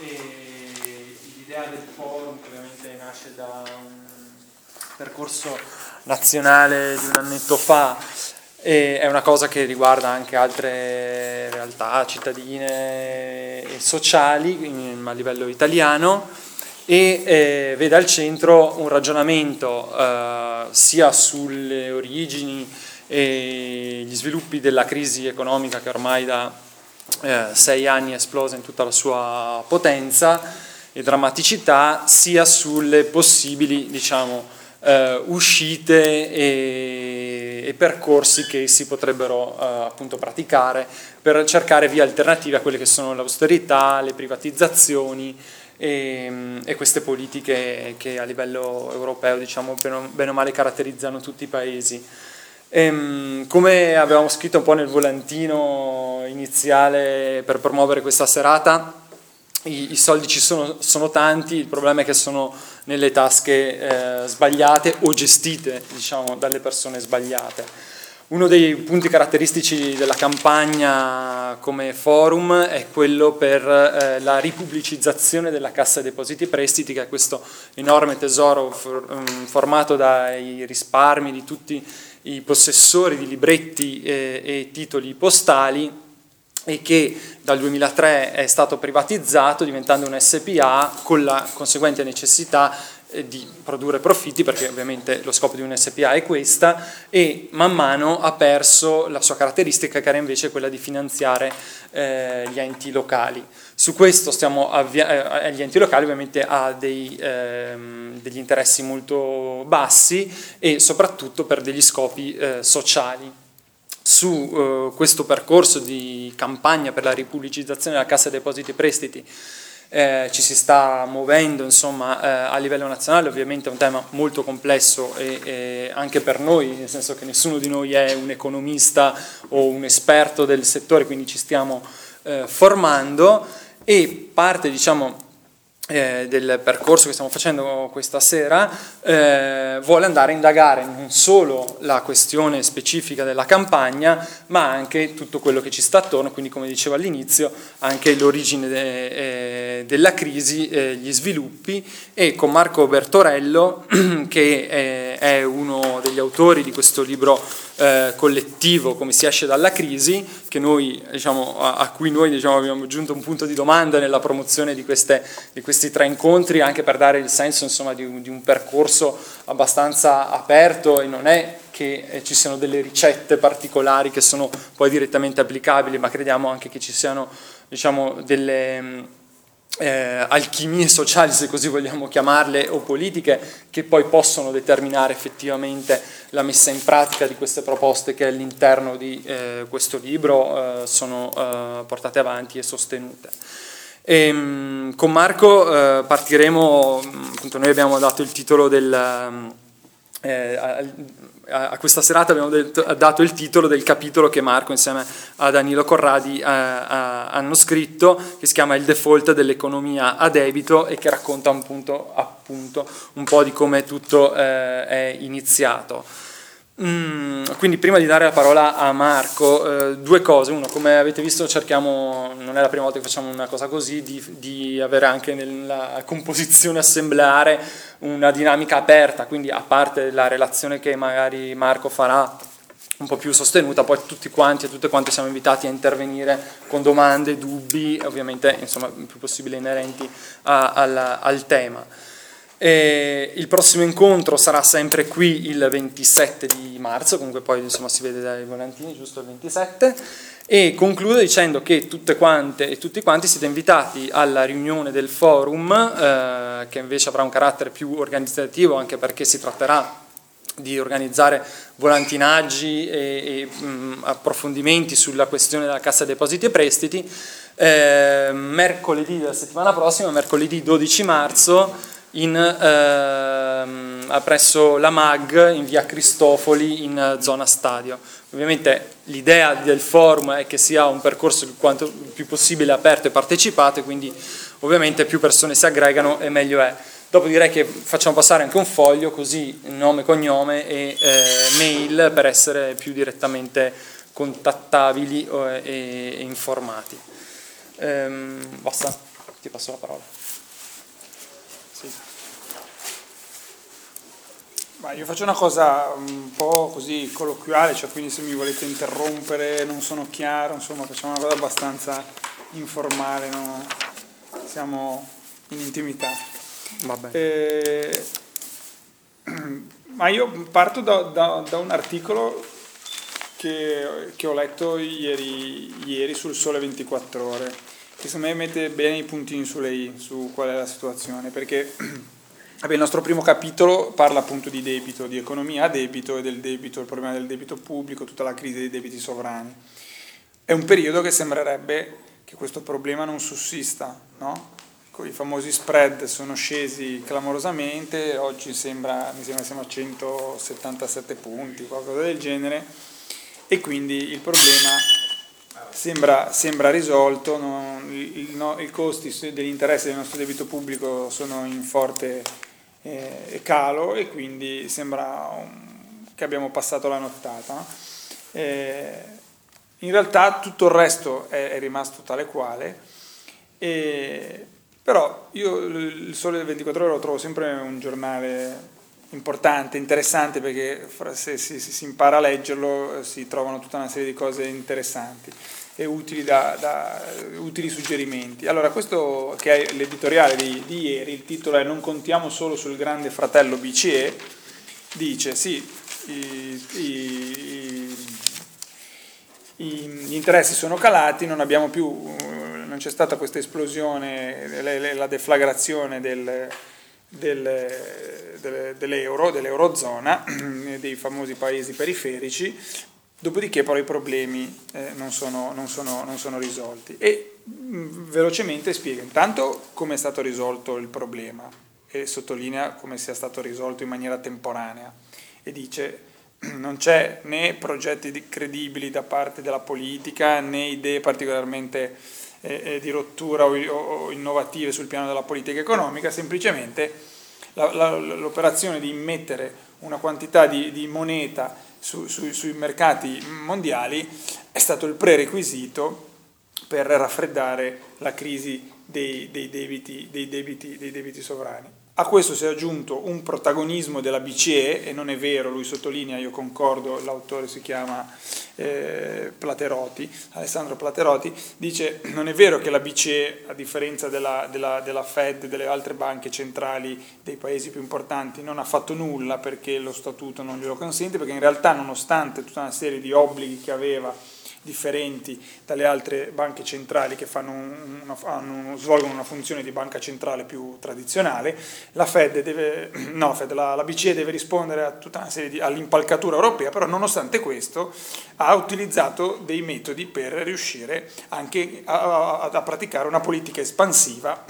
e l'idea del forum, che ovviamente nasce da un percorso nazionale di un annetto fa, e è una cosa che riguarda anche altre realtà cittadine e sociali a livello italiano, e vede al centro un ragionamento sia sulle origini e gli sviluppi della crisi economica che ormai da 6 anni è esplosa in tutta la sua potenza e drammaticità, sia sulle possibili, diciamo, uscite e percorsi che si potrebbero appunto praticare per cercare vie alternative a quelle che sono l'austerità, le privatizzazioni e queste politiche che a livello europeo, diciamo, bene o male caratterizzano tutti i paesi. Come avevamo scritto un po' nel volantino iniziale per promuovere questa serata, i soldi ci sono tanti, il problema è che sono nelle tasche sbagliate o gestite, diciamo, dalle persone sbagliate. Uno dei punti caratteristici della campagna come forum è quello per la ripubblicizzazione della Cassa Depositi e Prestiti, che è questo enorme tesoro formato dai risparmi di tutti i possessori di libretti e titoli postali, e che dal 2003 è stato privatizzato diventando un SPA, con la conseguente necessità di produrre profitti, perché ovviamente lo scopo di un SPA è questa, e man mano ha perso la sua caratteristica, che era invece quella di finanziare gli enti locali. Su questo gli enti locali ovviamente ha degli interessi molto bassi e soprattutto per degli scopi sociali. Su questo percorso di campagna per la ripubblicizzazione della Cassa Depositi e Prestiti ci si sta muovendo, insomma, a livello nazionale. Ovviamente è un tema molto complesso e anche per noi, nel senso che nessuno di noi è un economista o un esperto del settore, quindi ci stiamo formando, e parte, diciamo, del percorso che stiamo facendo questa sera vuole andare a indagare non solo la questione specifica della campagna, ma anche tutto quello che ci sta attorno, quindi, come dicevo all'inizio, anche l'origine della crisi, gli sviluppi, e con Marco Bertorello, che è uno degli autori di questo libro collettivo, Come si esce dalla crisi, che noi, diciamo, a cui noi, diciamo, abbiamo aggiunto un punto di domanda nella promozione di questi 3 incontri, anche per dare il senso, insomma, di un percorso abbastanza aperto, e non è che ci siano delle ricette particolari che sono poi direttamente applicabili, ma crediamo anche che ci siano, diciamo, delle alchimie sociali, se così vogliamo chiamarle, o politiche, che poi possono determinare effettivamente la messa in pratica di queste proposte che all'interno di questo libro sono portate avanti e sostenute. Con Marco partiremo, appunto, noi abbiamo dato il titolo a questa serata abbiamo dato il titolo del capitolo che Marco insieme a Danilo Corradi hanno scritto, che si chiama Il default dell'economia a debito, e che racconta appunto un po' di come tutto è iniziato. Quindi, prima di dare la parola a Marco, 2 cose. Uno, come avete visto, cerchiamo, non è la prima volta che facciamo una cosa così, di avere anche nella composizione assemblare una dinamica aperta, quindi, a parte la relazione che magari Marco farà un po' più sostenuta, poi tutti quanti e tutte quante siamo invitati a intervenire con domande, dubbi, ovviamente, insomma, il più possibile inerenti al tema. Il prossimo incontro sarà sempre qui il 27 di marzo, comunque poi, insomma, si vede dai volantini, giusto, il 27, e concludo dicendo che tutte quante e tutti quanti siete invitati alla riunione del forum, che invece avrà un carattere più organizzativo, anche perché si tratterà di organizzare volantinaggi e approfondimenti sulla questione della Cassa Depositi e Prestiti, mercoledì della settimana prossima, mercoledì 12 marzo, presso la MAG in via Cristofoli, in zona stadio. Ovviamente l'idea del forum è che sia un percorso quanto più possibile aperto e partecipato, quindi ovviamente più persone si aggregano e meglio è. Dopo direi che facciamo passare anche un foglio, così nome, cognome e mail, per essere più direttamente contattabili e informati. Basta. ti passo la parola. Sì. Ma io faccio una cosa un po' così colloquiale, cioè quindi se mi volete interrompere non sono chiaro, insomma facciamo una cosa abbastanza informale, no? Siamo in intimità. Va bene. Ma io parto da un articolo che ho letto ieri sul Sole 24 Ore, che secondo me mette bene i puntini sulle i su qual è la situazione, perché il nostro primo capitolo parla appunto di debito, di economia a debito e del debito, il problema del debito pubblico, tutta la crisi dei debiti sovrani. È un periodo che sembrerebbe che questo problema non sussista, no? I famosi spread sono scesi clamorosamente, oggi mi sembra siamo a 177 punti, qualcosa del genere, e quindi il problema sembra risolto, i costi degli interessi del nostro debito pubblico sono in forte calo e quindi sembra che abbiamo passato la nottata, no? In realtà tutto il resto è rimasto tale quale, però io il Sole 24 Ore lo trovo sempre un giornale importante, interessante, perché se si impara a leggerlo si trovano tutta una serie di cose interessanti e utili, utili suggerimenti. Allora, questo che è l'editoriale di ieri, il titolo è "Non contiamo solo sul grande fratello BCE", dice sì, gli interessi sono calati, non c'è stata questa esplosione, la deflagrazione dell'eurozona, dei famosi paesi periferici, dopodiché però i problemi non sono risolti. E velocemente spiega intanto come è stato risolto il problema e sottolinea come sia stato risolto in maniera temporanea e dice: non c'è né progetti credibili da parte della politica né idee particolarmente di rottura o innovative sul piano della politica economica, semplicemente l'operazione di immettere una quantità di moneta sui mercati mondiali è stato il prerequisito per raffreddare la crisi dei debiti sovrani. A questo si è aggiunto un protagonismo della BCE, e non è vero, lui sottolinea, io concordo, l'autore si chiama Platerotti, Alessandro Platerotti, dice: non è vero che la BCE, a differenza della Fed e delle altre banche centrali dei paesi più importanti, non ha fatto nulla perché lo statuto non glielo consente, perché in realtà, nonostante tutta una serie di obblighi che aveva differenti dalle altre banche centrali che svolgono una funzione di banca centrale più tradizionale, la BCE deve rispondere a tutta una serie all'impalcatura europea, però nonostante questo ha utilizzato dei metodi per riuscire anche a praticare una politica espansiva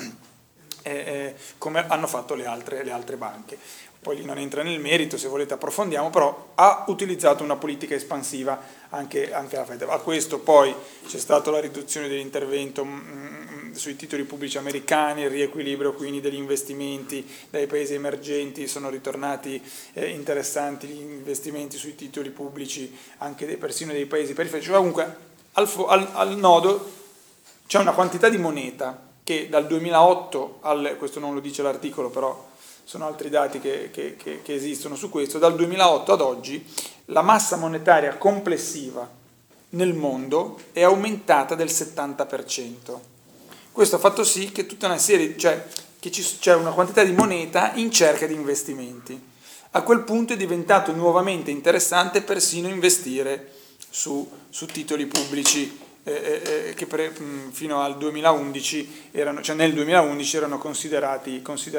come hanno fatto le altre banche. Poi lì non entra nel merito, se volete approfondiamo, però ha utilizzato una politica espansiva anche la Fed. A questo poi c'è stata la riduzione dell'intervento sui titoli pubblici americani, il riequilibrio quindi degli investimenti dai paesi emergenti, sono ritornati interessanti gli investimenti sui titoli pubblici anche persino dei paesi periferici. Comunque al nodo c'è una quantità di moneta che dal 2008 questo non lo dice l'articolo, però sono altri dati che esistono su questo, dal 2008 ad oggi la massa monetaria complessiva nel mondo è aumentata del 70%. Questo ha fatto sì che tutta una serie, cioè che c'è una quantità di moneta in cerca di investimenti. A quel punto è diventato nuovamente interessante persino investire su titoli pubblici che fino al 2011 nel 2011 erano considerati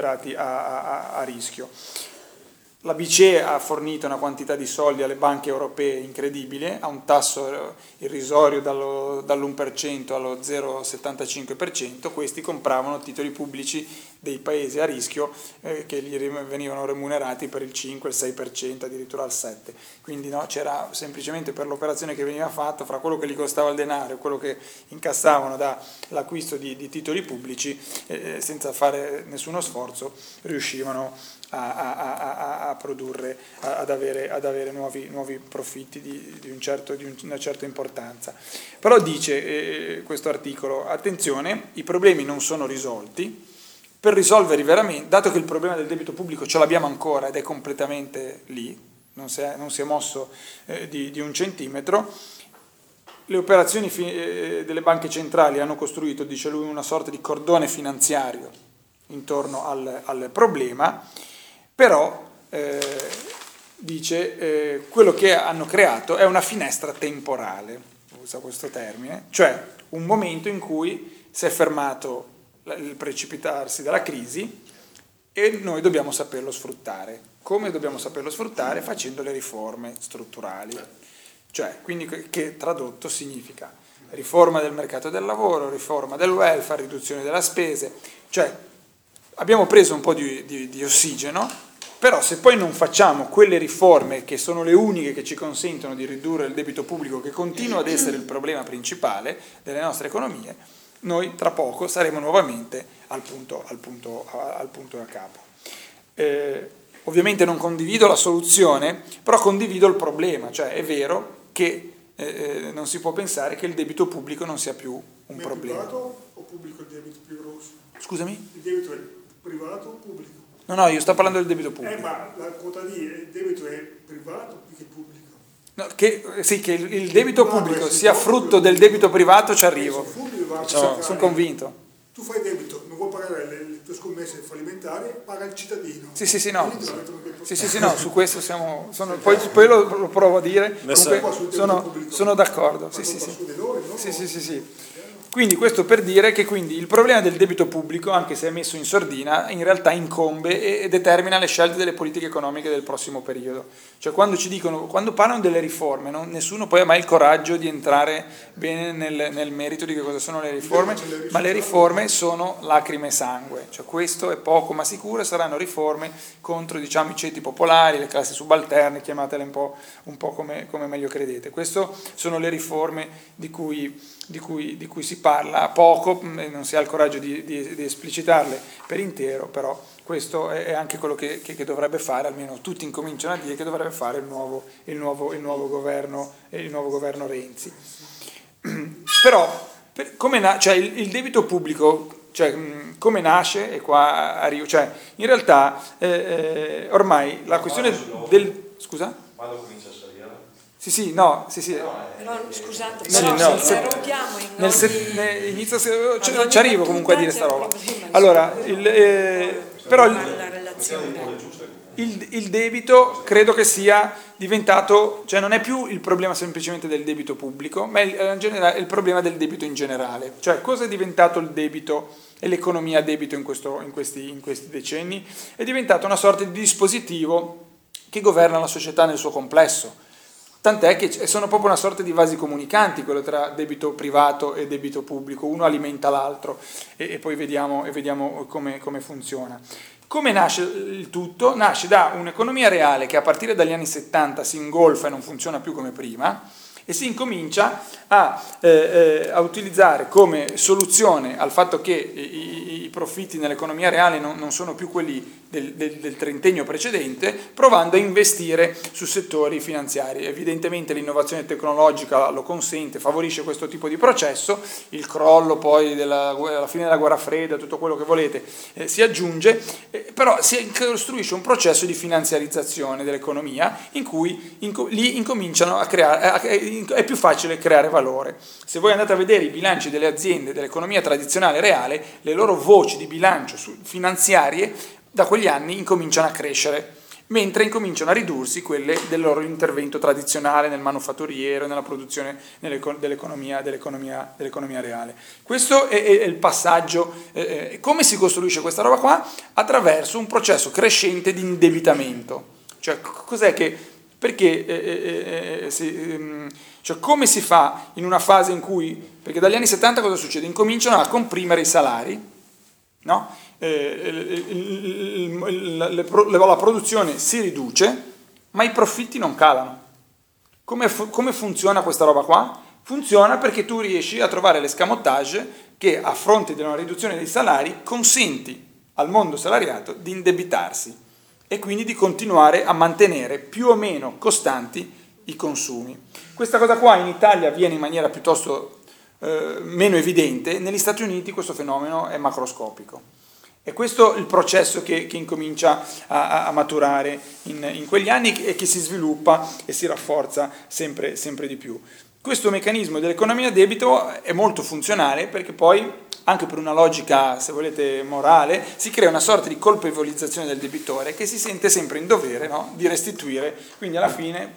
a rischio. La BCE ha fornito una quantità di soldi alle banche europee incredibile, a un tasso irrisorio dall'1% allo 0,75%, questi compravano titoli pubblici dei paesi a rischio che gli venivano remunerati per il 5, il 6%, addirittura il 7%. Quindi no, c'era semplicemente per l'operazione che veniva fatta, fra quello che gli costava il denaro e quello che incassavano dall'acquisto di titoli pubblici, senza fare nessuno sforzo, riuscivano a a produrre, ad avere nuovi profitti di una certa importanza. Però dice questo articolo, attenzione, i problemi non sono risolti, per risolverli veramente, dato che il problema del debito pubblico ce l'abbiamo ancora ed è completamente lì, non si è mosso di un centimetro, le operazioni delle banche centrali hanno costruito, dice lui, una sorta di cordone finanziario intorno al problema, però dice quello che hanno creato è una finestra temporale, usa questo termine, cioè un momento in cui si è fermato il precipitarsi della crisi e noi dobbiamo saperlo sfruttare. Come dobbiamo saperlo sfruttare? Facendo le riforme strutturali, cioè quindi che tradotto significa riforma del mercato del lavoro, riforma del welfare, riduzione delle spese, cioè abbiamo preso un po' di ossigeno, però se poi non facciamo quelle riforme che sono le uniche che ci consentono di ridurre il debito pubblico, che continua ad essere il problema principale delle nostre economie, noi tra poco saremo nuovamente al punto da capo. Ovviamente non condivido la soluzione, però condivido il problema, cioè è vero che non si può pensare che il debito pubblico non sia più un problema. È privato o pubblico il debito più grosso? Scusami? Il debito è privato o pubblico? No, io sto parlando del debito pubblico. Ma la quota D, il debito è privato più che pubblico? No, che il debito pubblico sia frutto del debito privato ci arrivo. Sono convinto. Tu fai debito, non vuoi pagare le tue scommesse fallimentari, paga il cittadino. Sì, no, su questo poi lo provo a dire, comunque sono d'accordo. Sì. Quindi questo per dire che quindi il problema del debito pubblico, anche se è messo in sordina, in realtà incombe e determina le scelte delle politiche economiche del prossimo periodo. Cioè quando parlano delle riforme, nessuno poi ha mai il coraggio di entrare bene nel merito di che cosa sono le riforme, ma le riforme sono lacrime e sangue. Cioè questo è poco ma sicuro, saranno riforme contro, diciamo, i ceti popolari, le classi subalterne, chiamatele un po' come meglio credete. Queste sono le riforme di cui si parla poco, non si ha il coraggio di esplicitarle per intero, però questo è anche quello che dovrebbe fare, almeno tutti incominciano a dire che dovrebbe fare il nuovo governo Renzi. Però il debito pubblico, come nasce, e qua arrivo, in realtà ormai la questione del... Scusa? Quando comincia a salire? Sì. Però scusate, se rompiamo ci arrivo comunque a dire sta roba. Allora, però il debito credo che sia diventato, cioè non è più il problema semplicemente del debito pubblico, ma è il problema del debito in generale. Cioè cosa è diventato il debito e l'economia a debito in questi decenni? È diventato una sorta di dispositivo che governa la società nel suo complesso. Tant'è che sono proprio una sorta di vasi comunicanti quello tra debito privato e debito pubblico, uno alimenta l'altro e poi vediamo come funziona. Come nasce il tutto? Nasce da un'economia reale che a partire dagli anni 70 si ingolfa e non funziona più come prima e si incomincia a utilizzare come soluzione al fatto che i profitti nell'economia reale non sono più quelli del trentennio precedente, provando a investire su settori finanziari. Evidentemente l'innovazione tecnologica lo consente, favorisce questo tipo di processo, il crollo poi alla fine della guerra fredda, tutto quello che volete, si aggiunge, però si costruisce un processo di finanziarizzazione dell'economia in cui lì incominciano a creare, è più facile creare valore. Se voi andate a vedere i bilanci delle aziende dell'economia tradizionale reale, le loro voci di bilancio finanziarie da quegli anni incominciano a crescere, mentre incominciano a ridursi quelle del loro intervento tradizionale nel manufatturiero, nella produzione dell'economia reale. Questo è il passaggio. Come si costruisce questa roba qua? Attraverso un processo crescente di indebitamento. Cioè, cos'è che... Perché come si fa in una fase in cui... Perché dagli anni 70 cosa succede? Incominciano a comprimere i salari, no? La produzione si riduce, ma i profitti non calano. Come funziona questa roba qua? Funziona perché tu riesci a trovare l'escamotage che a fronte di una riduzione dei salari consenti al mondo salariato di indebitarsi. e quindi di continuare a mantenere più o meno costanti i consumi. Questa cosa qua in Italia avviene in maniera piuttosto meno evidente, negli Stati Uniti questo fenomeno è macroscopico. E questo è il processo che incomincia a maturare in quegli anni e che si sviluppa e si rafforza sempre di più. Questo meccanismo dell'economia a debito è molto funzionale perché poi, anche per una logica, se volete, morale, si crea una sorta di colpevolizzazione del debitore che si sente sempre in dovere, no, di restituire, quindi alla fine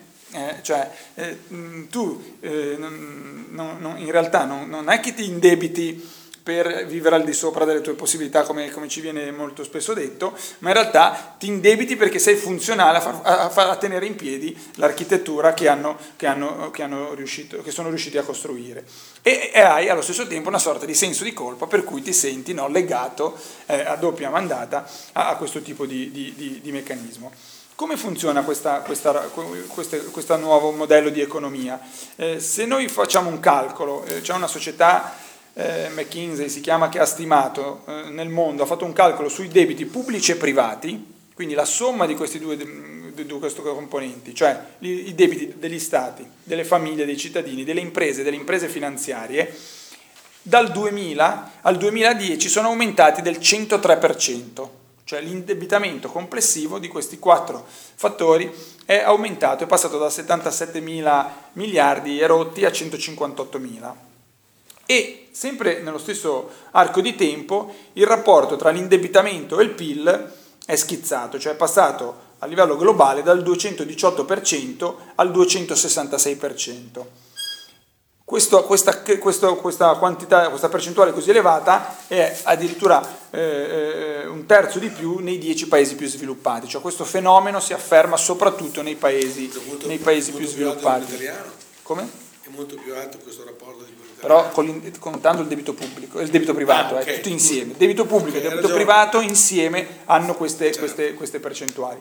in realtà non è che ti indebiti per vivere al di sopra delle tue possibilità, come ci viene molto spesso detto, ma in realtà ti indebiti perché sei funzionale a tenere in piedi l'architettura che sono riusciti a costruire. E hai allo stesso tempo una sorta di senso di colpa per cui ti senti, no, legato a doppia mandata a questo tipo di meccanismo. Come funziona questo nuovo modello di economia? Se noi facciamo un calcolo, c'è una società, McKinsey si chiama, che ha stimato nel mondo, ha fatto un calcolo sui debiti pubblici e privati, quindi la somma di questi due componenti, cioè i debiti degli stati, delle famiglie, dei cittadini, delle imprese finanziarie, dal 2000 al 2010 sono aumentati del 103%. Cioè l'indebitamento complessivo di questi 4 fattori è aumentato, è passato da 77 mila miliardi e rotti a 158 mila. E sempre nello stesso arco di tempo il rapporto tra l'indebitamento e il PIL è schizzato, cioè è passato a livello globale dal 218% al 266%. Questa quantità, questa percentuale così elevata è addirittura un terzo di più nei 10 paesi più sviluppati, cioè questo fenomeno si afferma soprattutto nei paesi più sviluppati. Come? È molto più alto questo rapporto di quello però contando il debito pubblico, il debito privato, okay. Tutto insieme. Debito pubblico e debito privato insieme hanno queste percentuali.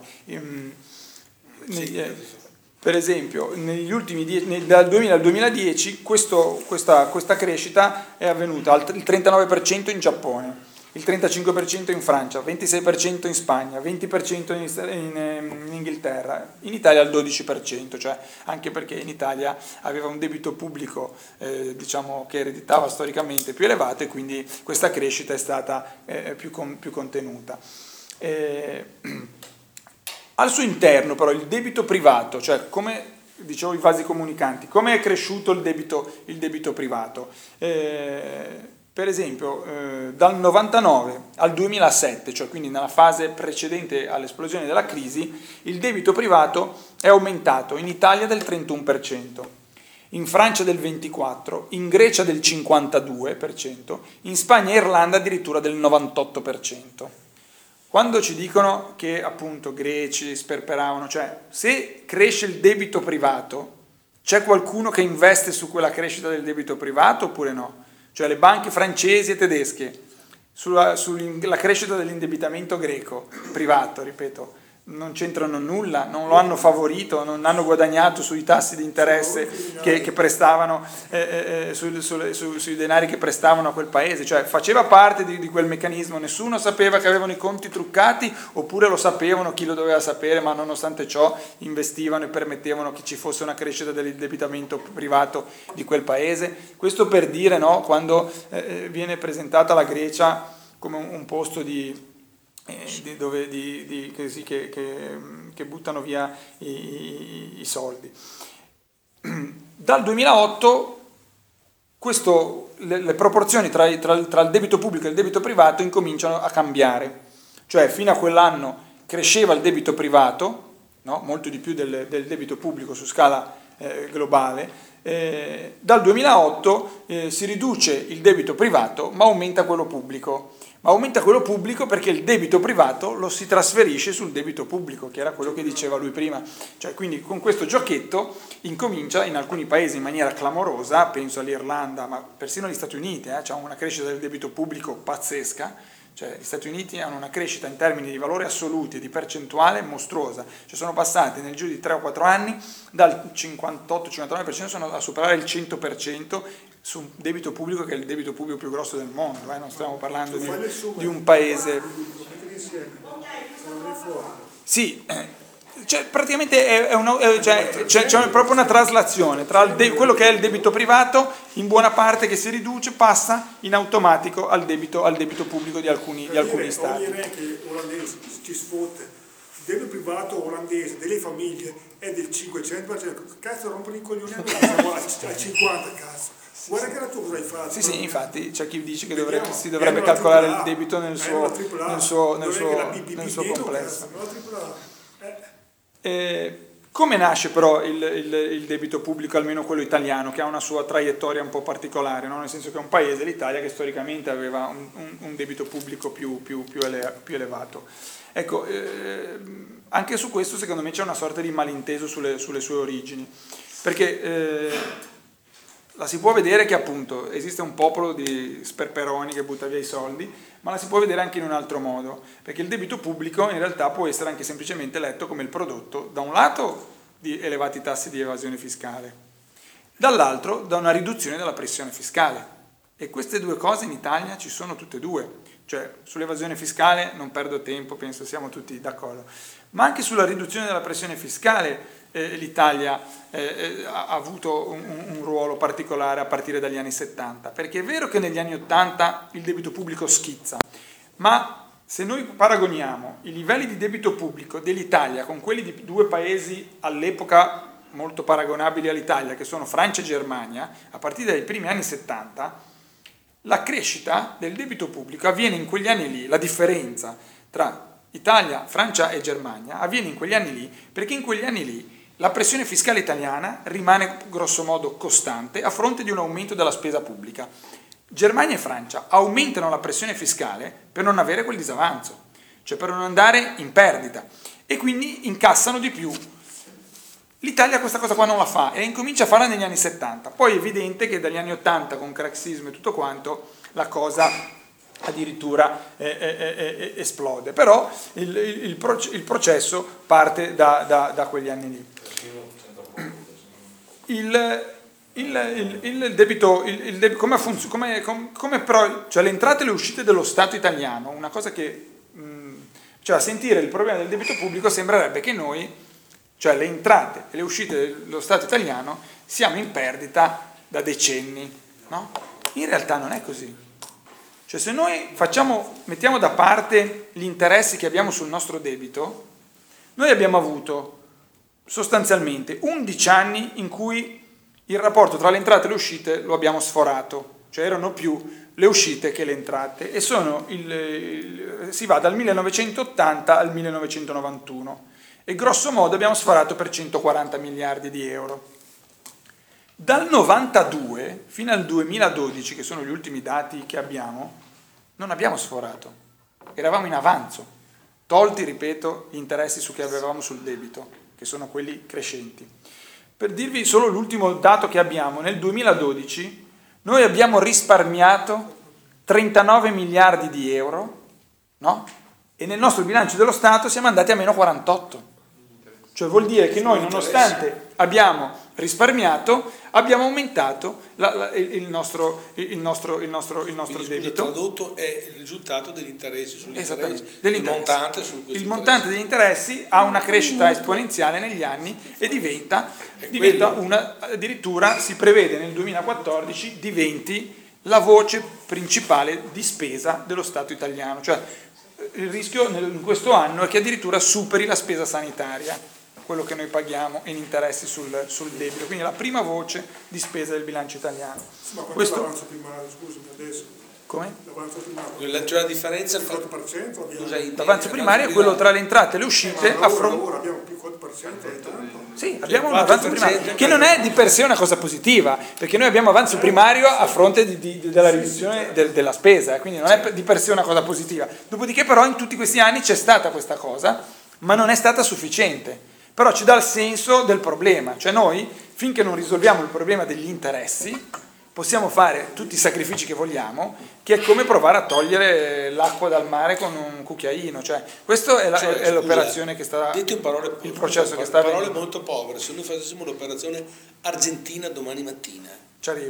Per esempio, negli ultimi dal 2000 al 2010 questa crescita è avvenuta il 39% in Giappone, il 35% in Francia, 26% in Spagna, 20% in Inghilterra, in Italia il 12%, cioè anche perché in Italia aveva un debito pubblico che ereditava storicamente più elevato e quindi questa crescita è stata più contenuta. Al suo interno però il debito privato, cioè come dicevo i vasi comunicanti, come è cresciuto il debito privato? Per esempio dal 99 al 2007, cioè quindi nella fase precedente all'esplosione della crisi, il debito privato è aumentato in Italia del 31%, in Francia del 24%, in Grecia del 52%, in Spagna e Irlanda addirittura del 98%. Quando ci dicono che appunto greci sperperavano, cioè se cresce il debito privato, c'è qualcuno che investe su quella crescita del debito privato oppure no? Cioè le banche francesi e tedesche, sulla crescita dell'indebitamento greco, privato, ripeto, non c'entrano nulla, non lo hanno favorito, non hanno guadagnato sui tassi di interesse che prestavano, sui denari che prestavano a quel paese, cioè faceva parte di quel meccanismo, nessuno sapeva che avevano i conti truccati oppure lo sapevano, chi lo doveva sapere, ma nonostante ciò investivano e permettevano che ci fosse una crescita dell'indebitamento privato di quel paese. Questo per dire, no, quando viene presentata la Grecia come un posto che buttano via i soldi. Dal 2008 le proporzioni tra il debito pubblico e il debito privato incominciano a cambiare, cioè fino a quell'anno cresceva il debito privato, no? Molto di più del debito pubblico su scala globale. Dal 2008 si riduce il debito privato ma aumenta quello pubblico. Ma aumenta quello pubblico perché il debito privato lo si trasferisce sul debito pubblico, che era quello che diceva lui prima. Cioè, quindi con questo giochetto incomincia in alcuni paesi in maniera clamorosa, penso all'Irlanda, ma persino agli Stati Uniti, c'è una crescita del debito pubblico pazzesca. Cioè, gli Stati Uniti hanno una crescita in termini di valori assoluti e di percentuale mostruosa. Cioè, sono passati nel giro di 3 o 4 anni dal 58-59% a superare il 100% su un debito pubblico che è il debito pubblico più grosso del mondo. Non stiamo parlando di un paese. insieme, sono fuori. Sì, cioè, praticamente c'è proprio una traslazione tra quello che è il debito privato, in buona parte che si riduce, passa in automatico al debito pubblico di alcuni stati. Ogni re che olandese ci sfotte, il debito privato olandese delle famiglie è del 500%, cazzo rompono i coglioni a noi, siamo al 50%, cazzo. Guarda che la tua cosa hai fatto. Sì, infatti c'è chi dice che si dovrebbe calcolare il debito nel suo complesso. Come nasce però il debito pubblico, almeno quello italiano, che ha una sua traiettoria un po' particolare, no? Nel senso che è un paese, l'Italia, che storicamente aveva un debito pubblico più elevato. Ecco, anche su questo secondo me c'è una sorta di malinteso sulle sue origini, perché la si può vedere che appunto esiste un popolo di sperperoni che butta via i soldi, ma la si può vedere anche in un altro modo, perché il debito pubblico in realtà può essere anche semplicemente letto come il prodotto, da un lato, di elevati tassi di evasione fiscale, dall'altro da una riduzione della pressione fiscale. E queste due cose in Italia ci sono tutte e due, cioè sull'evasione fiscale non perdo tempo, penso siamo tutti d'accordo, ma anche sulla riduzione della pressione fiscale l'Italia ha avuto un ruolo particolare a partire dagli anni 70, perché è vero che negli anni 80 il debito pubblico schizza, ma se noi paragoniamo i livelli di debito pubblico dell'Italia con quelli di due paesi all'epoca molto paragonabili all'Italia, che sono Francia e Germania, a partire dai primi anni 70, la crescita del debito pubblico avviene in quegli anni lì, la differenza tra Italia, Francia e Germania avviene in quegli anni lì, perché in quegli anni lì la pressione fiscale italiana rimane grosso modo costante a fronte di un aumento della spesa pubblica. Germania e Francia aumentano la pressione fiscale per non avere quel disavanzo, cioè per non andare in perdita, e quindi incassano di più. L'Italia questa cosa qua non la fa e incomincia a farla negli anni 70. Poi è evidente che dagli anni 80 con craxismo e tutto quanto la cosa addirittura esplode, però il processo parte da quegli anni lì. Il debito, come funziona, come però, cioè le entrate e le uscite dello Stato italiano, una cosa che, cioè a sentire il problema del debito pubblico sembrerebbe che noi, cioè le entrate e le uscite dello Stato italiano, siamo in perdita da decenni, no? In realtà non è così. Cioè se noi mettiamo da parte gli interessi che abbiamo sul nostro debito, noi abbiamo avuto sostanzialmente 11 anni in cui il rapporto tra le entrate e le uscite lo abbiamo sforato, cioè erano più le uscite che le entrate, e si va dal 1980 al 1991 e grosso modo abbiamo sforato per 140 miliardi di euro. Dal 92 fino al 2012, che sono gli ultimi dati che abbiamo, non abbiamo sforato, eravamo in avanzo, tolti, ripeto, gli interessi che avevamo sul debito, che sono quelli crescenti. Per dirvi solo l'ultimo dato che abbiamo, nel 2012 noi abbiamo risparmiato 39 miliardi di euro, no? E nel nostro bilancio dello Stato siamo andati a meno 48. Cioè vuol dire che noi, nonostante abbiamo risparmiato, abbiamo aumentato il nostro debito. Tradotto è il risultato degli interessi sugli interessi, il montante degli interessi ha una crescita esponenziale negli anni e diventa addirittura si prevede nel 2014 diventi la voce principale di spesa dello Stato italiano, cioè il rischio in questo anno è che addirittura superi la spesa sanitaria, quello che noi paghiamo in interessi sul debito, quindi la prima voce di spesa del bilancio italiano. Ma quanto è l'avanzo primario, scusami, adesso? Come? L'avanzo primario. Cioè la differenza il 4% abbiamo. L'avanzo primario è quello tra le entrate e le uscite a fronte. Ora abbiamo più 4%. Sì, abbiamo un avanzo primario, che non è di per sé una cosa positiva, perché noi abbiamo avanzo primario a fronte della riduzione della spesa, quindi non è di per sé una cosa positiva. Dopodiché però in tutti questi anni c'è stata questa cosa, ma non è stata sufficiente. Però ci dà il senso del problema, cioè noi, finché non risolviamo il problema degli interessi, possiamo fare tutti i sacrifici che vogliamo, che è come provare a togliere l'acqua dal mare con un cucchiaino, cioè questa è l'operazione che sta, detto in parole, il processo che sta parole avvenendo. molto povere. Se noi facessimo l'operazione argentina domani mattina, Ci arrivo.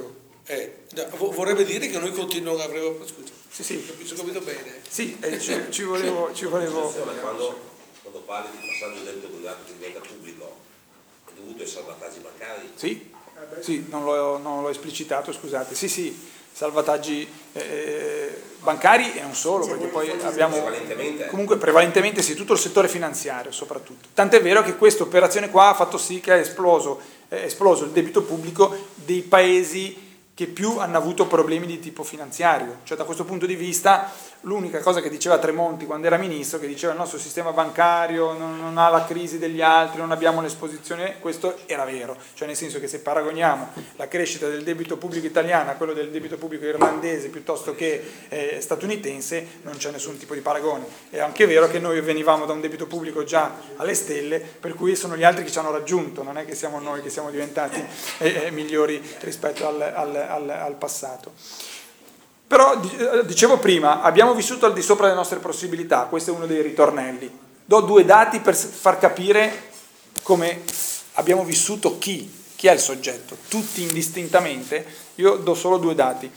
Vorrebbe dire che noi continuiamo a... Scusa, Sì. ho capito bene. Sì, ci volevo... Quando parli di passaggio del debito privato che diventa pubblico, è dovuto ai salvataggi bancari? Sì, non l'ho esplicitato, scusate. Sì, salvataggi bancari e non solo, perché poi abbiamo comunque prevalentemente sì, tutto il settore finanziario soprattutto. Tant'è vero che questa operazione qua ha fatto sì che è esploso il debito pubblico dei paesi che più hanno avuto problemi di tipo finanziario. Cioè da questo punto di vista l'unica cosa che diceva Tremonti quando era ministro, che diceva il nostro sistema bancario non ha la crisi degli altri, non abbiamo l'esposizione, questo era vero, cioè nel senso che se paragoniamo la crescita del debito pubblico italiano a quello del debito pubblico irlandese piuttosto che statunitense, non c'è nessun tipo di paragone. È anche vero che noi venivamo da un debito pubblico già alle stelle, per cui sono gli altri che ci hanno raggiunto, non è che siamo noi che siamo diventati migliori rispetto al passato. Però dicevo prima, abbiamo vissuto al di sopra delle nostre possibilità, questo è uno dei ritornelli. Do 2 dati per far capire come abbiamo vissuto chi è il soggetto, tutti indistintamente. Io do solo 2 dati.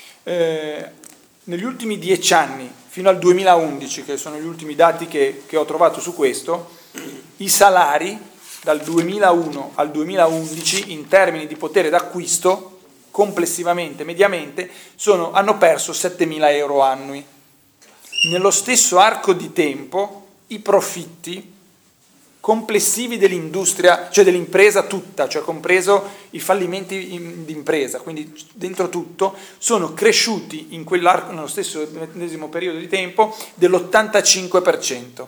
Negli ultimi 10 anni, fino al 2011, che sono gli ultimi dati che ho trovato su questo, i salari dal 2001 al 2011 in termini di potere d'acquisto complessivamente, mediamente, hanno perso 7.000 euro annui. Nello stesso arco di tempo i profitti complessivi dell'industria, cioè dell'impresa tutta, cioè compreso i fallimenti di impresa, quindi dentro tutto, sono cresciuti in quell'arco, nello stesso medesimo periodo di tempo, dell'85%.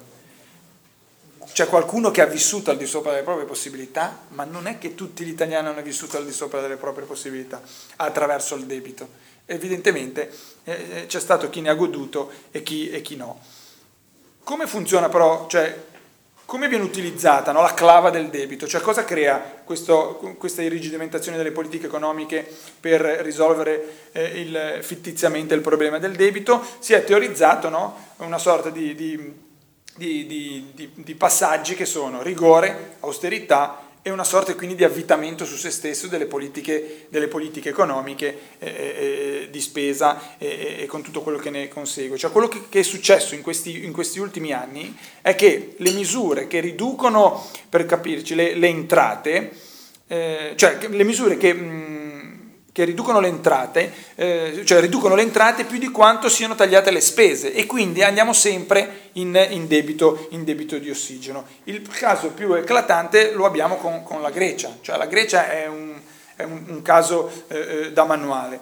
C'è qualcuno che ha vissuto al di sopra delle proprie possibilità, ma non è che tutti gli italiani hanno vissuto al di sopra delle proprie possibilità attraverso il debito. Evidentemente c'è stato chi ne ha goduto e chi no. Come funziona però, cioè come viene utilizzata, no, la clava del debito? Cioè cosa crea questa irrigidimentazione delle politiche economiche per risolvere fittiziamente il problema del debito? Si è teorizzato, no, una sorta di passaggi che sono rigore, austerità e una sorta quindi di avvitamento su se stesso delle politiche economiche di spesa e con tutto quello che ne consegue. Cioè quello che è successo in questi ultimi anni è che le misure che riducono, per capirci, le entrate, cioè le misure che riducono le entrate, cioè riducono le entrate più di quanto siano tagliate le spese e quindi andiamo sempre in debito di ossigeno. Il caso più eclatante lo abbiamo con la Grecia, cioè la Grecia è un caso da manuale.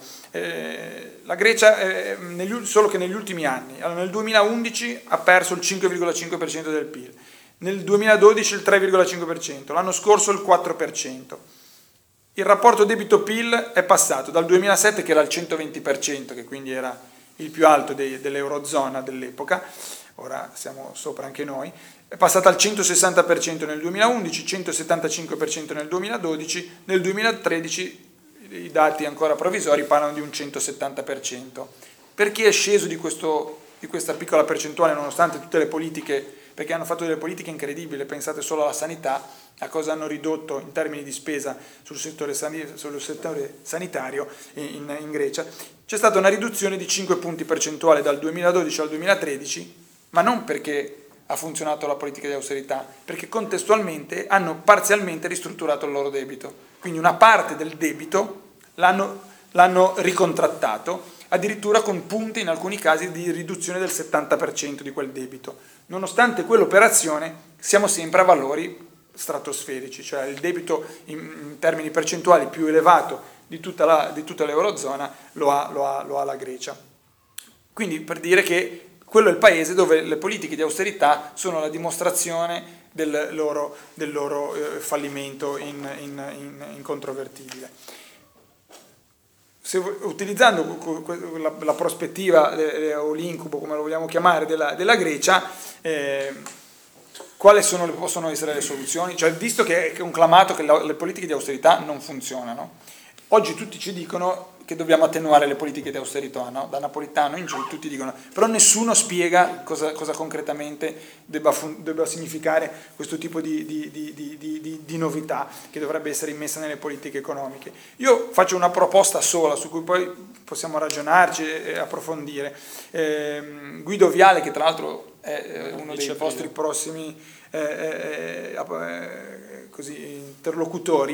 La Grecia, solo che negli ultimi anni, allora, nel 2011 ha perso il 5,5% del PIL, nel 2012 il 3,5%, l'anno scorso il 4%. Il rapporto debito-PIL è passato dal 2007, che era il 120%, che quindi era il più alto dell'Eurozona dell'epoca, ora siamo sopra anche noi, è passato al 160% nel 2011, 175% nel 2012, nel 2013 i dati ancora provvisori parlano di un 170%. Perché è sceso di questa piccola percentuale nonostante tutte le politiche, perché hanno fatto delle politiche incredibili, pensate solo alla sanità, a cosa hanno ridotto in termini di spesa sul settore sanitario in Grecia. C'è stata una riduzione di 5 punti percentuali dal 2012 al 2013, ma non perché ha funzionato la politica di austerità, perché contestualmente hanno parzialmente ristrutturato il loro debito. Quindi una parte del debito l'hanno ricontrattato, addirittura con punti in alcuni casi di riduzione del 70% di quel debito. Nonostante quell'operazione siamo sempre a valori stratosferici, cioè il debito in termini percentuali più elevato di tutta l'Eurozona lo ha la Grecia. Quindi per dire che quello è il paese dove le politiche di austerità sono la dimostrazione del loro fallimento incontrovertibile. Utilizzando la prospettiva o l'incubo, come lo vogliamo chiamare, della Grecia, quali possono essere le soluzioni? Cioè, visto che è conclamato che le politiche di austerità non funzionano, oggi tutti ci dicono che dobbiamo attenuare le politiche di austerità, no? Da Napolitano in giù tutti dicono, però nessuno spiega cosa concretamente debba significare questo tipo di novità che dovrebbe essere immessa nelle politiche economiche. Io faccio una proposta sola su cui poi possiamo ragionarci e approfondire. Guido Viale, che tra l'altro è uno dei vostri prossimi interlocutori,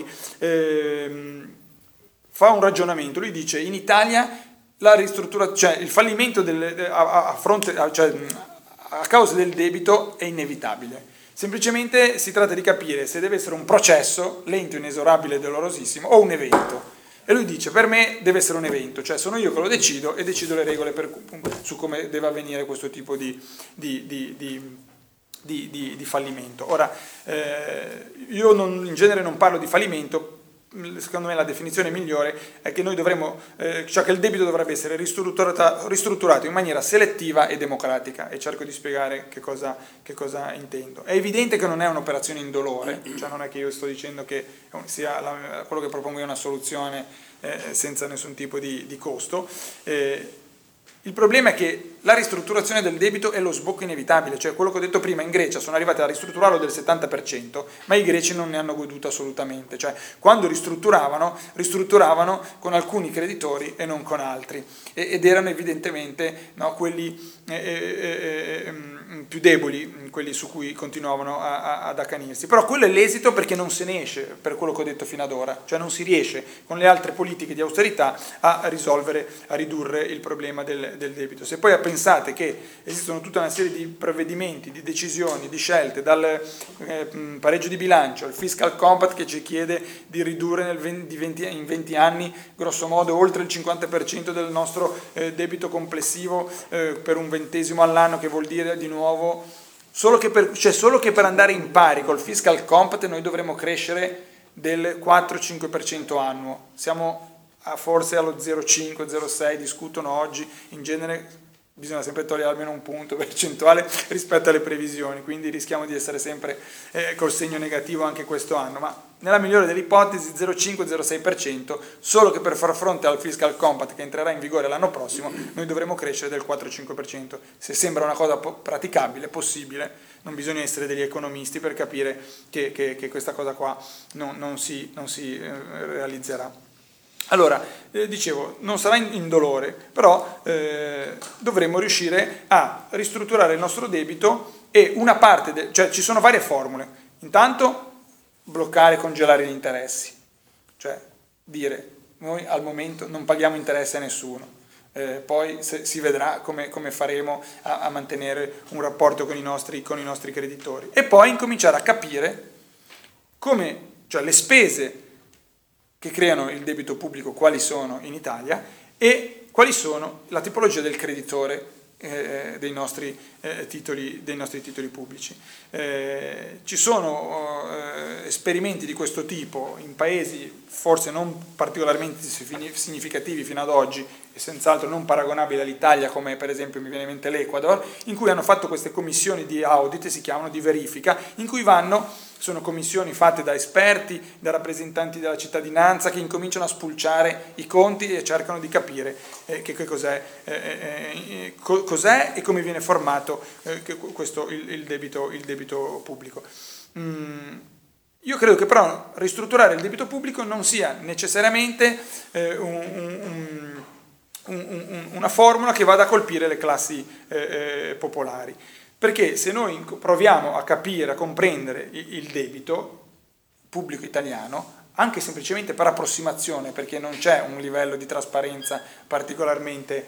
fa un ragionamento. Lui dice: in Italia la ristrutturazione, il fallimento a causa del debito è inevitabile. Semplicemente si tratta di capire se deve essere un processo lento, inesorabile, dolorosissimo, o un evento. E lui dice: per me deve essere un evento, cioè sono io che lo decido e decido le regole su come deve avvenire questo tipo di fallimento. Ora, io in genere non parlo di fallimento. Secondo me la definizione migliore è che noi dovremmo, cioè che il debito dovrebbe essere ristrutturato in maniera selettiva e democratica, e cerco di spiegare che cosa intendo. È evidente che non è un'operazione indolore, cioè non è che io sto dicendo che sia quello che propongo è una soluzione senza nessun tipo di costo. Il problema è che la ristrutturazione del debito è lo sbocco inevitabile, cioè quello che ho detto prima: in Grecia sono arrivati a ristrutturarlo del 70%, ma i greci non ne hanno goduto assolutamente, cioè quando ristrutturavano con alcuni creditori e non con altri, ed erano evidentemente, no, quelli più deboli, quelli su cui continuavano ad accanirsi. Però quello è l'esito, perché non se ne esce, per quello che ho detto fino ad ora, cioè non si riesce con le altre politiche di austerità a ridurre il problema del debito. Se poi pensate che esistono tutta una serie di provvedimenti, di decisioni, di scelte, dal pareggio di bilancio al fiscal compact, che ci chiede di ridurre in 20 anni grosso modo oltre il 50% del nostro debito complessivo per un ventesimo all'anno, che vuol dire di nuovo solo che per andare in pari col fiscal compact noi dovremo crescere del 4-5% annuo. Siamo forse allo 0,5-0,6, discutono oggi, in genere bisogna sempre togliere almeno un punto percentuale rispetto alle previsioni, quindi rischiamo di essere sempre col segno negativo anche questo anno, ma nella migliore delle ipotesi 0,5-0,6%, solo che per far fronte al fiscal compact che entrerà in vigore l'anno prossimo noi dovremo crescere del 4-5%. Se sembra una cosa praticabile, possibile, non bisogna essere degli economisti per capire che questa cosa qua non si realizzerà. Allora, dicevo, non sarà indolore, però dovremo riuscire a ristrutturare il nostro debito, e una parte, cioè ci sono varie formule. Intanto bloccare e congelare gli interessi, cioè dire noi al momento non paghiamo interessi a nessuno, poi si vedrà come faremo a mantenere un rapporto con i nostri creditori, e poi incominciare a capire cioè le spese che creano il debito pubblico quali sono in Italia, e quali sono la tipologia del creditore dei nostri titoli pubblici. Ci sono esperimenti di questo tipo in paesi forse non particolarmente significativi fino ad oggi, e senz'altro non paragonabili all'Italia, come per esempio mi viene in mente l'Ecuador, in cui hanno fatto queste commissioni di audit, si chiamano di verifica, in cui sono commissioni fatte da esperti, da rappresentanti della cittadinanza, che incominciano a spulciare i conti e cercano di capire che cos'è e come viene formato il debito pubblico. Io credo che però ristrutturare il debito pubblico non sia necessariamente una formula che vada a colpire le classi popolari. Perché se noi proviamo a capire, a comprendere il debito pubblico italiano, anche semplicemente per approssimazione, perché non c'è un livello di trasparenza particolarmente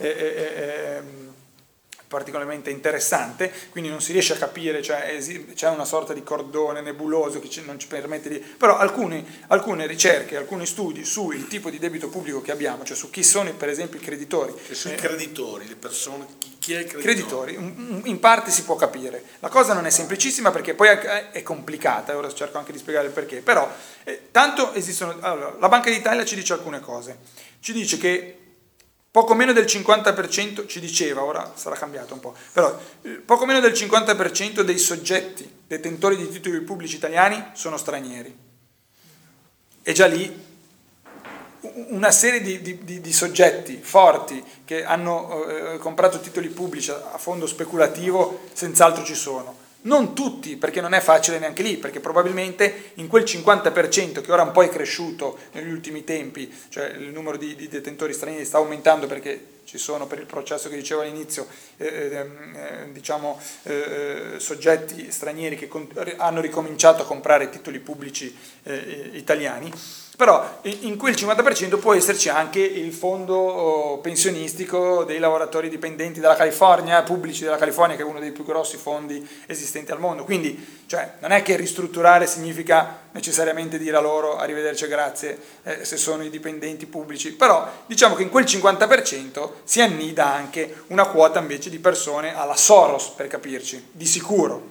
interessante, quindi non si riesce a capire, cioè c'è una sorta di cordone nebuloso che non ci permette di... Però alcune ricerche, alcuni studi sul tipo di debito pubblico che abbiamo, cioè su chi sono per esempio i creditori. Che sono i creditori, le persone, chi è il creditori, in parte si può capire. La cosa non è semplicissima perché poi è complicata, ora cerco anche di spiegare il perché, però tanto esistono... Allora, la Banca d'Italia ci dice alcune cose, ci dice che poco meno del 50%, ci diceva, ora sarà cambiato un po', però poco meno del 50% dei soggetti detentori di titoli pubblici italiani sono stranieri. E già lì una serie di soggetti forti che hanno comprato titoli pubblici a fondo speculativo, senz'altro ci sono. Non tutti, perché non è facile neanche lì, perché probabilmente in quel 50% che ora un po' è cresciuto negli ultimi tempi, cioè il numero di detentori stranieri sta aumentando perché ci sono, per il processo che dicevo all'inizio, soggetti stranieri che hanno ricominciato a comprare titoli pubblici italiani. Però in quel 50% può esserci anche il fondo pensionistico dei lavoratori dipendenti della California, pubblici della California, che è uno dei più grossi fondi esistenti al mondo. Quindi non è che ristrutturare significa necessariamente dire a loro arrivederci e grazie se sono i dipendenti pubblici, però diciamo che in quel 50% si annida anche una quota invece di persone alla Soros, per capirci, di sicuro.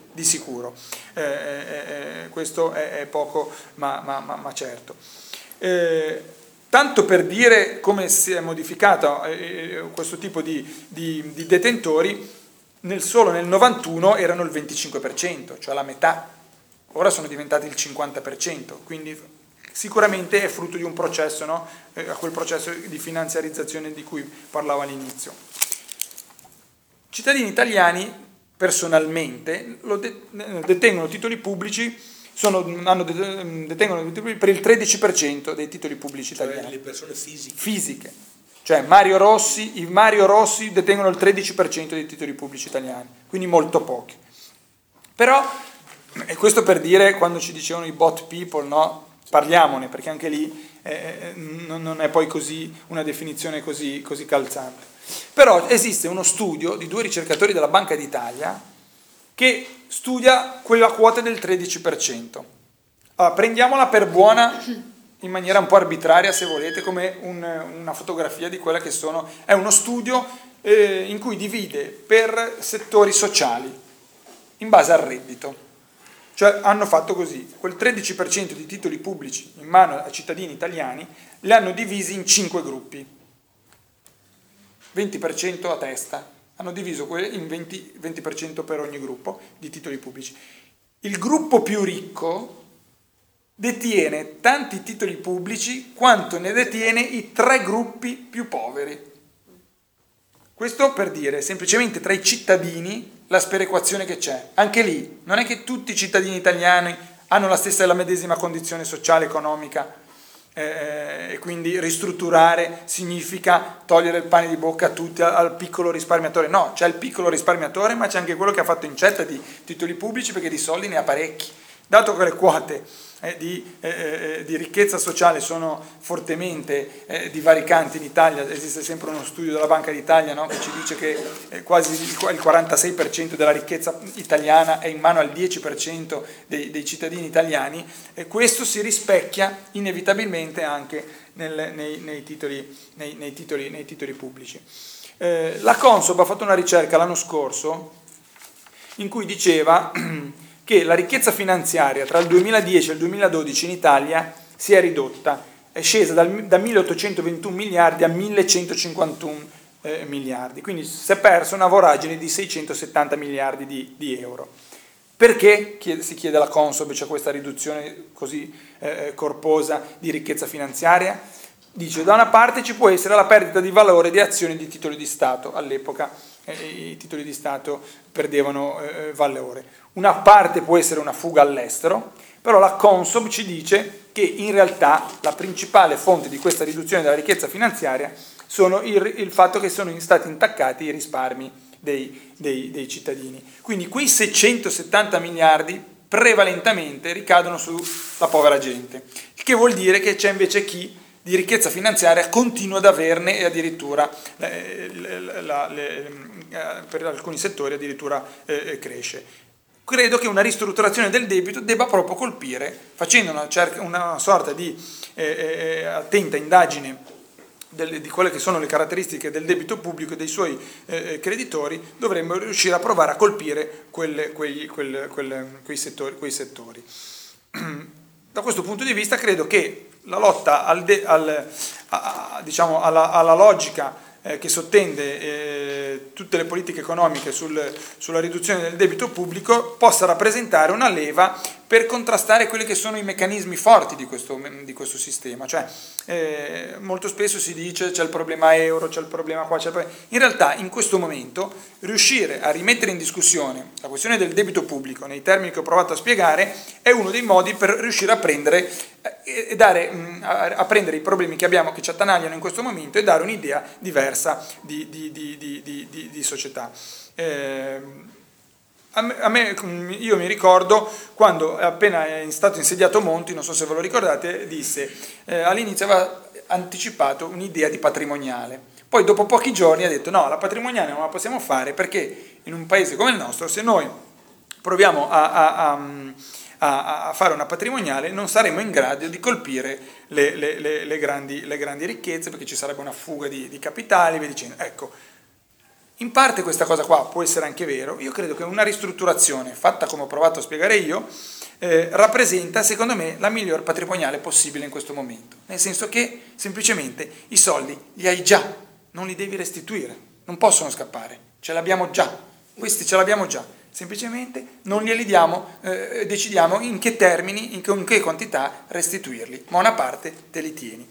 Questo è poco ma certo. Tanto per dire come si è modificato questo tipo di detentori, solo nel 91 erano il 25%, cioè la metà, ora sono diventati il 50%, quindi sicuramente è frutto di un processo, no? A quel processo di finanziarizzazione di cui parlavo all'inizio. Cittadini italiani personalmente detengono titoli pubblici, detengono per il 13% dei titoli pubblici italiani. Cioè le persone fisiche. Cioè i Mario Rossi detengono il 13% dei titoli pubblici italiani, quindi molto pochi. Però, e questo per dire, quando ci dicevano i bot people, no? Parliamone, perché anche lì non è poi così una definizione così calzante. Però esiste uno studio di 2 ricercatori della Banca d'Italia che studia quella quota del 13%. Allora, prendiamola per buona in maniera un po' arbitraria, se volete, come una fotografia di quella che sono. È uno studio in cui divide per settori sociali, in base al reddito. Cioè hanno fatto così, quel 13% di titoli pubblici in mano ai cittadini italiani li hanno divisi in 5 gruppi, 20% a testa, hanno diviso in 20% per ogni gruppo di titoli pubblici. Il gruppo più ricco detiene tanti titoli pubblici quanto ne detiene i 3 gruppi più poveri. Questo per dire semplicemente tra i cittadini la sperequazione che c'è. Anche lì non è che tutti i cittadini italiani hanno la stessa e la medesima condizione sociale, economica, e quindi ristrutturare significa togliere il pane di bocca a tutti, al piccolo risparmiatore. No, c'è il piccolo risparmiatore, ma c'è anche quello che ha fatto incetta di titoli pubblici perché di soldi ne ha parecchi. Dato che le quote di ricchezza sociale sono fortemente divaricanti in Italia, esiste sempre uno studio della Banca d'Italia, no, che ci dice che quasi il 46% della ricchezza italiana è in mano al 10% dei cittadini italiani, e questo si rispecchia inevitabilmente anche nei titoli pubblici. La Consob ha fatto una ricerca l'anno scorso in cui diceva che la ricchezza finanziaria tra il 2010 e il 2012 in Italia si è ridotta, è scesa da 1.821 miliardi a 1.151 miliardi, quindi si è persa una voragine di 670 miliardi di euro. Perché, si chiede alla Consob, c'è questa riduzione così corposa di ricchezza finanziaria? Dice, da una parte ci può essere la perdita di valore di azioni di titoli di Stato, all'epoca i titoli di Stato perdevano valore. Una parte può essere una fuga all'estero, però la Consob ci dice che in realtà la principale fonte di questa riduzione della ricchezza finanziaria sono il fatto che sono stati intaccati i risparmi dei cittadini. Quindi quei 670 miliardi prevalentemente ricadono sulla povera gente, il che vuol dire che c'è invece chi di ricchezza finanziaria continua ad averne e addirittura per alcuni settori addirittura cresce. Credo che una ristrutturazione del debito debba proprio colpire, facendo una sorta di attenta indagine di quelle che sono le caratteristiche del debito pubblico e dei suoi creditori, dovremmo riuscire a provare a colpire quei settori. Da questo punto di vista credo che la lotta alla logica che sottende tutte le politiche economiche sulla riduzione del debito pubblico possa rappresentare una leva per contrastare quelli che sono i meccanismi forti di questo sistema. Cioè, molto spesso si dice c'è il problema euro, c'è il problema qua, in realtà in questo momento riuscire a rimettere in discussione la questione del debito pubblico nei termini che ho provato a spiegare è uno dei modi per riuscire a prendere i problemi che abbiamo, che ci attanagliano in questo momento, e dare un'idea diversa di società. Io mi ricordo quando appena è stato insediato Monti, non so se ve lo ricordate, disse all'inizio aveva anticipato un'idea di patrimoniale, poi dopo pochi giorni ha detto no, la patrimoniale non la possiamo fare perché in un paese come il nostro, se noi proviamo a fare una patrimoniale non saremo in grado di colpire le grandi ricchezze, perché ci sarebbe una fuga di capitali, via dicendo. Ecco, in parte questa cosa qua può essere anche vero. Io credo che una ristrutturazione fatta come ho provato a spiegare io rappresenta, secondo me, la miglior patrimoniale possibile in questo momento, nel senso che semplicemente i soldi li hai già, non li devi restituire, non possono scappare, ce l'abbiamo già, questi ce l'abbiamo già, semplicemente non glieli diamo, decidiamo in che termini, in che quantità restituirli, ma una parte te li tieni.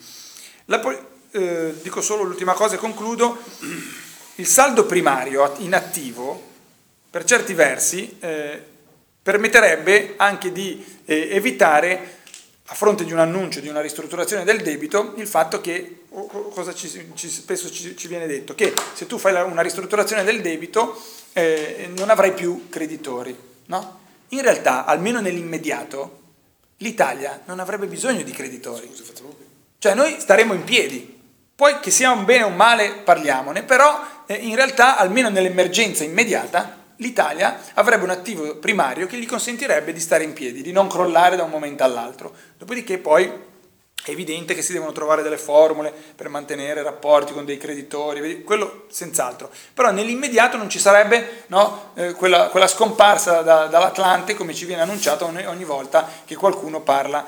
Dico solo l'ultima cosa e concludo. Il saldo primario in attivo, per certi versi, permetterebbe anche di evitare, a fronte di un annuncio di una ristrutturazione del debito, il fatto che, cosa spesso ci viene detto, che se tu fai una ristrutturazione del debito non avrai più creditori, no? In realtà, almeno nell'immediato, l'Italia non avrebbe bisogno di creditori. Cioè noi staremo in piedi. Poi che sia un bene o un male parliamone, però in realtà almeno nell'emergenza immediata l'Italia avrebbe un attivo primario che gli consentirebbe di stare in piedi, di non crollare da un momento all'altro. Dopodiché poi è evidente che si devono trovare delle formule per mantenere rapporti con dei creditori, quello senz'altro. Però nell'immediato non ci sarebbe quella scomparsa dall'Atlante, come ci viene annunciato ogni volta che qualcuno parla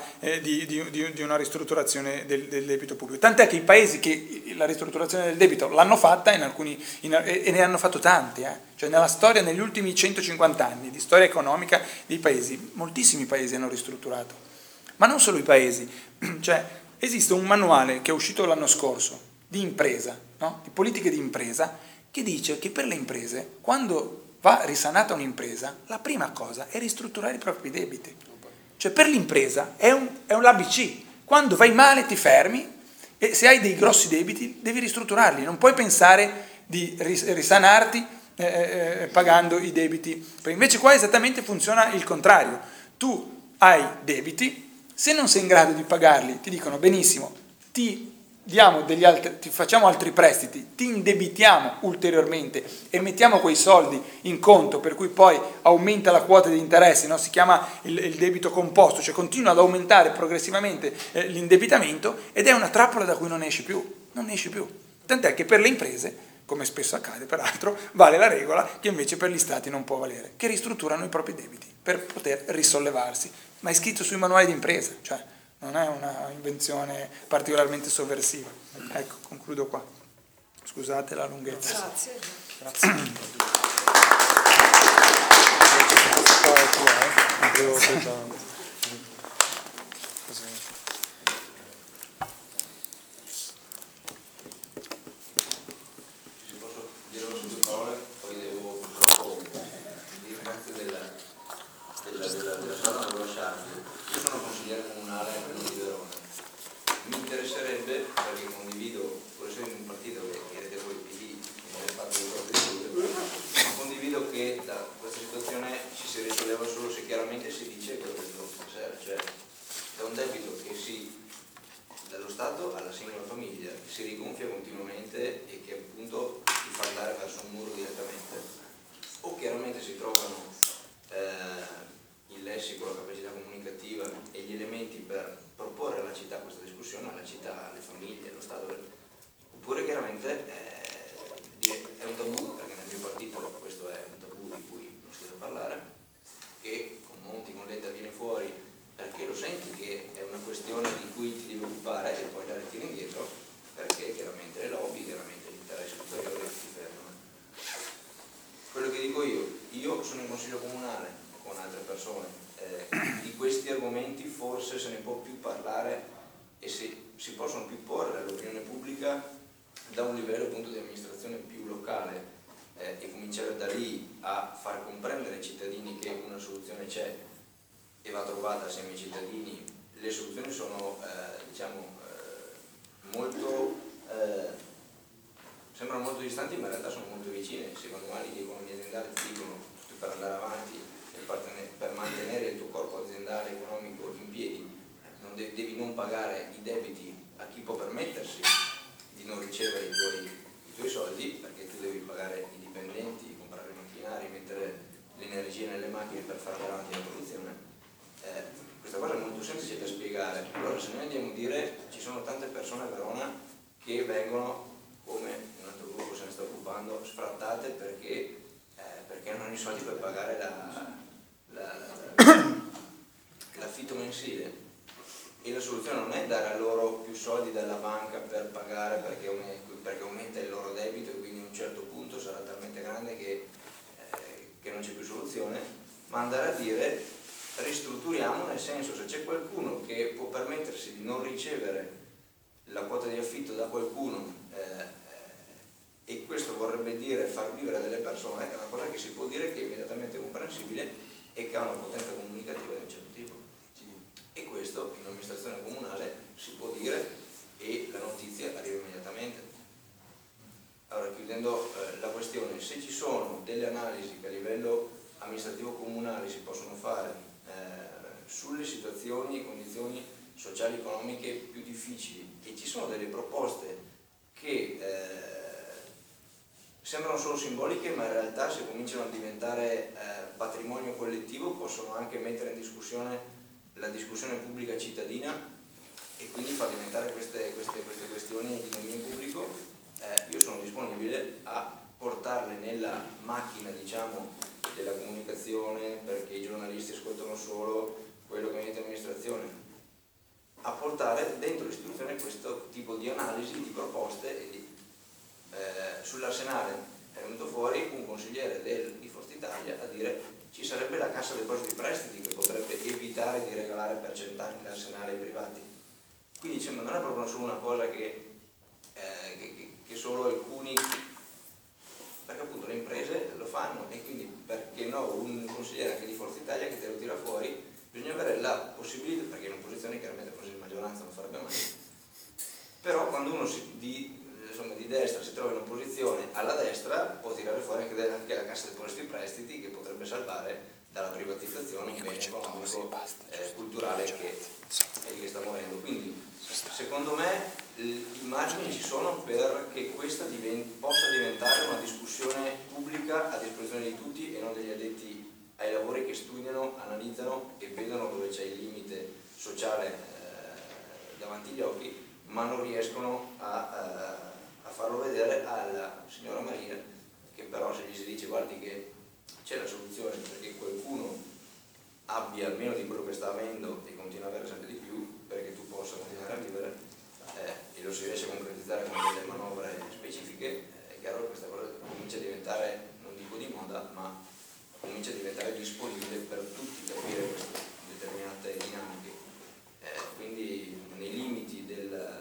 di una ristrutturazione del debito pubblico. Tant'è che i paesi che la ristrutturazione del debito l'hanno fatta, e ne hanno fatto tanti, cioè nella storia, negli ultimi 150 anni di storia economica dei paesi, moltissimi paesi hanno ristrutturato. Ma non solo i paesi, cioè esiste un manuale che è uscito l'anno scorso di impresa, no? Di politiche di impresa, che dice che per le imprese, quando va risanata un'impresa, la prima cosa è ristrutturare i propri debiti. Cioè per l'impresa è un l'ABC, quando vai male ti fermi e se hai dei grossi debiti devi ristrutturarli, non puoi pensare di risanarti pagando i debiti. Perché invece qua esattamente funziona il contrario, tu hai debiti. Se non sei in grado di pagarli, ti dicono benissimo, ti facciamo altri prestiti, ti indebitiamo ulteriormente e mettiamo quei soldi in conto, per cui poi aumenta la quota di interessi, no? Si chiama il debito composto, cioè continua ad aumentare progressivamente l'indebitamento, ed è una trappola da cui non esci più. Tant'è che per le imprese, come spesso accade peraltro, vale la regola che invece per gli stati non può valere, che ristrutturano i propri debiti per poter risollevarsi. Ma è scritto sui manuali di impresa, cioè non è una invenzione particolarmente sovversiva. Ecco, concludo qua. Scusate la lunghezza. Grazie. Si rigonfia continuamente e che appunto ti fa andare verso un muro direttamente, o chiaramente si trovano il lessico, la capacità comunicativa e gli elementi per proporre alla città questa discussione, alla città, alle famiglie, allo Stato, oppure chiaramente è un tabù, perché nel mio partito questo è un tabù di cui non si deve parlare, che con Monti, con Letta viene fuori perché lo senti che è una questione di cui ti devi occupare e poi la ritiri indietro, perché chiaramente le lobby, chiaramente gli interessi superiori ti fermano. Quello che dico io sono in consiglio comunale con altre persone di questi argomenti forse se ne può più parlare e si possono più porre all'opinione pubblica da un livello appunto di amministrazione più locale e cominciare da lì a far comprendere ai cittadini che una soluzione c'è e va trovata assieme ai cittadini. Le soluzioni sono molto sembrano molto distanti, ma in realtà sono molto vicine. Se i manuali di economia aziendale ti dicono che per andare avanti per mantenere il tuo corpo aziendale economico in piedi devi non pagare i debiti a chi può permettersi di non ricevere i tuoi soldi, perché tu devi pagare i dipendenti, comprare i macchinari, mettere l'energia nelle macchine per far andare avanti la produzione. Questa cosa è molto semplice da spiegare. Allora, se noi andiamo a dire ci sono tante persone a Verona che vengono, come un altro gruppo se ne sta occupando, sfrattate perché non hanno i soldi per pagare l'affitto mensile, e la soluzione non è dare a loro più soldi dalla banca per pagare perché aumenta il loro debito e quindi a un certo punto sarà talmente grande che non c'è più soluzione, ma andare a dire ristrutturiamo, nel senso, se c'è qualcuno che può permettersi di non ricevere la quota di affitto da qualcuno e questo vorrebbe dire far vivere delle persone, è una cosa che si può dire, che è immediatamente comprensibile e che ha una potenza comunicativa di un certo tipo. E questo in amministrazione comunale si può dire e la notizia arriva immediatamente. Allora, chiudendo la questione, se ci sono delle analisi che a livello amministrativo comunale si possono fare sulle situazioni e condizioni sociali e economiche più difficili e ci sono delle proposte che sembrano solo simboliche, ma in realtà se cominciano a diventare patrimonio collettivo possono anche mettere in discussione la discussione pubblica cittadina e quindi far diventare queste questioni di dominio pubblico, io sono disponibile a portarle nella macchina, diciamo, della comunicazione, perché i giornalisti ascoltano solo quello che viene in amministrazione, a portare dentro l'istituzione questo tipo di analisi, di proposte e sull'Arsenale è venuto fuori un consigliere di Forza Italia a dire ci sarebbe la Cassa Depositi Prestiti che potrebbe evitare di regalare per 100 anni l'Arsenale ai privati. Quindi diciamo, non è proprio solo una cosa che solo alcuni, perché appunto le imprese lo fanno e quindi perché no un consigliere anche di Forza Italia che te lo tira fuori, bisogna avere la possibilità, perché in opposizione chiaramente forse in maggioranza non farebbe mai, però quando uno di destra si trova in opposizione alla destra può tirare fuori anche la Cassa Depositi Prestiti che potrebbe salvare dalla privatizzazione un bene economico culturale che sta morendo. Quindi secondo me i margini ci sono perché questa possa diventare una discussione pubblica a disposizione di tutti e non degli addetti ai lavori che studiano, analizzano e vedono dove c'è il limite sociale davanti agli occhi, ma non riescono a farlo vedere alla signora Maria, che però se gli si dice guardi che c'è la soluzione perché qualcuno abbia almeno di quello che sta avendo e continua a avere sempre di più perché tu possa continuare a vivere e lo si riesce a concretizzare con delle manovre specifiche, è chiaro che questa cosa comincia a diventare, non dico di moda, ma comincia a diventare disponibile per tutti capire queste determinate dinamiche. Quindi nei limiti del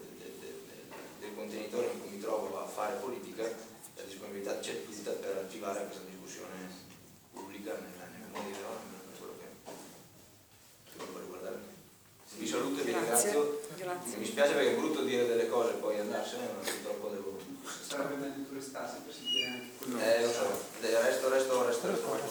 contenitore in cui mi trovo a fare politica, la disponibilità c'è tutta per attivare questa discussione pubblica nel mondo di Verona, per quello che può riguardare. Vi saluto e vi ringrazio. Grazie. Mi spiace perché è brutto dire delle cose e poi andarsene, ma purtroppo devo. Sarebbe meglio tu restassi per sentire anche quello Lo so, resto.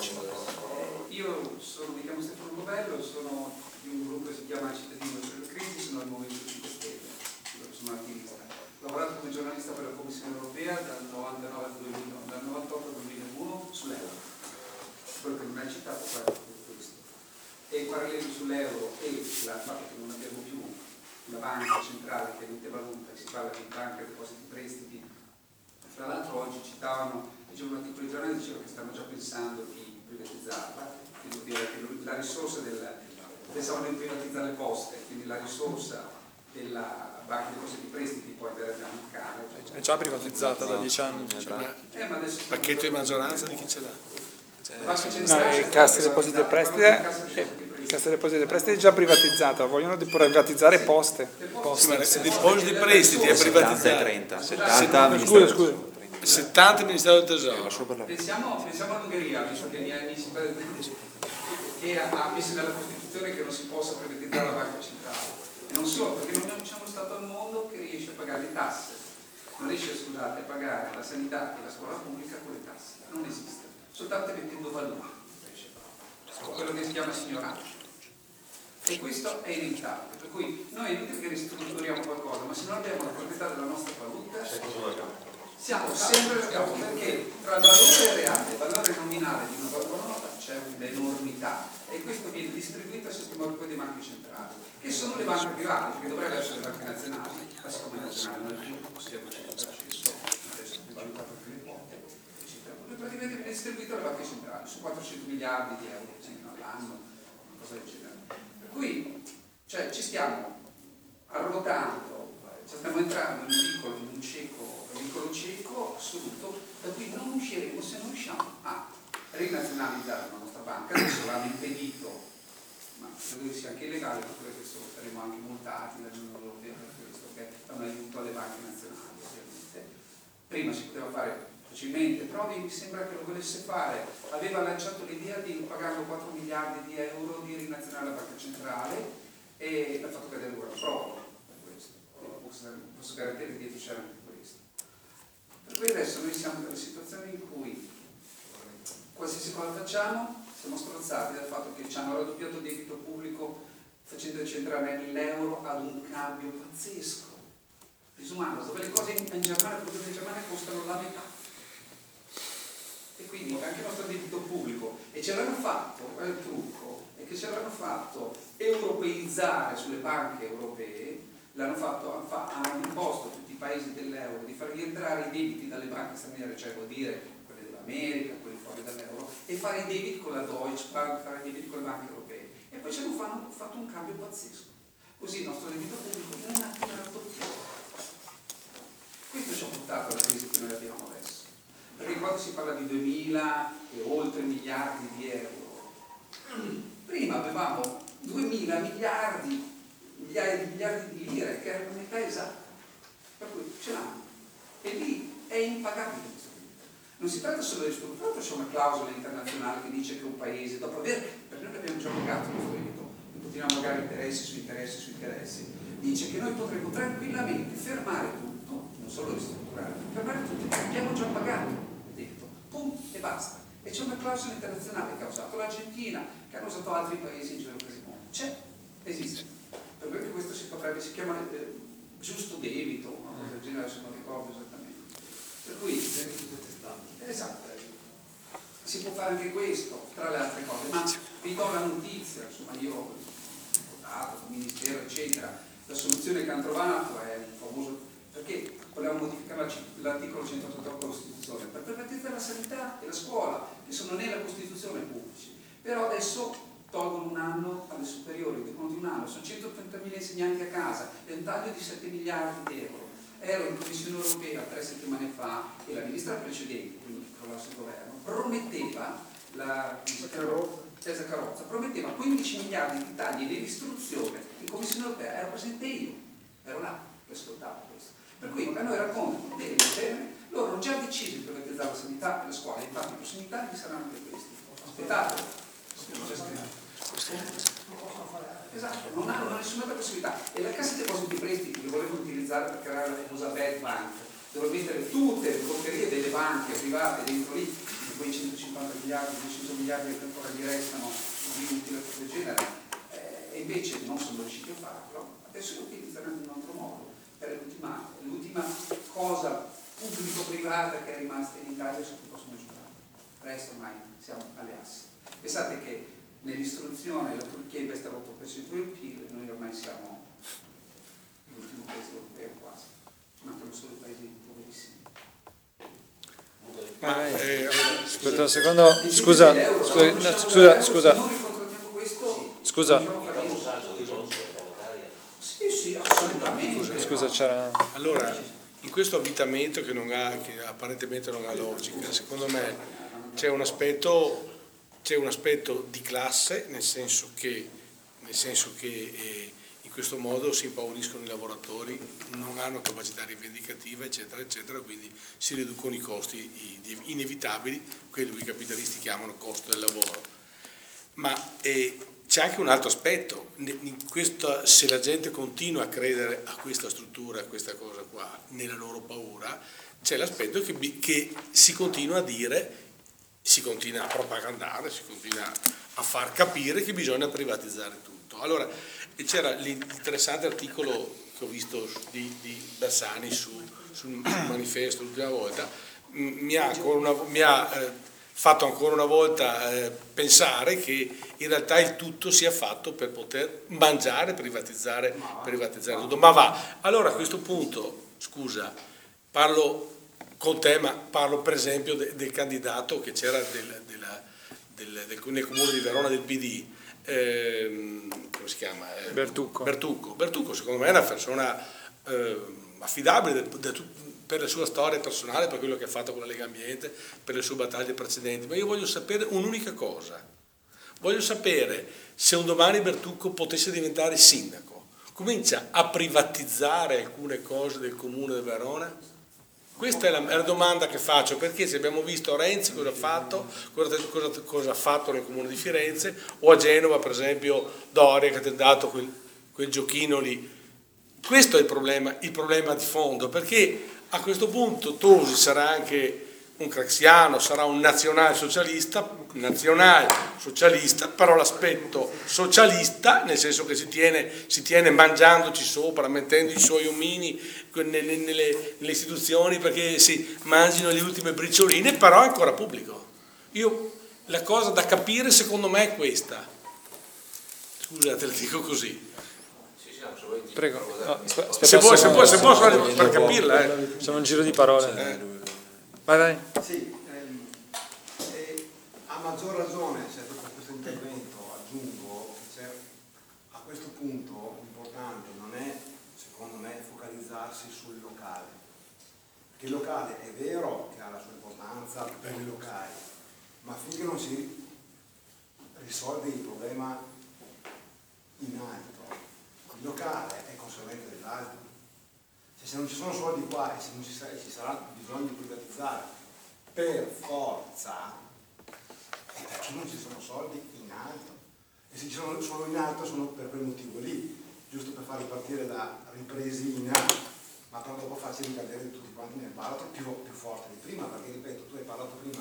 Io mi chiamo Stefano Govello, sono di un gruppo che si chiama Cittadini per la Crisi, sono del Movimento 5 Stelle, sono attivista. Ho lavorato come giornalista per la Commissione Europea dal 99 al 2009, dal 98 al 2001 sull'euro. Quello che non è citato è questo. E in parallelo sull'euro e il fatto che non abbiamo più una banca centrale che emette valuta, che si parla di banca, depositi, prestiti. Tra l'altro oggi citavano, un articolo di giornale diceva che stanno già pensando di privatizzarla, quindi dire che la risorsa pensavano di privatizzare le poste, quindi la risorsa della banca depositi prestiti poi andrebbe a mancare. È già privatizzata da 10 anni. Ma adesso Pacchetto di maggioranza di chi ce l'ha? Cassa Depositi e Prestiti è già privatizzata, vogliono privatizzare Poste. Depositi e prestiti è privatizzata. 30, 70 Scusa. 70 Ministero del Tesoro. Pensiamo all'Ungheria, visto che ha messo nella Costituzione che non si possa privatizzare la banca centrale. E non solo, perché non c'è uno Stato al mondo che riesce a pagare le tasse, non riesce, scusate, a pagare la sanità e la scuola pubblica con le tasse. Non esiste, soltanto mettendo valore, quello che si chiama signoraggio. E questo è inevitabile, per cui noi è inutile che ristrutturiamo qualcosa, ma se non abbiamo la proprietà della nostra valuta, siamo sempre a capo, perché tra il valore reale e il valore nominale di una nota c'è un'enormità, e questo viene distribuito al sistema europeo dei banche centrali, che sono le banche private, perché dovrebbero essere le banche nazionali, ma siccome nazionali non è più, possiamo accettare adesso è valutato più le quote, praticamente viene distribuito alle banche centrali su 400 miliardi di euro all'anno, cosa del genere. Per cui ci stiamo arrotando, stiamo entrando in un vicolo cieco assoluto, da cui non usciremo se non riusciamo a rinazionalizzare la nostra banca. Adesso l'hanno impedito, ma credo che sia anche illegale, ma per questo saremo anche multati dall'Unione Europea per questo, che è un aiuto alle banche nazionali, ovviamente. Prima si poteva fare facilmente, Prodi mi sembra che lo volesse fare, aveva lanciato l'idea di pagare 4 miliardi di euro di rinazionare la banca centrale e l'ha fatto cadere ora Prodi per questo. Posso garantire che dietro c'era anche questo. Per cui adesso noi siamo in una situazione in cui qualsiasi cosa facciamo siamo strozzati dal fatto che ci hanno raddoppiato il debito pubblico facendoci entrare nell'euro ad un cambio pazzesco, disumano, dove le cose in Germania costano la metà. E quindi anche il nostro debito pubblico, e ce l'hanno fatto, il trucco è che ce l'hanno fatto europeizzare sulle banche europee, hanno imposto a tutti i paesi dell'euro di far rientrare i debiti dalle banche straniere, cioè vuol dire quelle dell'America, quelli fuori dall'euro, e fare i debiti con la Deutsche Bank, fare i debiti con le banche europee. E poi ci hanno fatto un cambio pazzesco. Così il nostro debito pubblico non ha più raddoppiato. Questo ci ha portato alla crisi che noi abbiamo adesso. Perché quando si parla di 2000 e oltre miliardi di euro, prima avevamo 2000 miliardi di lire, che era la metà esatta, per cui ce l'hanno. E lì è impagabile questo debito. Non si tratta solo di ristrutturato, c'è una clausola internazionale che dice che un paese, dopo aver, perché noi abbiamo già pagato questo debito, noi continuiamo a pagare interessi su interessi su interessi, dice che noi potremmo tranquillamente fermare tutto, non solo ristrutturare, fermare tutto, perché abbiamo già pagato. Punto e basta. E c'è una clausola internazionale che ha usato l'Argentina, che hanno usato altri paesi in giro per il mondo. Esiste. Per cui questo si chiama giusto debito, una cosa del genere, se non ricordo esattamente. Per cui, esatto, si può fare anche questo, tra le altre cose, ma vi do la notizia, insomma io ho votato, il Ministero, eccetera, la soluzione che hanno trovato è il famoso, perché volevamo modificare l'articolo 188 della Costituzione per privatizzare la sanità e la scuola, che sono nella Costituzione pubblici, però adesso tolgono un anno alle superiori, dicono di un anno, sono 130.000 insegnanti a casa, è un taglio di 7 miliardi di euro. Ero in Commissione Europea 3 settimane fa e la ministra precedente, quindi che crollasse il governo, prometteva, Teresa Carrozza, prometteva 15 miliardi di tagli dell'istruzione in Commissione Europea, ero presente io, ero là, che ascoltavo questo. Per cui a noi raccontano delle teme, loro hanno già deciso di privatizzare la sanità e la scuola, infatti i prossimi tagli saranno anche questi. Aspettate. Esatto, non hanno nessuna possibilità. E la Cassa Depositi e Prestiti che volevano utilizzare per creare la famosa bad bank, dove mettere tutte le porcherie delle banche private dentro lì, di quei 150 miliardi, 200 miliardi che ancora gli restano di utile per del genere, e invece non sono riusciti a farlo, adesso lo utilizzano in un altro modo. Per l'ultima cosa pubblico-privata che è rimasta in Italia su cui possono giocare. Il resto ormai siamo alle assi. Pensate che nell'istruzione la Turchia investe l'8% del PIL, noi ormai siamo l'ultimo paese europeo quasi, mancano solo i paesi poverissimi. Aspetta un secondo, scusa. Sì, assolutamente. Scusa, c'era... Allora, in questo avvitamento che apparentemente non ha logica, secondo me c'è un aspetto c'è un aspetto di classe, nel senso che in questo modo si impauriscono i lavoratori, non hanno capacità rivendicativa, eccetera, eccetera, quindi si riducono i costi inevitabili, quelli che i capitalisti chiamano costo del lavoro. Ma c'è anche un altro aspetto, se la gente continua a credere a questa struttura, a questa cosa qua, nella loro paura, c'è l'aspetto che si continua a dire, si continua a propagandare, si continua a far capire che bisogna privatizzare tutto. Allora, c'era l'interessante articolo che ho visto di Bersani sul manifesto l'ultima volta, mi ha fatto ancora una volta pensare che in realtà il tutto sia fatto per poter mangiare, privatizzare tutto. Ma va, allora a questo punto, scusa, parlo con te, ma parlo per esempio del candidato che c'era nel comune di Verona del PD, come si chiama? Bertucco secondo me è una persona affidabile per la sua storia personale, per quello che ha fatto con la Lega Ambiente, per le sue battaglie precedenti, ma io voglio sapere un'unica cosa, voglio sapere se un domani Bertucco potesse diventare sindaco, comincia a privatizzare alcune cose del comune di Verona? Questa è la domanda che faccio, perché se abbiamo visto Renzi cosa ha fatto nel comune di Firenze, o a Genova per esempio Doria che ti ha dato quel giochino lì. Questo è il problema di fondo, perché a questo punto Tosi sarà anche un craxiano, sarà un nazionalsocialista, però l'aspetto socialista, nel senso che si tiene mangiandoci sopra, mettendo i suoi omini nelle istituzioni perché si mangino le ultime bricioline, però è ancora pubblico. La cosa da capire secondo me è questa. Scusate, la dico così. Prego. No, se può per capirla. Facciamo un giro di parole. Vai. Sì, a maggior ragione, sempre per questo intervento, aggiungo che a questo punto l'importante non è, secondo me, focalizzarsi sul locale. Perché il locale è vero che ha la sua importanza per i locali, ma finché non si risolve il problema in alto, il locale è conseguente dell'altro. Se non ci sono soldi qua e se non ci sarà bisogno di privatizzare per forza, è perché non ci sono soldi in alto. E se ci sono in alto sono per quel motivo lì, giusto per far ripartire da ripresi in alto, ma però dopo farci ricadere tutti quanti nel baratro più forte di prima, perché ripeto, tu hai parlato prima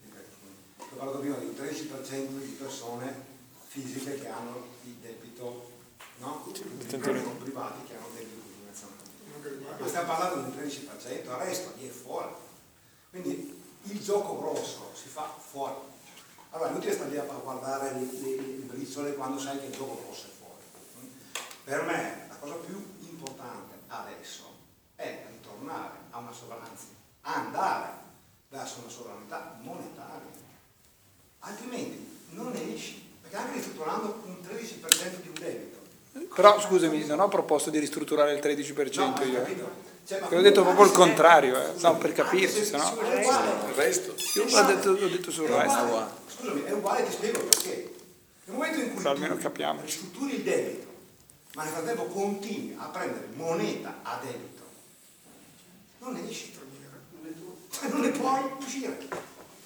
di un 13% di persone fisiche che hanno il debito, no? Privati che hanno debito nazionale. Ma stiamo parlando del 13%, il resto lì è fuori. Quindi il gioco grosso si fa fuori. Allora è inutile stare lì a guardare le briciole quando sai che il gioco grosso è fuori. Per me la cosa più importante adesso è ritornare a una sovranità, andare verso una sovranità monetaria. Altrimenti non ne esci, perché anche ristrutturando un 13% di un debito. Però scusami, non ho proposto di ristrutturare il 13% io. Cioè, ho detto proprio il contrario, no, per capirci, se no. Il resto. Io ho detto sul resto. Scusami, è uguale, ti spiego perché. Nel momento in cui almeno capiamo, ristrutturi il debito, ma nel frattempo continui a prendere moneta a debito, non ne esci, non ne puoi uscire.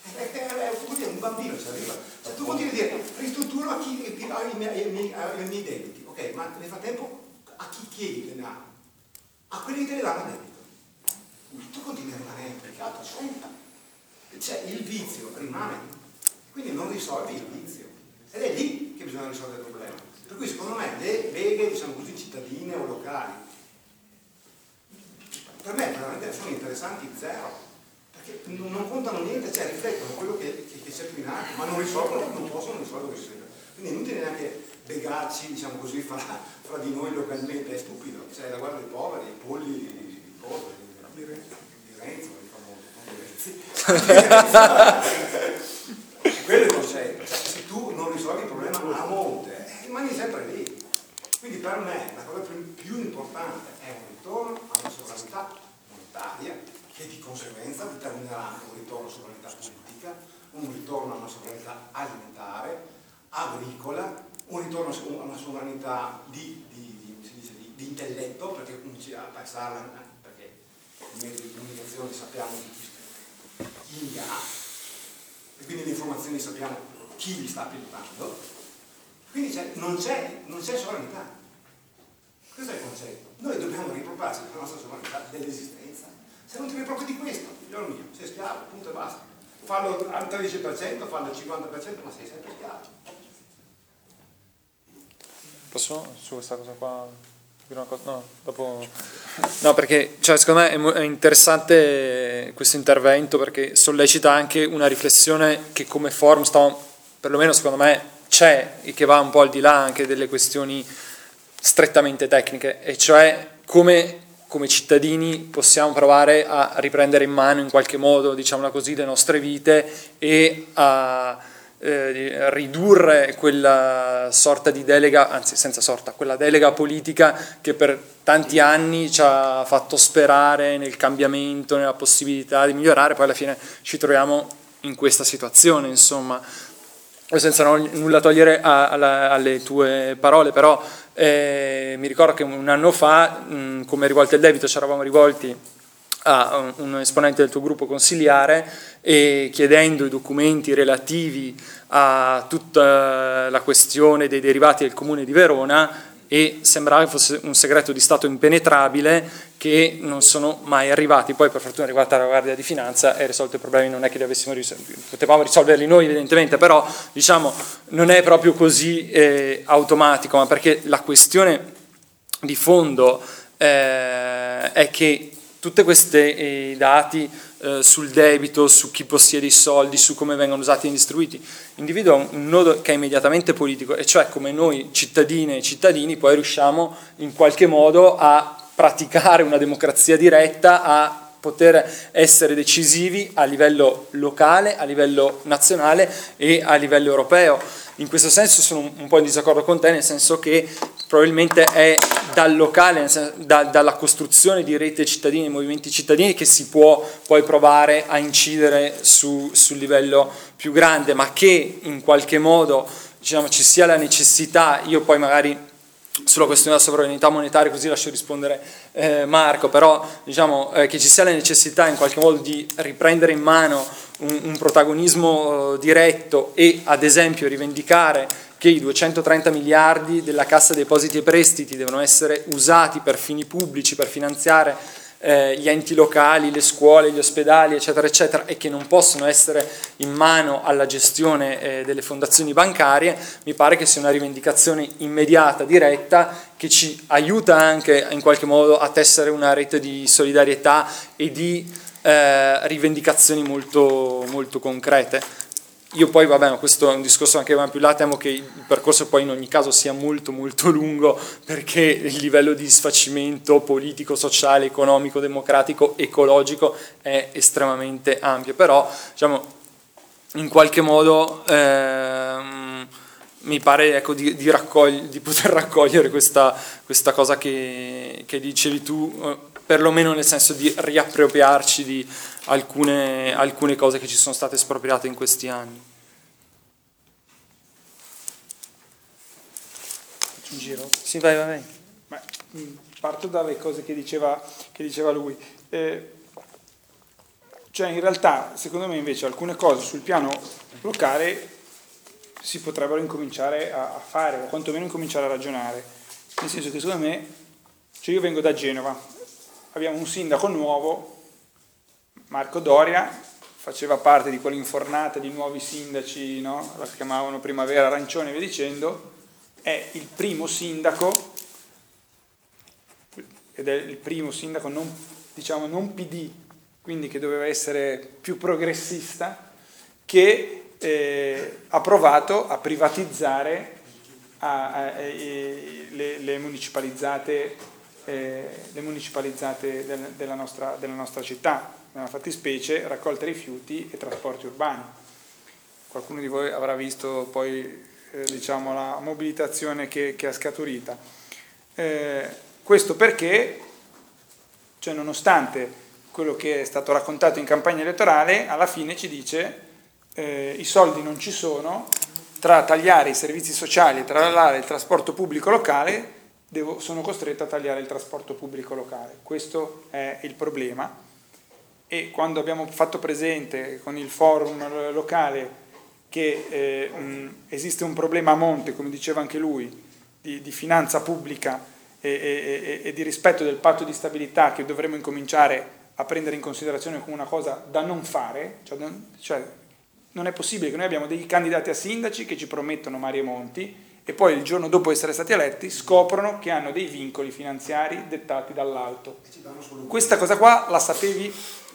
È un bambino ci arriva. Cioè, tu continui a dire ristrutturo a chi ha i miei debiti, ok, ma nel frattempo a chi chiedi denaro? A quelli che te ne danno a debito. Tu continui a rimanere implicato sempre. Cioè il vizio rimane, quindi non risolvi il vizio. Ed è lì che bisogna risolvere il problema. Per cui secondo me le leghe, diciamo così, cittadine o locali, per me veramente sono interessanti zero. Perché non contano niente, cioè riflettono quello che c'è più in alto, ma non possono risolvere questo. Quindi è inutile neanche legarci, diciamo così, fra di noi localmente, è stupido. Cioè la guardia dei poveri, i polli di Renzo, di famoso, quello è il concetto. Cioè, se tu non risolvi il problema a monte, rimani sempre lì. Quindi per me la cosa più importante è un ritorno a una sovranità monetaria, che di conseguenza determinerà anche un ritorno alla sovranità politica, un ritorno a una sovranità alimentare, agricola, un ritorno a una sovranità di intelletto, perché cominci a passarla, perché i mezzi di comunicazione sappiamo chi li ha, e quindi le informazioni sappiamo chi li sta pilotando, quindi non c'è sovranità. Questo è il concetto. Noi dobbiamo riappropriarci della nostra sovranità dell'esistenza. Se non ti riappropri di questo, figliolo mio, sei schiavo, punto e basta. Fallo al 13%, fallo al 50%, ma sei sempre schiavo. Posso su questa cosa qua dire una cosa? No, dopo. No, perché secondo me è interessante questo intervento, perché sollecita anche una riflessione che come forum perlomeno secondo me c'è, e che va un po' al di là anche delle questioni strettamente tecniche, e cioè come cittadini possiamo provare a riprendere in mano in qualche modo, diciamola così, le nostre vite e a ridurre quella sorta di delega, anzi senza sorta, quella delega politica che per tanti anni ci ha fatto sperare nel cambiamento, nella possibilità di migliorare, poi alla fine ci troviamo in questa situazione, insomma. Senza nulla togliere alle tue parole, però mi ricordo che un anno fa, come Rivolte al Debito, ci eravamo rivolti a un esponente del tuo gruppo consiliare e chiedendo i documenti relativi a tutta la questione dei derivati del Comune di Verona, e sembrava che fosse un segreto di Stato impenetrabile, che non sono mai arrivati. Poi per fortuna è arrivata la Guardia di Finanza e risolto i problemi, non è che li avessimo potevamo risolverli noi evidentemente, però diciamo non è proprio così automatico, ma perché la questione di fondo è che tutte queste dati sul debito, su chi possiede i soldi, su come vengono usati e distribuiti, individua un nodo che è immediatamente politico, e cioè come noi cittadine e cittadini poi riusciamo in qualche modo a praticare una democrazia diretta, a poter essere decisivi a livello locale, a livello nazionale e a livello europeo. In questo senso sono un po' in disaccordo con te, nel senso che probabilmente è dal locale, dalla costruzione di rete cittadini, movimenti cittadini, che si può poi provare a incidere sul livello più grande, ma che in qualche modo, diciamo, ci sia la necessità. Io poi magari sulla questione della sovranità monetaria così lascio rispondere Marco, però diciamo che ci sia la necessità in qualche modo di riprendere in mano un protagonismo diretto e ad esempio rivendicare che i 230 miliardi della Cassa Depositi e Prestiti devono essere usati per fini pubblici, per finanziare gli enti locali, le scuole, gli ospedali, eccetera, eccetera, e che non possono essere in mano alla gestione delle fondazioni bancarie. Mi pare che sia una rivendicazione immediata, diretta, che ci aiuta anche in qualche modo a tessere una rete di solidarietà e di rivendicazioni molto, molto concrete. Io poi, vabbè, questo è un discorso anche più là, temo che il percorso poi in ogni caso sia molto molto lungo, perché il livello di sfacimento politico, sociale, economico, democratico, ecologico è estremamente ampio, però diciamo in qualche modo mi pare, ecco, di poter raccogliere questa cosa che dicevi tu, perlomeno nel senso di riappropriarci di alcune cose che ci sono state espropriate in questi anni. Faccio un giro? Sì, vai. Ma, parto dalle cose che diceva lui. Cioè in realtà, secondo me invece, alcune cose sul piano locale si potrebbero incominciare a fare, o quantomeno incominciare a ragionare. Nel senso che secondo me, cioè io vengo da Genova, abbiamo un sindaco nuovo, Marco Doria, faceva parte di quell'infornata di nuovi sindaci, no? La chiamavano Primavera Arancione e via dicendo, è il primo sindaco, ed è il primo sindaco non PD, quindi che doveva essere più progressista, che ha provato a privatizzare le municipalizzate della nostra città, nella fattispecie raccolta rifiuti e trasporti urbani. Qualcuno di voi avrà visto poi diciamo la mobilitazione che ha scaturita. Questo perché, cioè, nonostante quello che è stato raccontato in campagna elettorale, alla fine ci dice i soldi non ci sono, tra tagliare i servizi sociali e tagliare il trasporto pubblico locale, sono costretto a tagliare il trasporto pubblico locale. Questo è il problema. E quando abbiamo fatto presente con il forum locale che esiste un problema a monte, come diceva anche lui, di finanza pubblica e di rispetto del patto di stabilità, che dovremmo incominciare a prendere in considerazione come una cosa da non fare, cioè non è possibile che noi abbiamo dei candidati a sindaci che ci promettono mari e monti e poi il giorno dopo essere stati eletti scoprono che hanno dei vincoli finanziari dettati dall'alto. Questa cosa qua la sapevi,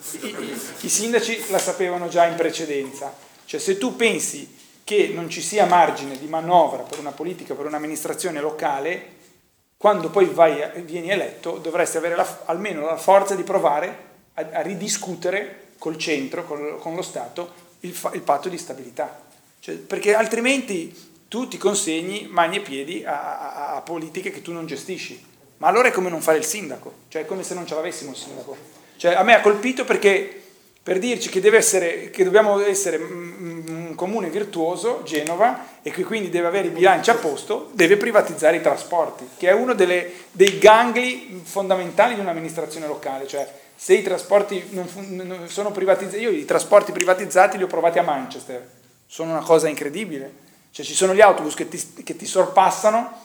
i sindaci la sapevano già in precedenza. Cioè, se tu pensi che non ci sia margine di manovra per una politica, per un'amministrazione locale, quando poi vieni eletto dovresti avere almeno la forza di provare a ridiscutere col centro, con lo Stato, il patto di stabilità. Cioè, perché altrimenti tu ti consegni mani e piedi a politiche che tu non gestisci. Ma allora è come non fare il sindaco, cioè è come se non ce l'avessimo il sindaco. Cioè, a me ha colpito perché per dirci che dobbiamo essere un comune virtuoso, Genova, e che quindi deve avere i bilanci a posto, deve privatizzare i trasporti, che è uno dei gangli fondamentali di un'amministrazione locale. Cioè, se i trasporti non sono privatizzati, io i trasporti privatizzati li ho provati a Manchester, sono una cosa incredibile. Cioè, ci sono gli autobus che ti sorpassano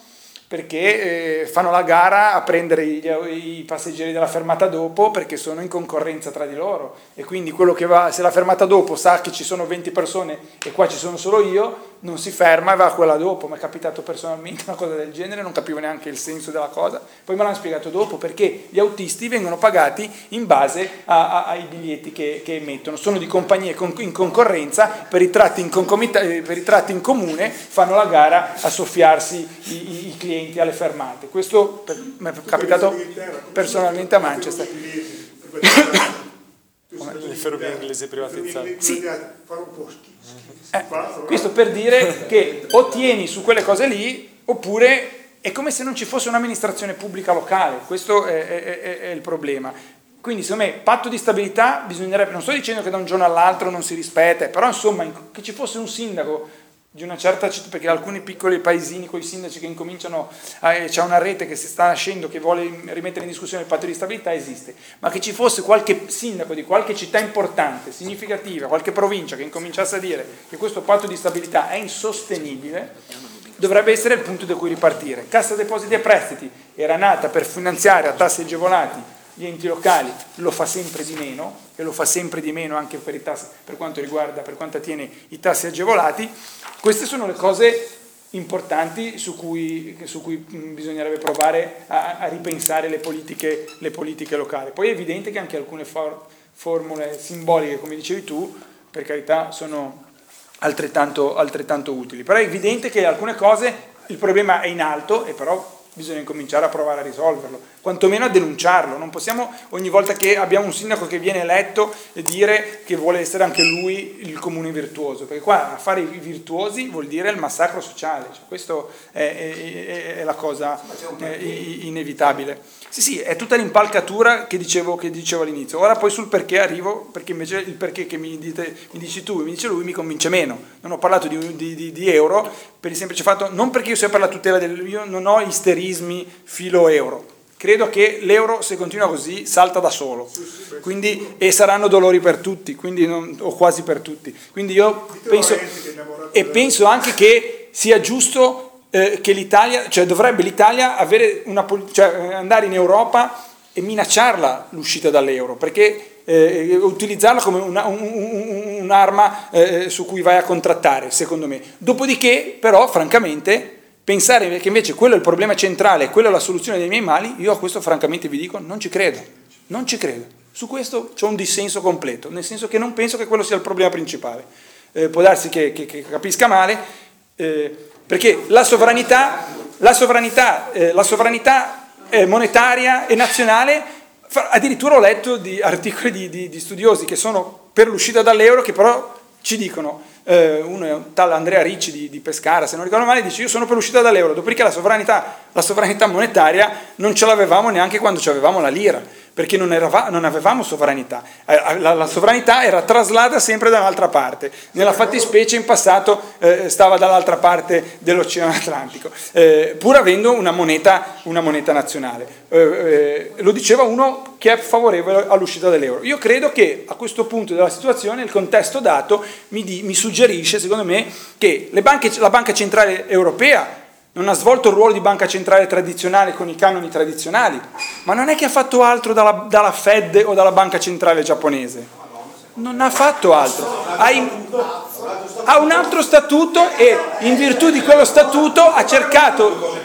perché fanno la gara a prendere i passeggeri della fermata dopo, perché sono in concorrenza tra di loro, e quindi quello che va, se la fermata dopo sa che ci sono 20 persone e qua ci sono solo io, non si ferma e va a quella dopo. Mi è capitato personalmente una cosa del genere, non capivo neanche il senso della cosa, poi me l'hanno spiegato dopo, perché gli autisti vengono pagati in base ai biglietti che emettono, sono di compagnie in concorrenza, per i tratti in comune fanno la gara a soffiarsi i clienti alle fermate. Questo mi è capitato personalmente a Manchester. Le ferrovie inglesi privatizzate. Sì. Questo per dire che o tieni su quelle cose lì, oppure è come se non ci fosse un'amministrazione pubblica locale. Questo è il problema. Quindi secondo me patto di stabilità bisognerebbe, non sto dicendo che da un giorno all'altro non si rispetta, però insomma che ci fosse un sindaco di una certa città, perché alcuni piccoli paesini con i sindaci che incominciano, c'è una rete che si sta nascendo che vuole rimettere in discussione il patto di stabilità, esiste, ma che ci fosse qualche sindaco di qualche città importante, significativa, qualche provincia che incominciasse a dire che questo patto di stabilità è insostenibile, dovrebbe essere il punto da cui ripartire. Cassa depositi e prestiti era nata per finanziare a tassi agevolati gli enti locali, lo fa sempre di meno, e lo fa sempre di meno anche per quanto attiene i tassi agevolati. Queste sono le cose importanti su cui bisognerebbe provare a ripensare le politiche locali. Poi è evidente che anche alcune formule simboliche, come dicevi tu, per carità sono altrettanto utili, però è evidente che alcune cose il problema è in alto e però bisogna incominciare a provare a risolverlo, quantomeno a denunciarlo. Non possiamo ogni volta che abbiamo un sindaco che viene eletto dire che vuole essere anche lui il comune virtuoso, perché qua a fare i virtuosi vuol dire il massacro sociale, cioè, questo è la cosa inevitabile. Sì, è tutta l'impalcatura che dicevo all'inizio. Ora poi sul perché arrivo, perché invece il perché che mi dici tu e mi dice lui mi convince meno. Non ho parlato di euro per il semplice fatto, non perché io sia per la tutela io non ho isterismi filo euro. Credo che l'euro, se continua così, salta da solo, quindi, e saranno dolori per tutti, quindi o quasi per tutti. Quindi io penso anche che sia giusto che l'Italia, cioè dovrebbe l'Italia avere andare in Europa e minacciarla l'uscita dall'euro, perché utilizzarla come un'arma su cui vai a contrattare, secondo me. Dopodiché, però, francamente, pensare che invece quello è il problema centrale, quella è la soluzione dei miei mali, io a questo francamente vi dico non ci credo. Su questo c'ho un dissenso completo, nel senso che non penso che quello sia il problema principale. Può darsi che capisca male, perché la sovranità monetaria e nazionale, addirittura ho letto di articoli di studiosi che sono per l'uscita dall'euro, che però ci dicono, uno è un tal Andrea Ricci di Pescara, se non ricordo male, dice io sono per l'uscita dall'euro, dopodiché la sovranità monetaria non ce l'avevamo neanche quando avevamo la lira, perché non avevamo sovranità. La sovranità era traslata sempre da un'altra parte. Nella fattispecie in passato stava dall'altra parte dell'Oceano Atlantico, pur avendo una moneta nazionale. Lo diceva uno che è favorevole all'uscita dall'euro. Io credo che a questo punto della situazione il contesto dato mi suggerisce, secondo me, che la Banca Centrale Europea non ha svolto il ruolo di banca centrale tradizionale con i canoni tradizionali, ma non è che ha fatto altro dalla Fed o dalla banca centrale giapponese. Non ha fatto altro. Ha un altro statuto e in virtù di quello statuto ha cercato...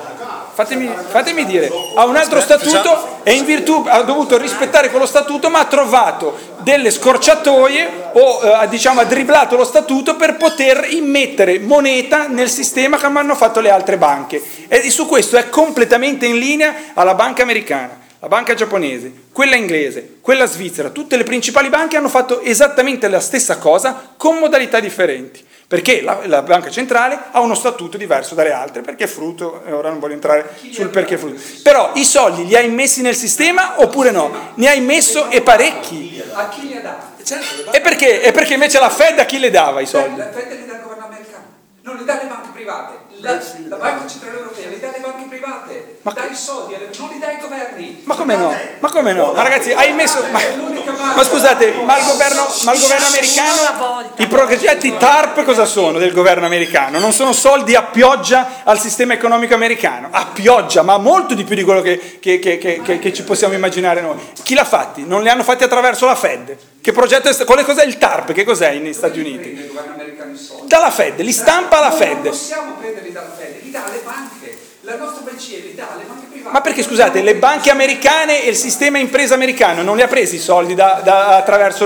Fatemi dire, ha un altro statuto e in virtù ha dovuto rispettare quello statuto, ma ha trovato delle scorciatoie o ha dribblato lo statuto per poter immettere moneta nel sistema come hanno fatto le altre banche. E su questo è completamente in linea alla banca americana, la banca giapponese, quella inglese, quella svizzera. Tutte le principali banche hanno fatto esattamente la stessa cosa con modalità differenti. Perché la banca centrale ha uno statuto diverso dalle altre, perché è frutto, e ora non voglio entrare sul perché è frutto. Però i soldi li hai immessi nel sistema oppure no? Ne hai messo e parecchi. A chi li ha dati? Certo. E perché invece la Fed a chi le dava i soldi? La Fed li dà al governo americano, non li dà alle banche private. La Banca Centrale Europea li dà alle banche private, dà i soldi, non li dà ai governi. Ma come no? Ma come no? Ma ragazzi, hai messo... Ma scusate, ma il governo americano, i progetti TARP cosa sono del governo americano? Non sono soldi a pioggia al sistema economico americano, a pioggia, ma molto di più di quello che ci possiamo immaginare noi. Chi l'ha fatti? Non li hanno fatti attraverso la Fed. Che progetto è? Cos'è il TARP? Che cos'è negli Stati Uniti? Il governo americano i soldi. Dalla Fed, li stampa la Fed. Non possiamo prenderli dalla Fed, li dà alle banche. La nostra BCE li dà alle banche private. Ma perché scusate, le banche americane e il sistema impresa americano non li ha presi i soldi attraverso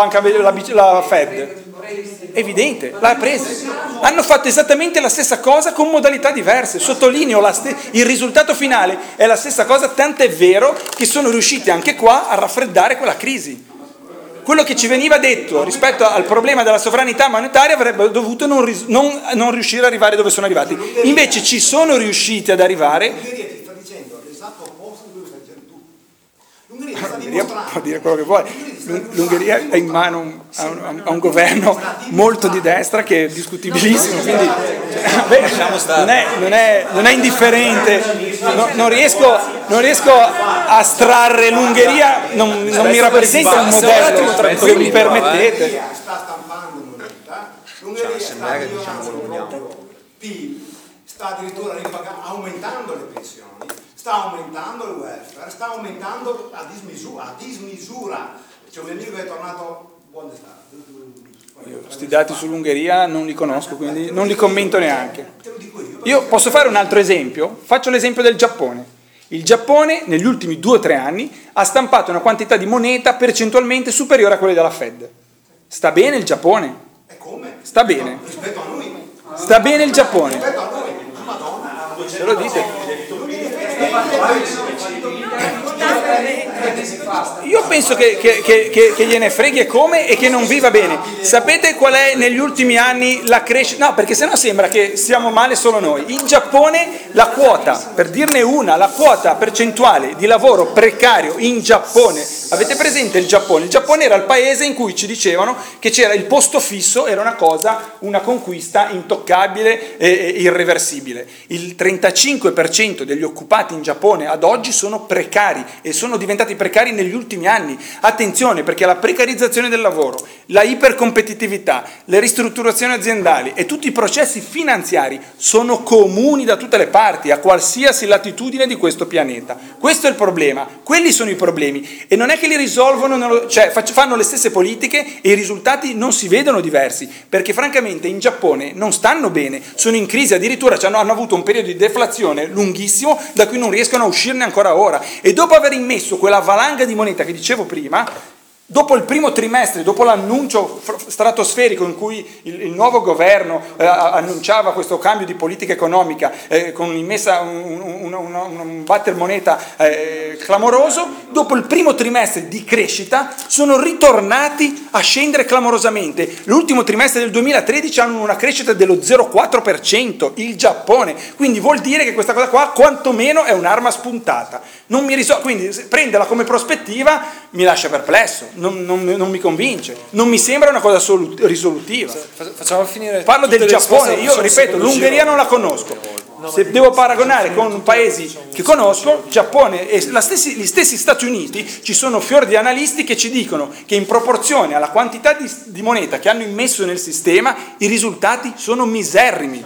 la Fed? Evidente, l'ha presi. Hanno fatto esattamente la stessa cosa con modalità diverse. Sottolineo, il risultato finale è la stessa cosa, tant'è vero che sono riusciti anche qua a raffreddare quella crisi. Quello che ci veniva detto rispetto al problema della sovranità monetaria avrebbe dovuto non riuscire ad arrivare dove sono arrivati. Invece ci sono riusciti ad arrivare. L'Ungheria ti sta dicendo l'esatto opposto di quello che stai dicendo tu. L'Ungheria sta dimostrando. Può dire quello che vuole. L'Ungheria è in mano a un governo molto di destra che è discutibilissimo, quindi non è indifferente. Non riesco a astrarre l'Ungheria, non mi rappresenta un modello, se mi permettete. L'Ungheria sta stampando moneta, l'Ungheria sta migliorando il proprio PIL, sta addirittura aumentando le pensioni, sta aumentando il welfare, sta aumentando a dismisura. C'è un mio amico che è tornato, buon estate. Io questi dati sull'Ungheria non li conosco, quindi non li commento neanche. Io posso fare un altro esempio? Faccio l'esempio del Giappone. Il Giappone negli ultimi 2 o 3 anni ha stampato una quantità di moneta percentualmente superiore a quelle della Fed. Sta bene il Giappone? E come? Sta bene. Rispetto a noi. Sta bene il Giappone? Rispetto a noi. Madonna. Se lo dite. Io penso che gliene freghi e come e che non viva bene. Sapete qual è negli ultimi anni la crescita? No, perché sennò sembra che siamo male solo noi. In Giappone la quota, per dirne una, la quota percentuale di lavoro precario in Giappone, avete presente il Giappone? Il Giappone era il paese in cui ci dicevano che c'era il posto fisso, era una conquista intoccabile e irreversibile. Il 35% degli occupati in Giappone ad oggi sono precari e sono diventati precari negli ultimi anni. Attenzione, perché la precarizzazione del lavoro, la ipercompetitività, le ristrutturazioni aziendali e tutti i processi finanziari sono comuni da tutte le parti, a qualsiasi latitudine di questo pianeta. Questo è il problema, quelli sono i problemi e non è che li risolvono, cioè fanno le stesse politiche e i risultati non si vedono diversi, perché francamente in Giappone non stanno bene, sono in crisi, addirittura hanno avuto un periodo di deflazione lunghissimo da cui non riescono a uscirne ancora ora, e dopo aver immesso quella valanga di moneta che dicevo prima, Dopo il primo trimestre, dopo l'annuncio stratosferico in cui il nuovo governo annunciava questo cambio di politica economica con immessa un batter moneta clamoroso, dopo il primo trimestre di crescita sono ritornati a scendere clamorosamente. L'ultimo trimestre del 2013 hanno una crescita dello 0,4%, il Giappone, quindi vuol dire che questa cosa qua quantomeno è un'arma spuntata. Non mi quindi prenderla come prospettiva mi lascia perplesso. Non mi convince, non mi sembra una cosa risolutiva. Facciamo finire. Parlo del Giappone, io ripeto, l'Ungheria non la conosco. Se devo paragonare con paesi che conosco, Giappone e gli stessi Stati Uniti, ci sono fior di analisti che ci dicono che in proporzione alla quantità di moneta che hanno immesso nel sistema, i risultati sono miserrimi.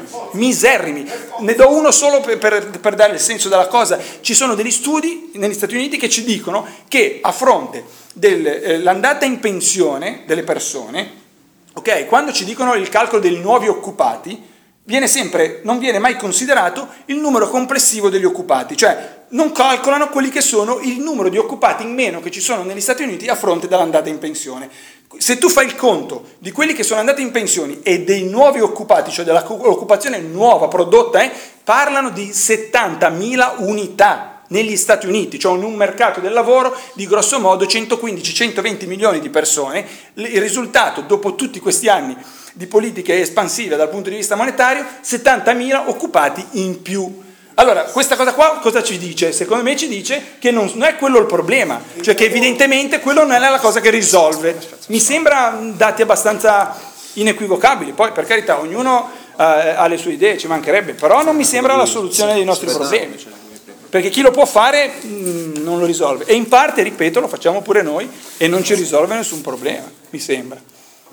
Ne do uno solo per dare il senso della cosa. Ci sono degli studi negli Stati Uniti che ci dicono che a fronte dell'andata in pensione delle persone, ok, quando ci dicono il calcolo dei nuovi occupati, non viene mai considerato il numero complessivo degli occupati, cioè non calcolano quelli che sono il numero di occupati in meno che ci sono negli Stati Uniti a fronte dell'andata in pensione. Se tu fai il conto di quelli che sono andati in pensione e dei nuovi occupati, cioè dell'occupazione nuova prodotta, parlano di 70.000 unità negli Stati Uniti, cioè in un mercato del lavoro di grosso modo 115-120 milioni di persone. Il risultato, dopo tutti questi anni di politiche espansive dal punto di vista monetario, 70.000 occupati in più. Allora, questa cosa qua cosa ci dice? Secondo me ci dice che non è quello il problema, cioè che evidentemente quello non è la cosa che risolve. Mi sembra dati abbastanza inequivocabili, poi per carità ognuno ha le sue idee, ci mancherebbe, però non mi sembra la soluzione dei nostri problemi, perché chi lo può fare non lo risolve, e in parte, ripeto, lo facciamo pure noi e non ci risolve nessun problema, mi sembra.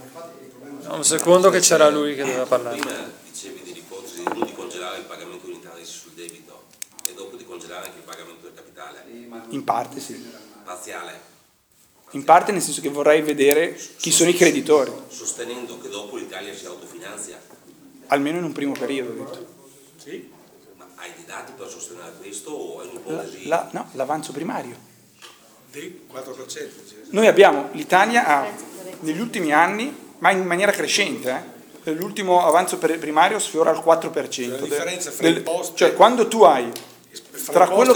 Un secondo che c'era lui che doveva parlare. Prima dicevi dell'ipotesi di congelare il pagamento degli interessi sul debito e dopo di congelare anche il pagamento del capitale. In parte sì. Parziale. In parte nel senso che vorrei vedere chi sono i creditori. Sostenendo che dopo l'Italia si autofinanzia. Almeno in un primo periodo, ho detto. Sì. Ma hai dei dati per sostenere questo o è un'ipotesi? No, l'avanzo primario. Del 4%. Noi abbiamo, l'Italia ha negli ultimi anni, ma in maniera crescente, l'ultimo avanzo primario sfiora il 4%. La differenza fra imposte, cioè quando tu hai tra quello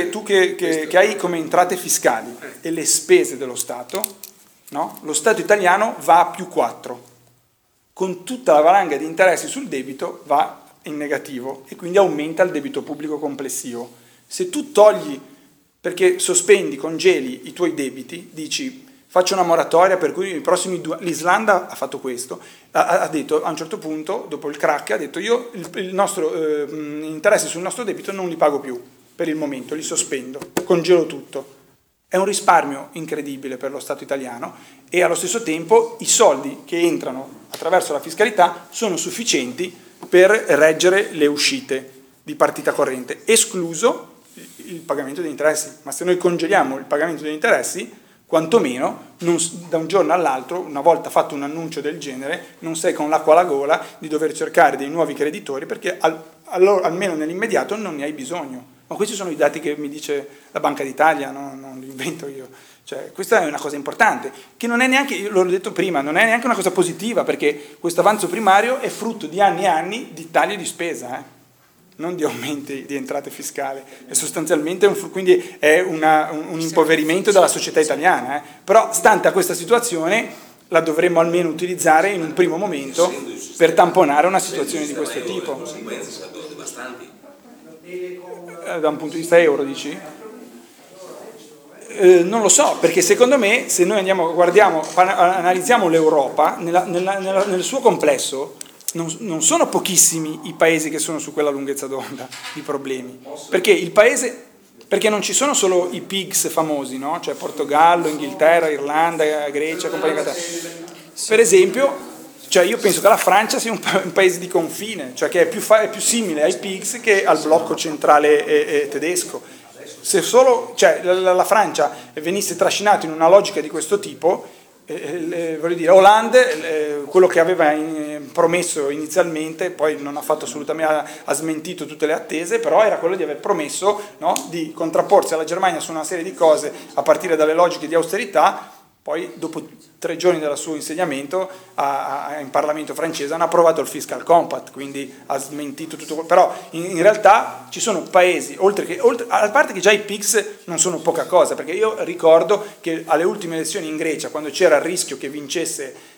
che hai come entrate fiscali e le spese dello Stato, no? Lo Stato italiano va a più 4, con tutta la valanga di interessi sul debito va in negativo e quindi aumenta il debito pubblico complessivo. Se tu togli, perché sospendi, congeli i tuoi debiti, dici faccio una moratoria per cui i prossimi l'Islanda ha fatto questo, ha detto a un certo punto, dopo il crack, ha detto io il nostro interessi sul nostro debito non li pago più per il momento, li sospendo, congelo tutto. È un risparmio incredibile per lo Stato italiano e allo stesso tempo i soldi che entrano attraverso la fiscalità sono sufficienti per reggere le uscite di partita corrente, escluso il pagamento degli interessi. Ma se noi congeliamo il pagamento degli interessi, quantomeno da un giorno all'altro, una volta fatto un annuncio del genere, non sei con l'acqua alla gola di dover cercare dei nuovi creditori perché almeno nell'immediato non ne hai bisogno. Ma questi sono i dati che mi dice la Banca d'Italia, non li invento io. Cioè, questa è una cosa importante, che non è neanche, io l'ho detto prima, non è neanche una cosa positiva, perché questo avanzo primario è frutto di anni e anni di tagli di spesa, non di aumenti di entrate fiscali, è sostanzialmente quindi è un impoverimento della società italiana, però stante a questa situazione la dovremmo almeno utilizzare in un primo momento per tamponare una situazione di questo tipo. Le conseguenze sarebbero devastanti. Da un punto di vista euro, dici? Non lo so, perché secondo me se noi analizziamo l'Europa nel suo complesso, non sono pochissimi i paesi che sono su quella lunghezza d'onda di problemi, perché non ci sono solo i PIGS famosi, no? Cioè Portogallo, Inghilterra, Irlanda, Grecia, compagnia cantante. Per esempio, cioè io penso che la Francia sia un paese di confine, cioè che è più simile ai PIGS che al blocco centrale tedesco. Se solo la Francia venisse trascinata in una logica di questo tipo, voglio dire, Hollande, quello che aveva promesso inizialmente, poi non ha fatto assolutamente, ha smentito tutte le attese, però era quello di aver promesso, no, di contrapporsi alla Germania su una serie di cose a partire dalle logiche di austerità Poi dopo 3 giorni dal suo insediamento in Parlamento francese hanno approvato il Fiscal Compact, quindi ha smentito tutto. Però in realtà ci sono paesi, a parte che già i PIGS non sono poca cosa, perché io ricordo che alle ultime elezioni in Grecia, quando c'era il rischio che vincesse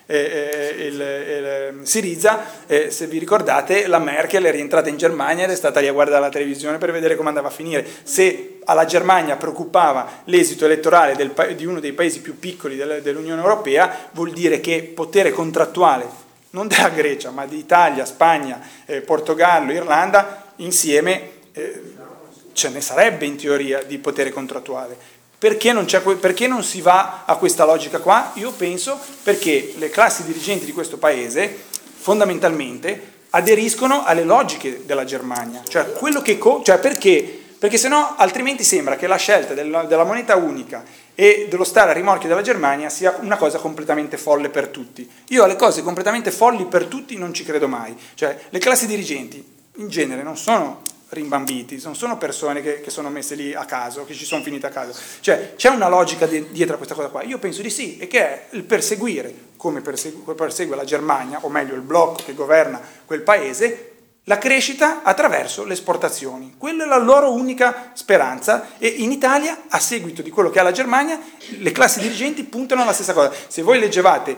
Syriza, se vi ricordate, la Merkel è rientrata in Germania ed è stata lì a guardare la televisione per vedere come andava a finire. Se alla Germania preoccupava l'esito elettorale di uno dei paesi più piccoli dell'Unione Europea, vuol dire che potere contrattuale, non della Grecia, ma di Italia, Spagna, Portogallo, Irlanda, insieme ce ne sarebbe in teoria di potere contrattuale. Perché non si va a questa logica qua? Io penso perché le classi dirigenti di questo paese fondamentalmente aderiscono alle logiche della Germania, cioè quello che perché sennò altrimenti sembra che la scelta della moneta unica e dello stare a rimorchio della Germania sia una cosa completamente folle per tutti. Io alle cose completamente folli per tutti non ci credo mai, cioè le classi dirigenti in genere non sono rimbambiti, non sono persone che sono messe lì a caso, che ci sono finite a caso, cioè c'è una logica dietro a questa cosa qua. Io penso di sì, e che è il perseguire, come persegue la Germania, o meglio il blocco che governa quel paese, la crescita attraverso le esportazioni. Quella è la loro unica speranza, e in Italia, a seguito di quello che ha la Germania, le classi dirigenti puntano alla stessa cosa. Se voi leggevate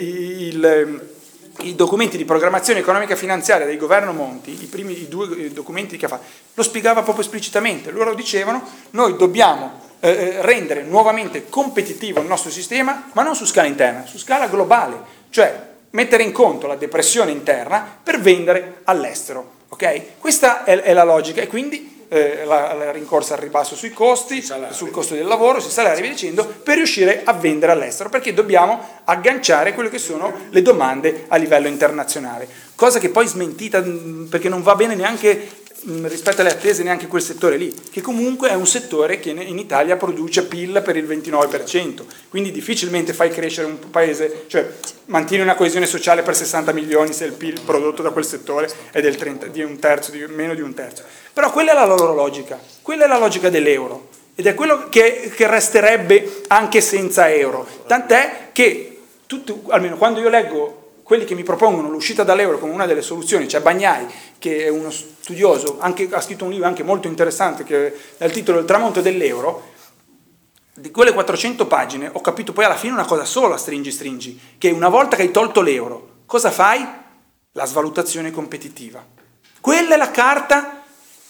i documenti di programmazione economica e finanziaria del governo Monti, i 2 documenti che ha fatto, lo spiegava proprio esplicitamente. Loro dicevano: noi dobbiamo rendere nuovamente competitivo il nostro sistema, ma non su scala interna, su scala globale, cioè mettere in conto la depressione interna per vendere all'estero. Ok? Questa è la logica, e quindi la rincorsa al ribasso sui costi, sul costo del lavoro, sui salari, via dicendo, per riuscire a vendere all'estero, perché dobbiamo agganciare quelle che sono le domande a livello internazionale, cosa che poi smentita, perché non va bene neanche rispetto alle attese neanche quel settore lì, che comunque è un settore che in Italia produce PIL per il 29%, quindi difficilmente fai crescere un paese, cioè mantieni una coesione sociale per 60 milioni se il PIL prodotto da quel settore è di un terzo, di meno di un terzo. Però quella è la loro logica, quella è la logica dell'euro, ed è quello che resterebbe anche senza euro, tant'è che almeno quando io leggo quelli che mi propongono l'uscita dall'euro come una delle soluzioni, cioè Bagnai, che è uno studioso, ha scritto un libro anche molto interessante che dal titolo Il tramonto dell'euro, di quelle 400 pagine ho capito poi alla fine una cosa sola, stringi, che una volta che hai tolto l'euro, cosa fai? La svalutazione competitiva. Quella è la carta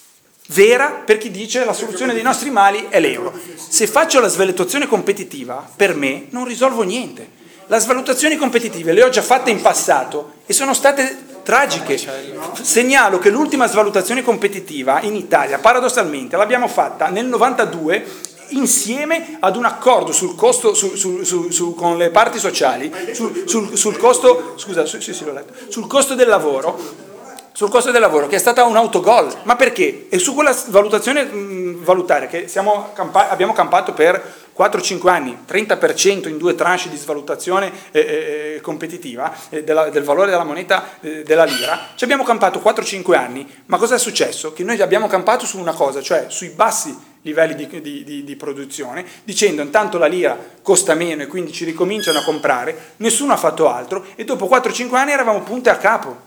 vera per chi dice la soluzione dei nostri mali è l'euro. Se faccio la svalutazione competitiva, per me non risolvo niente. Le svalutazioni competitive le ho già fatte in passato e sono state tragiche. Segnalo che l'ultima svalutazione competitiva in Italia, paradossalmente, l'abbiamo fatta nel 92 insieme ad un accordo sul costo con le parti sociali, sul costo, l'ho letto, sul costo del lavoro. Sul costo del lavoro, che è stata un autogol. Ma perché? E su quella valutazione valutaria che abbiamo campato per 4-5 anni, 30% in 2 tranche di svalutazione competitiva del valore della moneta della lira, ci abbiamo campato 4-5 anni, ma cosa è successo? Che noi abbiamo campato su una cosa, cioè sui bassi livelli di produzione, dicendo intanto la lira costa meno e quindi ci ricominciano a comprare, nessuno ha fatto altro, e dopo 4-5 anni eravamo punto e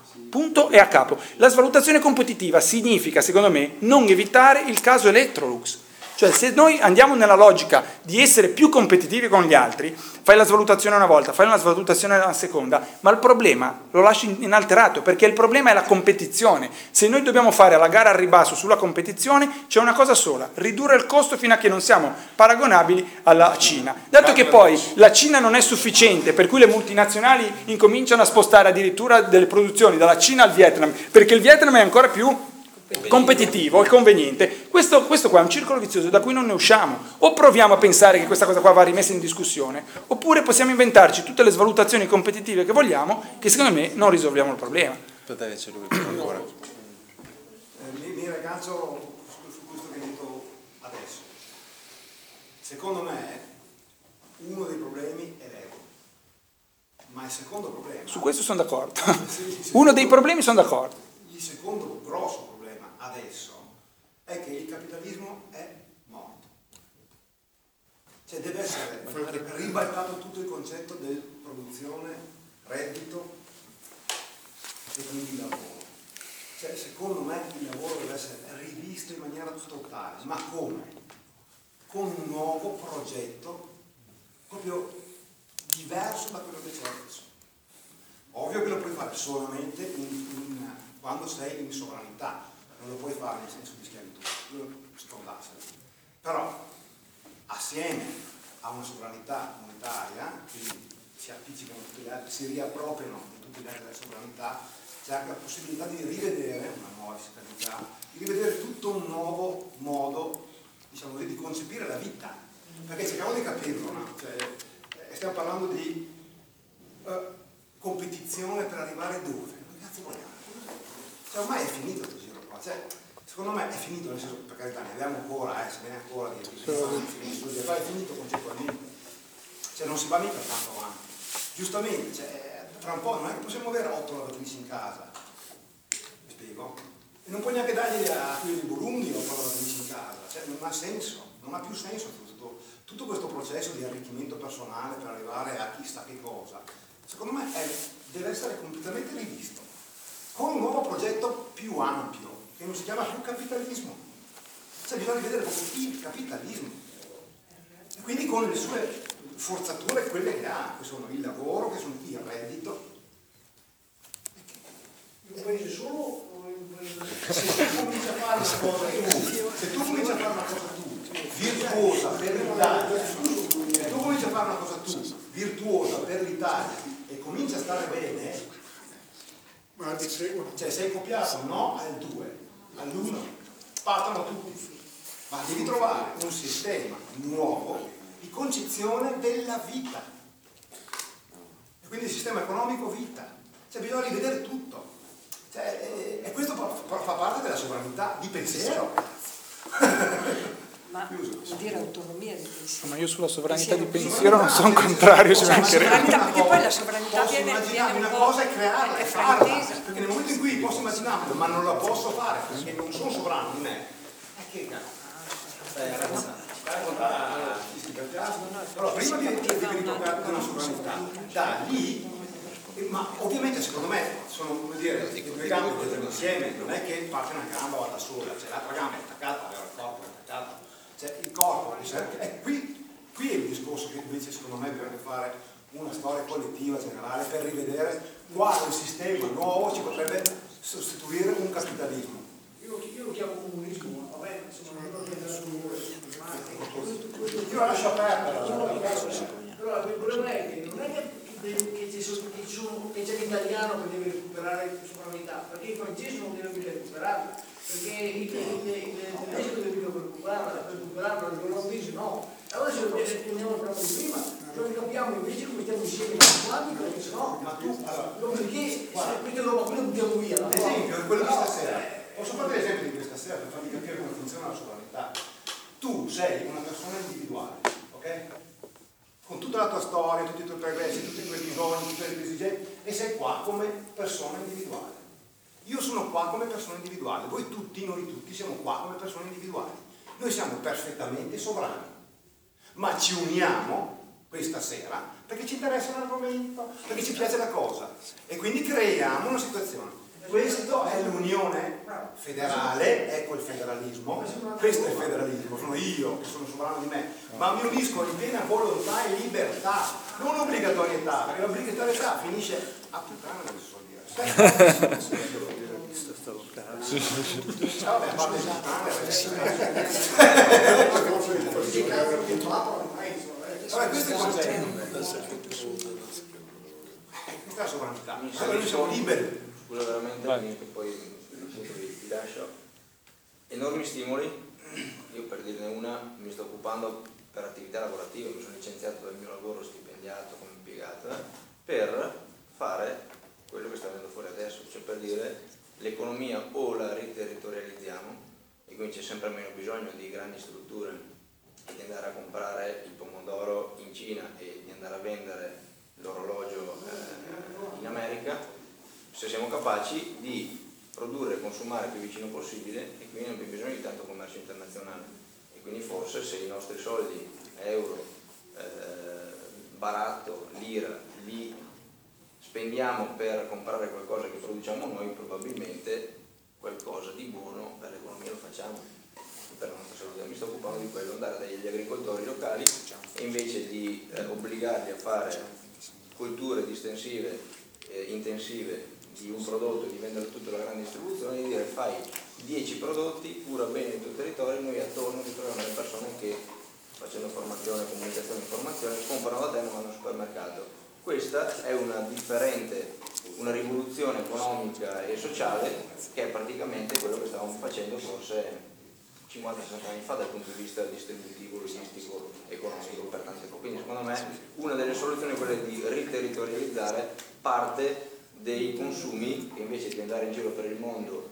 a capo. La svalutazione competitiva significa, secondo me, non evitare il caso Electrolux. Cioè, se noi andiamo nella logica di essere più competitivi con gli altri, fai la svalutazione una volta, fai una svalutazione una seconda, ma il problema lo lasci inalterato, perché il problema è la competizione. Se noi dobbiamo fare la gara al ribasso sulla competizione, c'è una cosa sola: ridurre il costo fino a che non siamo paragonabili alla Cina. Dato che poi la Cina non è sufficiente, per cui le multinazionali incominciano a spostare addirittura delle produzioni dalla Cina al Vietnam, perché il Vietnam è ancora più competitivo e conveniente. Questo qua è un circolo vizioso da cui non ne usciamo. O proviamo a pensare che questa cosa qua va rimessa in discussione, oppure possiamo inventarci tutte le svalutazioni competitive che vogliamo, che secondo me non risolviamo il problema. Mi ragazzo su questo che hai detto adesso. Secondo me uno dei problemi è l'euro, ma il secondo problema, su questo sono d'accordo. Uno dei problemi sono d'accordo. Il secondo grosso problema adesso è che il capitalismo è morto. Cioè deve essere ribaltato tutto il concetto di produzione, reddito e quindi lavoro. Cioè, secondo me il lavoro deve essere rivisto in maniera totale, ma come? Con un nuovo progetto proprio diverso da quello che c'è adesso. Ovvio che lo puoi fare solamente quando sei in sovranità, non lo puoi fare nel senso di schiavitù, scordarselo. Però assieme a una sovranità monetaria, quindi si appiccicano tutti gli altri, si riappropriano di tutti gli altri della sovranità, c'è anche la possibilità di rivedere una nuova fiscalità, di rivedere tutto un nuovo modo, diciamo così, di concepire la vita. Perché cerchiamo di capirlo, no? Cioè, stiamo parlando di competizione per arrivare dove? Che cazzo vogliamo? Cioè, ormai è finito questo giro qua. Cioè, secondo me è finito, nel senso, per carità, ne abbiamo ancora, se ne è ancora di è finito concettualmente. Cioè non si va mica tanto avanti. Giustamente, cioè, tra un po' non è che possiamo avere 8 lavatrici in casa. Mi spiego? E non puoi neanche dargli a quelli di Burundi 8 lavatrici in casa. Cioè non ha senso, non ha più senso tutto questo processo di arricchimento personale per arrivare a chissà che cosa. Secondo me deve essere completamente rivisto, con un nuovo progetto più ampio, che non si chiama più capitalismo. Cioè bisogna vedere proprio il capitalismo. E quindi con le sue forzature, quelle che ha, che sono il lavoro, che sono il reddito. In un paese solo o in un paese... Se tu cominci a fare una cosa tu, virtuosa per l'Italia, se tu cominci a fare una cosa tu, virtuosa per l'Italia, e cominci a stare bene, ma ti seguono. Cioè sei copiato no al 2, all'1, partono tutti. Ma devi trovare un sistema nuovo di concezione della vita. E quindi il sistema economico vita. Cioè bisogna rivedere tutto. Cioè, e questo fa parte della sovranità di pensiero. Ma vuol dire autonomia di pensiero. Ma io sulla sovranità di pensiero non sono contrario, ci mancherebbe. Perché poi la sovranità viene una cosa è crearla, è farla, perché nel momento in cui posso immaginarlo, ma non la posso fare perché non sono sovrano di me, che cazzo? Però prima di ritoccare una sovranità, da lì, ma ovviamente secondo me sono, come dire, i due gambe che vanno insieme, non è che parte una gamba va da sola, cioè l'altra gamba è attaccata, il corpo è attaccato, cioè il corpo, qui è il discorso che invece secondo me bisogna fare una storia collettiva generale per rivedere quale sistema nuovo ci potrebbe sostituire un capitalismo. Io lo chiamo comunismo, vabbè, insomma, non lo chiamo io la lascio aperta. Però il problema è che non è che c'è l'italiano che deve recuperare la sovranità, perché i francesi non devono mica recuperarla, perché il tedesco deve mica recuperarla, gli olandesi no. Allora se lo teniamo proprio di prima, noi capiamo invece come stiamo insieme quanti, perché sennò, ma tu, allora, perché questa roba qui la buttiamo via. Ad esempio, è quello di stasera. Posso fare l'esempio di questa sera per farvi capire come funziona la sovranità. Tu sei una persona individuale, ok? Con tutta la tua storia, tutti i tuoi progressi, tutti i tuoi bisogni, tutte le tue esigenze, e sei qua come persona individuale. Io sono qua come persona individuale, voi tutti, noi tutti siamo qua come persone individuali. Noi siamo perfettamente sovrani, ma ci uniamo questa sera perché ci interessa l'argomento, perché ci piace la cosa, e quindi creiamo una situazione. Questo è l'unione federale, ecco il federalismo, questo è il federalismo, sono io che sono sovrano di me, ma mi unisco in piena volontà e libertà, non obbligatorietà, perché l'obbligatorietà finisce a puttana, non si suol dire. Vabbè, a parte vabbè, questo è il concetto. Questa è la sovranità, allora noi siamo liberi. Scusa veramente, che poi appunto vi lascio. Enormi stimoli, io per dirne una mi sto occupando per attività lavorative, mi sono licenziato dal mio lavoro stipendiato come impiegato per fare quello che sta venendo fuori adesso, cioè per dire l'economia o la riterritorializziamo e quindi c'è sempre meno bisogno di grandi strutture e di andare a comprare il pomodoro in Cina e di andare a vendere l'orologio in America, se siamo capaci di produrre e consumare più vicino possibile e quindi non abbiamo bisogno di tanto commercio internazionale e quindi forse se i nostri soldi, euro baratto, lira, li spendiamo per comprare qualcosa che produciamo noi, probabilmente qualcosa di buono per l'economia lo facciamo, per la nostra salute. Mi sto occupando di quello, andare dagli agricoltori locali e invece di obbligarli a fare colture distensive, intensive di un prodotto e di vendere tutto alla grande distribuzione, di dire fai 10 prodotti, cura bene il tuo territorio, noi attorno ci troviamo le persone che facendo formazione, comunicazione e informazione comprano da te e non vanno al supermercato. Questa è una rivoluzione economica e sociale che è praticamente quello che stavamo facendo forse 50-60 anni fa dal punto di vista distributivo, logistico, economico per tante cose. Quindi secondo me una delle soluzioni è quella di riterritorializzare parte dei consumi, che invece di andare in giro per il mondo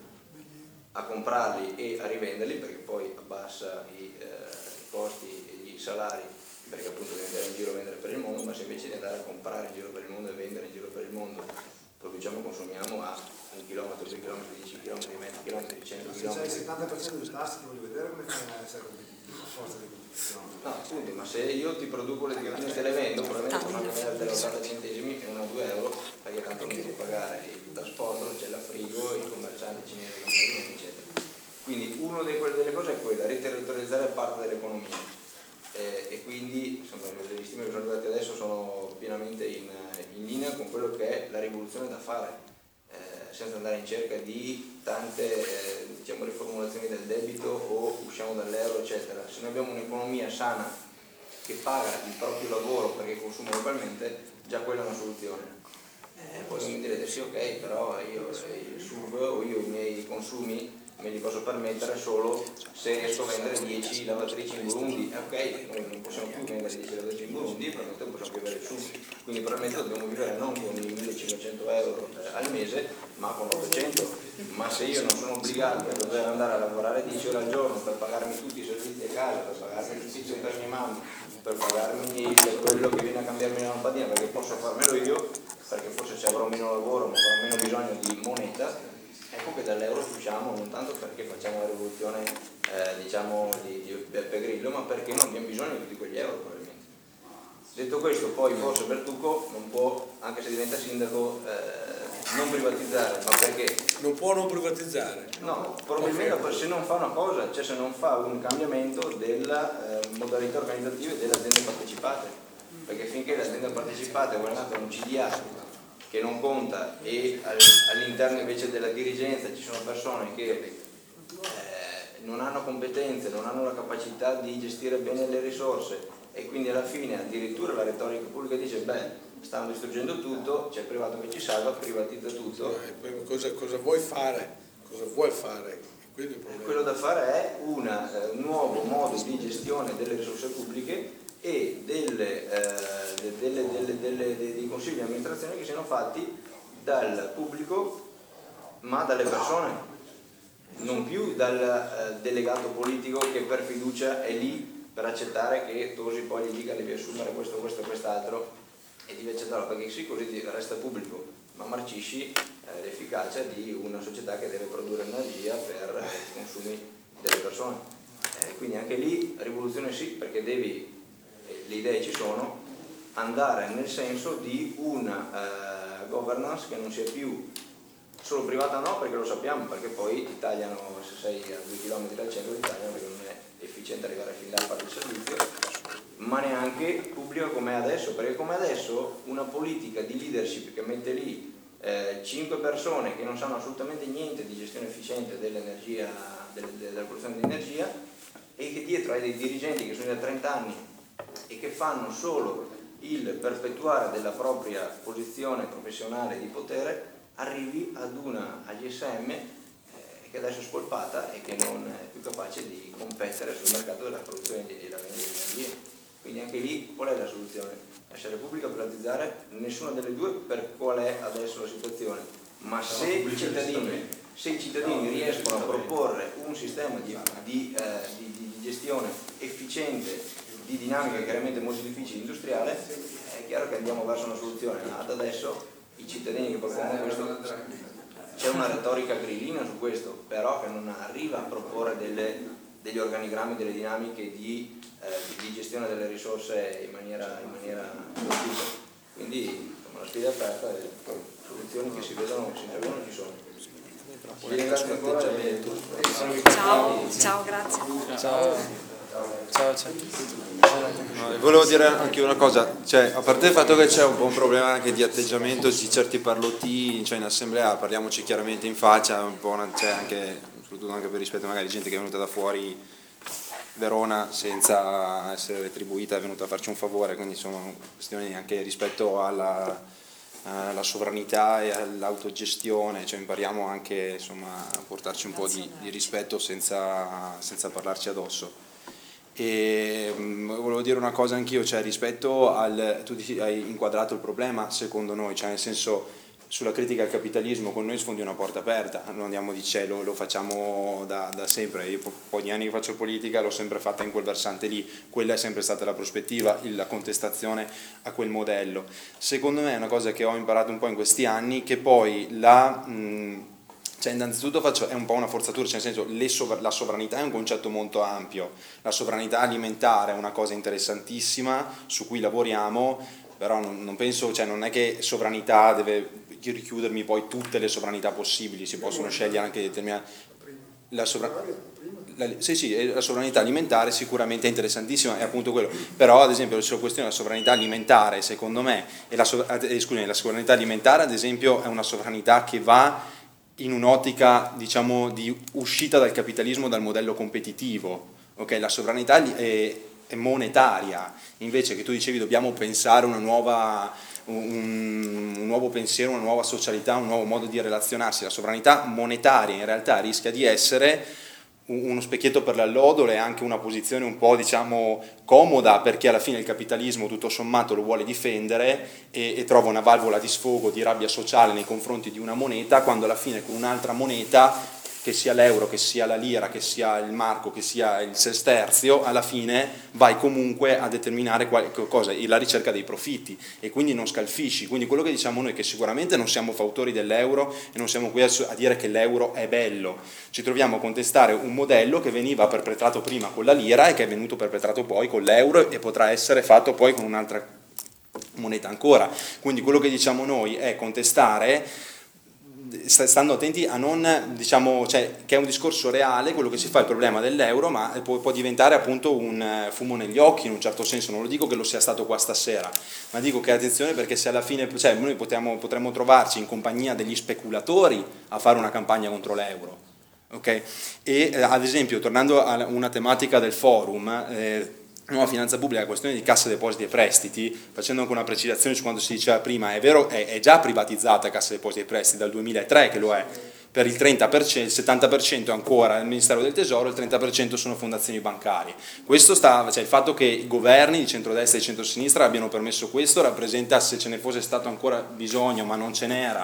a comprarli e a rivenderli, perché poi abbassa i costi e i salari, perché appunto devi andare in giro a vendere per il mondo, ma se invece di andare a comprare in giro per il mondo e vendere in giro per il mondo, produciamo e consumiamo a 1 chilometro, 2 chilometri, 10 chilometri, 20 chilometri, 100 Se chilometri. c'è il 70% delle tasse, ti voglio vedere come fai a essere competitivo, a forza di competizione. No, appunto, ma se io ti produco le etichettine e te le vendo, probabilmente non mi vendere delle 80 centesimi e non a 2 euro, perché tanto non devi pagare il trasporto, c'è la frigo, i commercianti cinesi, eccetera. Quindi una delle cose è quella, riterritorializzare parte dell'economia. E quindi insomma, le stime che sono arrivate adesso sono pienamente in linea con quello che è la rivoluzione da fare, senza andare in cerca di tante diciamo, riformulazioni del debito o usciamo dall'euro eccetera. Se noi abbiamo un'economia sana che paga il proprio lavoro perché consuma localmente, già quella è una soluzione. Poi mi direte sì, ok, però io il SUV o io i miei consumi me li posso permettere solo se riesco a vendere 10 lavatrici in Burundi. Ok, noi non possiamo più vendere 10 lavatrici in Burundi, probabilmente non possiamo più avere il SUV. Quindi probabilmente dobbiamo vivere non con i 1500 euro al mese, ma con 800. Ma se io non sono obbligato a dover andare a lavorare 10 ore al giorno per pagarmi tutti i servizi a casa, per pagarmi l'ufficio per mia mamma, per pagarmi quello che viene a cambiarmi la lampadina perché posso farmelo io, perché forse ci avrò meno lavoro ma avrò meno bisogno di moneta, ecco che dall'euro usciamo non tanto perché facciamo la rivoluzione diciamo di Beppe Grillo, ma perché non abbiamo bisogno di tutti quegli euro probabilmente. Detto questo, poi forse Bertucco non può, anche se diventa sindaco, non privatizzare, ma perché? Non può non privatizzare. No, probabilmente se non fa una cosa, cioè se non fa un cambiamento della modalità organizzativa delle aziende partecipate, perché finché le aziende partecipate guardate un CDA che non conta e all'interno invece della dirigenza ci sono persone che non hanno competenze, non hanno la capacità di gestire bene le risorse e quindi alla fine addirittura la retorica pubblica dice beh, stanno distruggendo tutto, c'è il privato che ci salva, privatizza tutto. Poi cosa vuoi fare? Cosa vuoi fare? Quello da fare è un nuovo modo di gestione delle risorse pubbliche e dei consigli di amministrazione che siano fatti dal pubblico ma dalle persone, non più dal delegato politico che per fiducia è lì per accettare che Tosi poi gli dica devi assumere questo, questo e quest'altro e devi accettarlo perché sì, così resta pubblico, ma marcisci l'efficacia di una società che deve produrre energia per i consumi delle persone. Quindi anche lì rivoluzione sì, perché devi, le idee ci sono, andare nel senso di una governance che non sia più solo privata, no, perché lo sappiamo, perché poi ti tagliano, se sei a 2 km dal centro ti tagliano perché non è efficiente arrivare fin là a fare il servizio, ma neanche pubblica come adesso, perché come adesso una politica di leadership che mette lì 5 persone che non sanno assolutamente niente di gestione efficiente dell'energia, della produzione di energia, e che dietro hai dei dirigenti che sono da 30 anni e che fanno solo il perpetuare della propria posizione professionale di potere, arrivi ad una AGSM che adesso è spolpata e che non è più capace di competere sul mercato della produzione e della vendita di energia. Quindi anche lì qual è la soluzione? Essere pubblica, privatizzare? Nessuna delle due per qual è adesso la situazione, ma se i cittadini riescono a proporre un sistema di gestione efficiente, di dinamica chiaramente molto difficile industriale, è chiaro che andiamo verso una soluzione. Ad adesso i cittadini che propongono questo, c'è una retorica grillina su questo, però che non arriva a proporre delle degli organigrammi, delle dinamiche di gestione delle risorse in maniera produttiva. Quindi la sfida è aperta e soluzioni che si vedono ci sono. Vi ringrazio ancora. Ciao, grazie. Ciao. No, volevo dire anche una cosa, cioè, a parte il fatto che c'è un po' un problema anche di atteggiamento di certi parlottini, cioè in assemblea parliamoci chiaramente in faccia, un po' c'è anche, soprattutto anche per rispetto magari gente che è venuta da fuori Verona senza essere retribuita, è venuta a farci un favore, quindi sono questioni anche rispetto alla sovranità e all'autogestione, cioè impariamo anche insomma a portarci un po' di rispetto senza parlarci addosso. E volevo dire una cosa anch'io, cioè rispetto tu hai inquadrato il problema secondo noi, cioè nel senso sulla critica al capitalismo con noi sfondi una porta aperta, non andiamo di cielo, lo facciamo da sempre, io un po' di anni che faccio politica l'ho sempre fatta in quel versante lì, quella è sempre stata la prospettiva, la contestazione a quel modello. Secondo me è una cosa che ho imparato un po' in questi anni, che poi cioè innanzitutto è un po' una forzatura, cioè nel senso la sovranità è un concetto molto ampio, la sovranità alimentare è una cosa interessantissima su cui lavoriamo, però non penso, cioè non è che sovranità deve richiudermi poi tutte le sovranità possibili, si possono scegliere anche determinate. La sovranità alimentare sicuramente è interessantissima, è appunto quello, però ad esempio sulla questione della sovranità alimentare secondo me, la sovranità alimentare ad esempio è una sovranità che va in un'ottica diciamo di uscita dal capitalismo, dal modello competitivo, ok? La sovranità è monetaria, invece che tu dicevi dobbiamo pensare un nuovo pensiero, una nuova socialità, un nuovo modo di relazionarsi. La sovranità monetaria in realtà rischia di essere uno specchietto per l'allodole, anche una posizione un po' diciamo comoda, perché alla fine il capitalismo tutto sommato lo vuole difendere e trova una valvola di sfogo, di rabbia sociale nei confronti di una moneta, quando alla fine con un'altra moneta, che sia l'euro, che sia la lira, che sia il marco, che sia il sesterzio, alla fine vai comunque a determinare cosa? La ricerca dei profitti, e quindi non scalfisci. Quindi quello che diciamo noi è che sicuramente non siamo fautori dell'euro e non siamo qui a dire che l'euro è bello, ci troviamo a contestare un modello che veniva perpetrato prima con la lira e che è venuto perpetrato poi con l'euro e potrà essere fatto poi con un'altra moneta ancora. Quindi quello che diciamo noi è contestare, stando attenti a non, diciamo, cioè, che è un discorso reale quello che si fa, il problema dell'euro, ma può diventare appunto un fumo negli occhi in un certo senso. Non lo dico che lo sia stato qua stasera, ma dico che attenzione, perché se alla fine, cioè, noi potremmo trovarci in compagnia degli speculatori a fare una campagna contro l'euro, ok? E ad esempio, tornando a una tematica del forum, nuova finanza pubblica, la questione di cassa depositi e prestiti, facendo anche una precisazione su quanto si diceva prima, è vero, è già privatizzata cassa depositi e prestiti dal 2003 che lo è, per il 30%, il 70% è ancora il Ministero del Tesoro, il 30% sono fondazioni bancarie. Questo cioè il fatto che i governi di centrodestra e di centrosinistra abbiano permesso questo rappresenta, se ce ne fosse stato ancora bisogno, ma non ce n'era,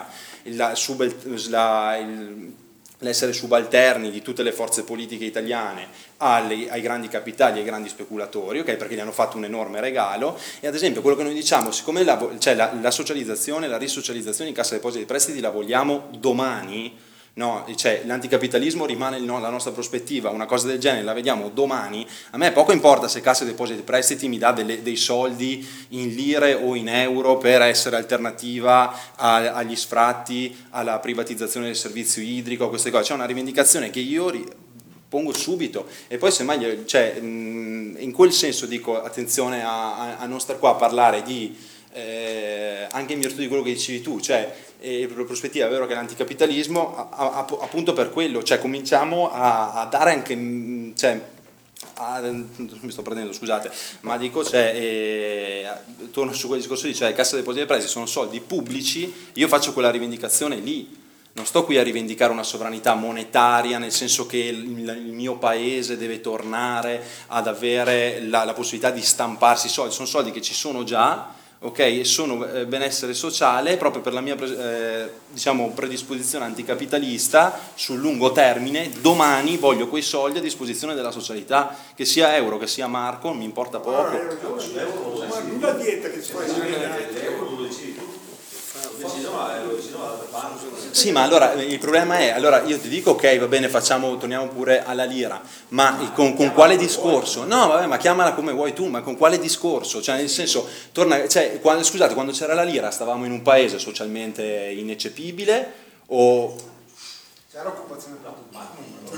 l'essere subalterni di tutte le forze politiche italiane ai grandi capitali, ai grandi speculatori, okay? Perché gli hanno fatto un enorme regalo. E ad esempio quello che noi diciamo, siccome la socializzazione, la risocializzazione di cassa depositi e prestiti la vogliamo domani, no? Cioè, l'anticapitalismo rimane la nostra prospettiva, una cosa del genere la vediamo domani, a me poco importa se Cassa Depositi e Prestiti mi dà dei soldi in lire o in euro per essere alternativa agli sfratti, alla privatizzazione del servizio idrico, queste cose. C'è una rivendicazione che io pongo subito, e poi semmai, cioè, in quel senso dico attenzione a non star qua a parlare di anche in virtù di quello che dicevi tu, cioè la prospettiva è vero che l'anticapitalismo appunto per quello, cioè cominciamo a dare anche, cioè, mi sto prendendo, scusate, ma dico, cioè, torno su quel discorso lì, cioè Cassa Depositi e Prestiti sono soldi pubblici, io faccio quella rivendicazione lì. Non sto qui a rivendicare una sovranità monetaria, nel senso che il mio paese deve tornare ad avere la possibilità di stamparsi soldi, sono soldi che ci sono già, ok? Sono benessere sociale proprio per la mia diciamo, predisposizione anticapitalista sul lungo termine. Domani voglio quei soldi a disposizione della socialità, che sia euro, che sia marco, non mi importa poco. Ma una dieta che si fa Sì, ma allora il problema è, allora io ti dico ok, va bene, torniamo pure alla lira, ma con quale discorso? No, vabbè, ma chiamala come vuoi tu, ma con quale discorso? Cioè, nel senso, scusate, quando c'era la lira stavamo in un paese socialmente ineccepibile o... C'era occupazione perturbata.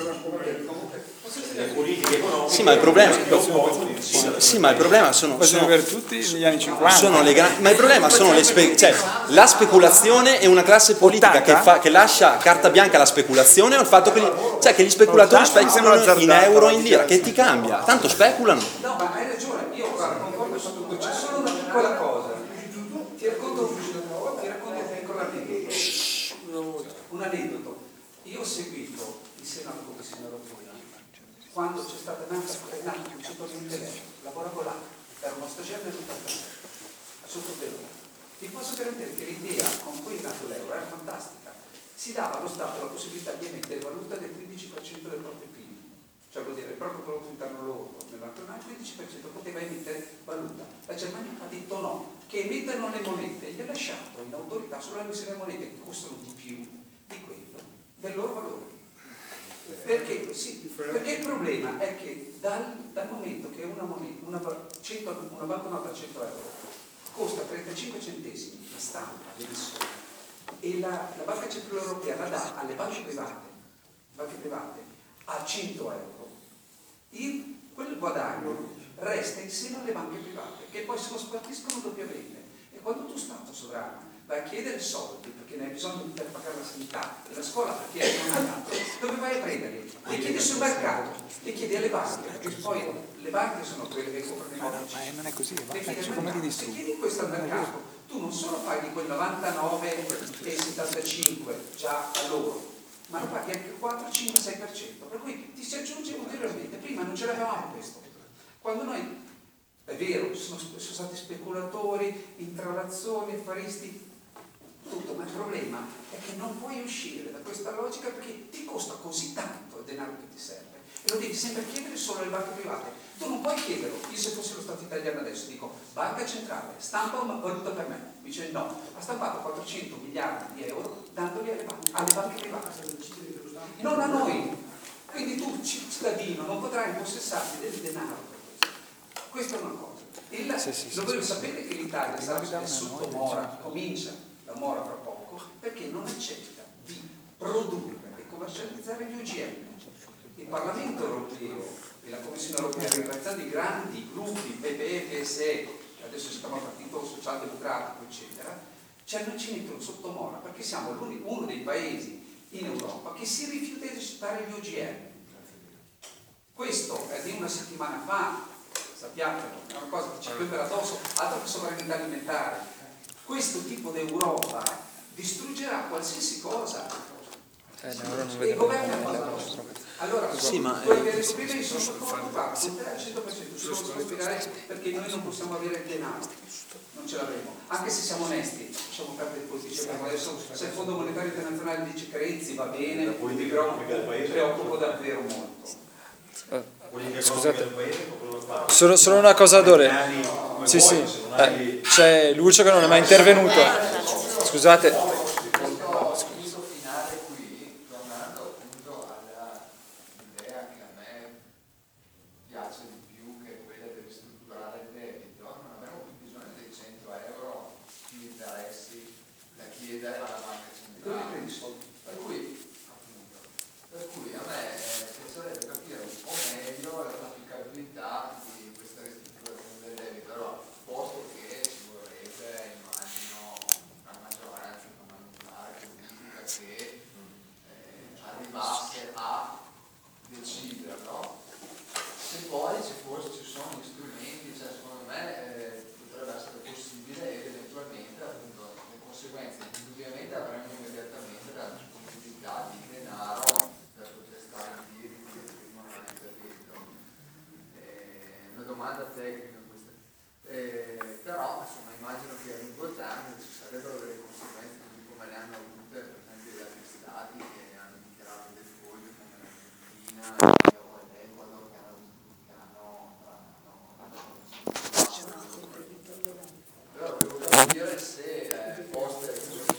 Sì, ma il problema, sono per tutti negli anni 50. ma il problema sono la speculazione e una classe politica che lascia carta bianca alla speculazione, o il fatto che gli speculatori speculano in euro e in lira, che ti cambia, tanto speculano. No, ma hai ragione, io concordo su tutto, c'è solo una piccola cosa. Ti racconto un piccolo un aneddoto. Io ho seguito il Senato Commissione Europea quando c'è stato nato il concetto di un telefono, lavoravo là, ero uno stagiaire dell'89, sotto l'euro. Ti posso garantire che l'idea con cui è nato l'euro era fantastica. Si dava allo Stato la possibilità di emettere valuta del 15% del proprio PIL, cioè vuol dire il proprio prodotto interno lordo nell'anno il 15% poteva emettere valuta. La Germania ha detto no, che emettano le monete, gli ha lasciato in autorità solo l'emissione delle monete che costano di più di quello del loro valore. Perché il problema è che dal momento che una banconota a 100 euro costa 35 centesimi la stampa, l'emissione, e la Banca Centrale Europea la dà alle banche private a 100 euro, quel guadagno resta in seno alle banche private, che poi se lo spartiscono doppiamente. E quando tu Stato sovrano vai a chiedere soldi perché ne hai bisogno per pagare la sanità e la scuola perché non hai dato, dove vai a prenderli? Li chiedi sul mercato, li chiedi alle banche, perché poi le banche sono quelle che comprano i mobili. Ma non è così, se chiedi questo al mercato, tu non solo paghi quel 99,75 già a loro, ma lo paghi anche il 4, 5, 6%, per cui ti si aggiunge ulteriormente. Prima non ce l'avevamo questo. Quando noi, è vero, ci sono stati speculatori, intralazzoni, affaristi, tutto, ma il problema è che non puoi uscire da questa logica perché ti costa così tanto il denaro che ti serve e lo devi sempre chiedere solo alle banche private. Tu non puoi chiederlo. Io se fossi lo Stato italiano adesso dico banca centrale, stampa una valuta per me. Mi dice no, ha stampato 400 miliardi di euro dandoli alle banche private, non a noi. Quindi tu, cittadino, non potrai impossessarti del denaro. Questa è una cosa. Dovete sapere che l'Italia sarà sotto mora, comincia la mora fra poco, perché non accetta di produrre e commercializzare gli OGM. Il Parlamento europeo e la Commissione europea, ringraziando i grandi gruppi PPE, PSE, che adesso si chiama Partito Socialdemocratico, eccetera, ci mettono sotto mora perché siamo uno dei paesi in Europa che si rifiuta di accettare gli OGM. Questo è di una settimana fa, sappiatelo, è una cosa che ci piove addosso, altro che sovranità alimentare. Questo tipo di Europa distruggerà qualsiasi cosa e governa allora quello che riscoprire io sono preoccupato al 100% solo spiegare perché noi non possiamo avere il denaro, non ce l'avremo, anche se siamo onesti, lasciamo perdere il politici. Adesso se il Fondo Monetario Internazionale dice Renzi va bene, mi preoccupo davvero molto. Scusate, solo una cosa Dore. Sì, c'è Lucio che non è mai intervenuto. Scusate. Per cui a me piacerebbe capire un po' meglio la praticabilità di questa ristrutturazione del debito. Allora, posto che ci vorrebbe, immagino, una maggioranza parlamentare politica che arrivasse a deciderlo, se poi ci sono gli strumenti, cioè secondo me potrebbe essere possibile ed eventualmente appunto le conseguenze indubbiamente avremo immediatamente la disponibilità di denaro per poter stare in piedi prima non è intervento. Una domanda tecnica questa, però insomma immagino che a lungo termine ci sarebbero delle conseguenze così come le hanno avute per esempio gli altri stati che hanno dichiarato dei fogli come l'Argentina o l'Ecuador che hanno però volevo capire se poste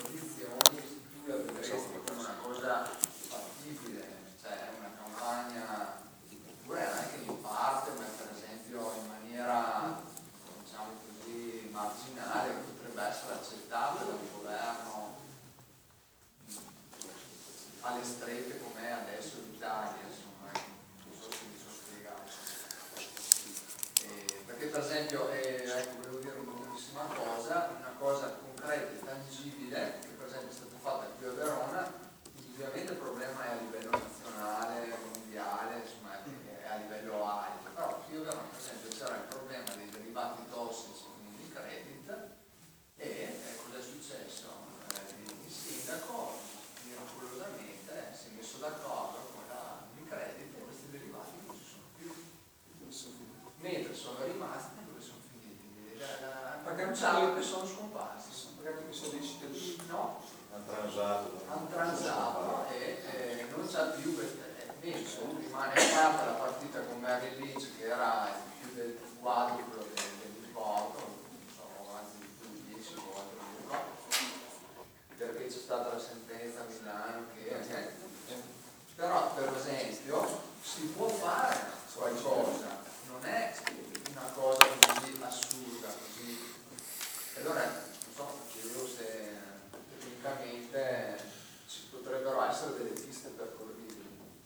rimane aperta la partita con Merrill Lynch, che era più del quadruplo dell'importo, anzi più di 10 volte, perché c'è stata la sentenza a Milano che però per esempio si può fare qualcosa, non è una cosa così assurda, così. Allora non so, chiedevo se tecnicamente ci potrebbero essere delle piste percorribili.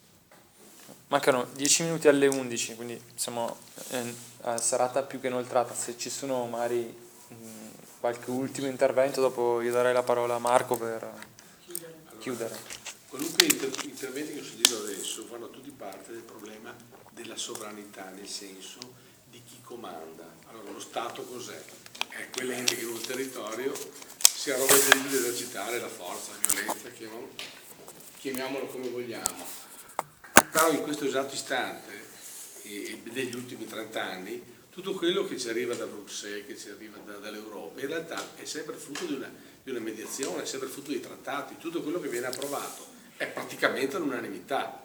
Mancano 10 minuti alle 11, quindi siamo a serata più che inoltrata. Se ci sono magari qualche ultimo intervento, dopo io darei la parola a Marco per chiudere. Qualunque interventi che ho sentito adesso fanno tutti parte del problema della sovranità, nel senso di chi comanda. Allora, lo Stato cos'è? È quell'ente che in un territorio si arroga il diritto di esercitare la forza, la violenza, chiamiamolo come vogliamo. Però in questo esatto istante, e degli ultimi 30 anni, tutto quello che ci arriva da Bruxelles, che ci arriva dall'Europa, in realtà è sempre frutto di una mediazione, è sempre frutto di trattati. Tutto quello che viene approvato è praticamente all'unanimità.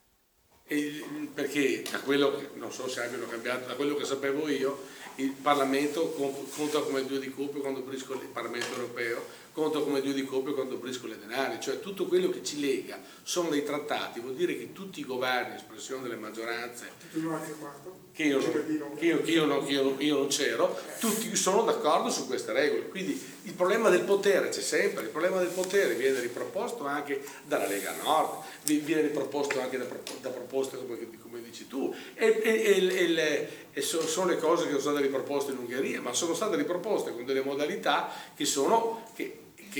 Perché da quello che, non so se abbiano cambiato, da quello che sapevo io, il Parlamento conta come due di coppia quando briscola il Parlamento europeo, conta come due di coppia quando briscola i denari, cioè tutto quello che ci lega sono dei trattati, vuol dire che tutti i governi, espressione delle maggioranze, che io non c'ero, tutti sono d'accordo su queste regole. Quindi il problema del potere c'è sempre, il problema del potere viene riproposto anche dalla Lega Nord, viene riproposto anche da proposte come dici tu, e sono le cose che sono state riproposte in Ungheria, ma sono state riproposte con delle modalità che sono, che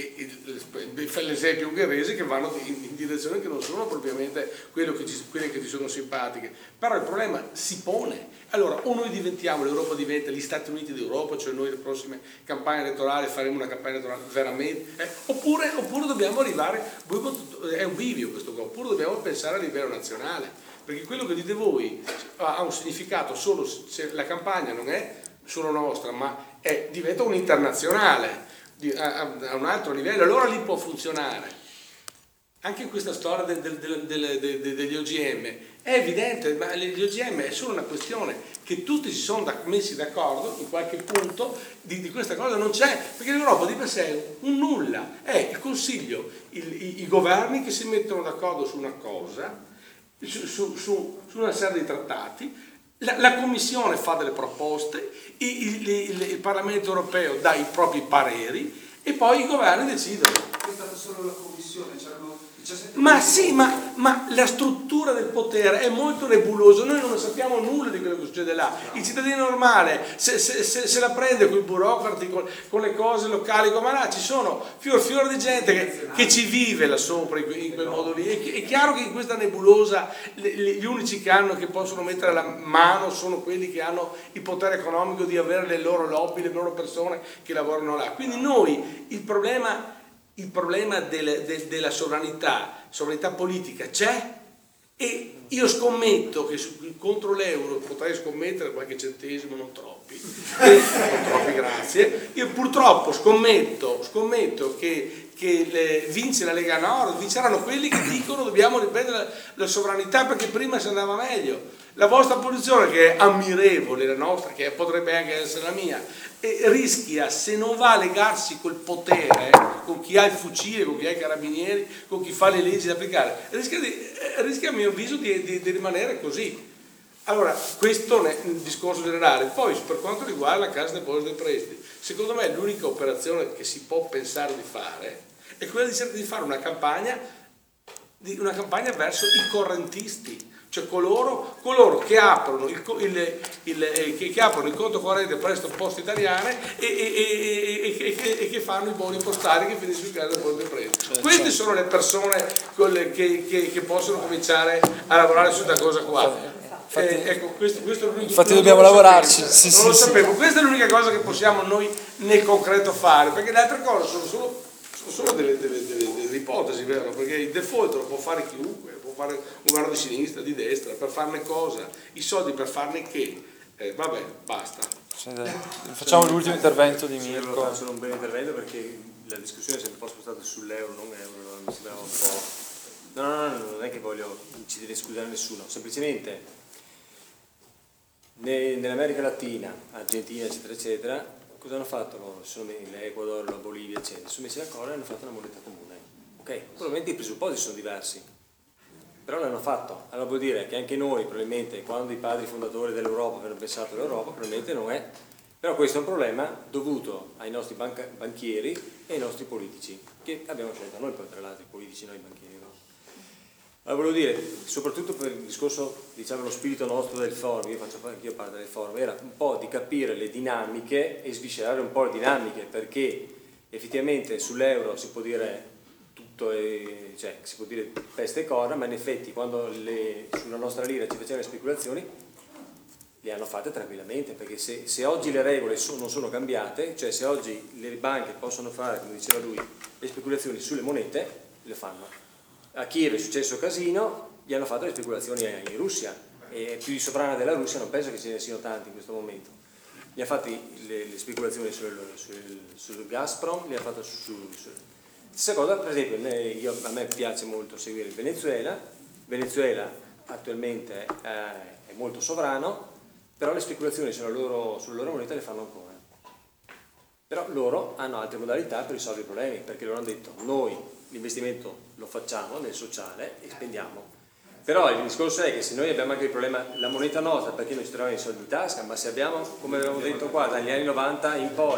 l'esempio ungherese, che vanno in direzioni che non sono propriamente quelle che ci sono simpatiche. Però il problema si pone. Allora, o noi diventiamo, l'Europa diventa gli Stati Uniti d'Europa, cioè noi le prossime campagne elettorali faremo una campagna elettorale veramente, oppure dobbiamo arrivare, è un bivio questo qua, oppure dobbiamo pensare a livello nazionale, perché quello che dite voi ha un significato solo se la campagna non è solo nostra, ma diventa un internazionale, a un altro livello, allora lì può funzionare. Anche in questa storia degli OGM è evidente, ma gli OGM è solo una questione che tutti si sono messi d'accordo in qualche punto di questa cosa non c'è, perché l'Europa di per sé è un nulla, è il Consiglio, i governi che si mettono d'accordo su una cosa, su una serie di trattati. La Commissione fa delle proposte, il Parlamento europeo dà i propri pareri e poi i governi decidono. È stata solo la Commissione, c'erano 17. Ma sì, ma la struttura del potere è molto nebulosa, noi non sappiamo nulla di quello che succede là. Il cittadino normale se la prende con i burocrati, con le cose locali, come là, ci sono fior di gente che ci vive là sopra in quel modo lì. È chiaro che in questa nebulosa gli unici che possono mettere la mano sono quelli che hanno il potere economico di avere le loro lobby, le loro persone che lavorano là. Quindi noi il problema della sovranità politica c'è, e io scommetto che contro l'euro potrei scommettere qualche centesimo, non troppi, grazie. Io purtroppo scommetto che vince la Lega Nord, vinceranno quelli che dicono dobbiamo riprendere la sovranità perché prima si andava meglio. La vostra posizione, che è ammirevole, la nostra, che potrebbe anche essere la mia, rischia, se non va a legarsi col potere, con chi ha il fucile, con chi ha i carabinieri, con chi fa le leggi da applicare, rischia a mio avviso di rimanere così. Allora, questo è un discorso generale. Poi, per quanto riguarda la Cassa Depositi e Prestiti, secondo me l'unica operazione che si può pensare di fare è quella di cercare di fare una campagna verso i correntisti, cioè coloro che aprono il conto corrente presso Poste Italiane e che fanno i buoni postali che finiscono in Cassa Depositi e Prestiti. Queste sono le persone che possono cominciare a lavorare su questa cosa qua. Infatti dobbiamo lavorarci. Non lo sapevo. Questa è l'unica cosa che possiamo noi nel concreto fare, perché le altre cose sono solo delle ipotesi, vero? Perché il default lo può fare chiunque, può fare un governo di sinistra, di destra, per farne cosa? I soldi per farne che? Vabbè, basta. Facciamo l'ultimo intervento di Mirko. Faccio un bel intervento perché la discussione è sempre un po' spostata sull'euro, non euro, mi sembrava un po' No, non è che voglio incidere e scusare nessuno, semplicemente nell'America Latina, Argentina, eccetera, eccetera, cosa hanno fatto loro? L'Ecuador, la Bolivia, eccetera, sono messi d'accordo e hanno fatto una moneta comune. Ok, probabilmente i presupposti sono diversi, però l'hanno fatto. Allora vuol dire che anche noi, probabilmente, quando i padri fondatori dell'Europa avevano pensato all'Europa, probabilmente non è. Però questo è un problema dovuto ai nostri banchieri e ai nostri politici, che abbiamo scelto noi, poi tra l'altro i politici, noi i banchieri. No? Allora volevo dire, soprattutto per il discorso, diciamo, lo spirito nostro del forum, io faccio anche io parte del forum, era un po' di capire le dinamiche e sviscerare un po' le dinamiche, perché effettivamente sull'euro si può dire tutto, cioè si può dire peste e corna, ma in effetti quando sulla nostra lira ci facevano le speculazioni, le hanno fatte tranquillamente, perché se oggi le regole non sono cambiate, cioè se oggi le banche possono fare, come diceva lui, le speculazioni sulle monete, le fanno. A Kiev è successo casino, gli hanno fatto le speculazioni in Russia, e più di sovrana della Russia non penso che ce ne siano tanti in questo momento. Gli ha fatti le speculazioni sul Gazprom, le ha fatto stessa cosa, per esempio, a me piace molto seguire il Venezuela. Venezuela attualmente è molto sovrano, però le speculazioni sulla loro moneta le fanno ancora. Però loro hanno altre modalità per risolvere i problemi, perché loro hanno detto noi l'investimento lo facciamo nel sociale e spendiamo. Però il discorso è che se noi abbiamo anche il problema, la moneta nostra, perché non ci troviamo i soldi in tasca, ma se abbiamo, come avevamo detto qua, dagli anni 90 in poi,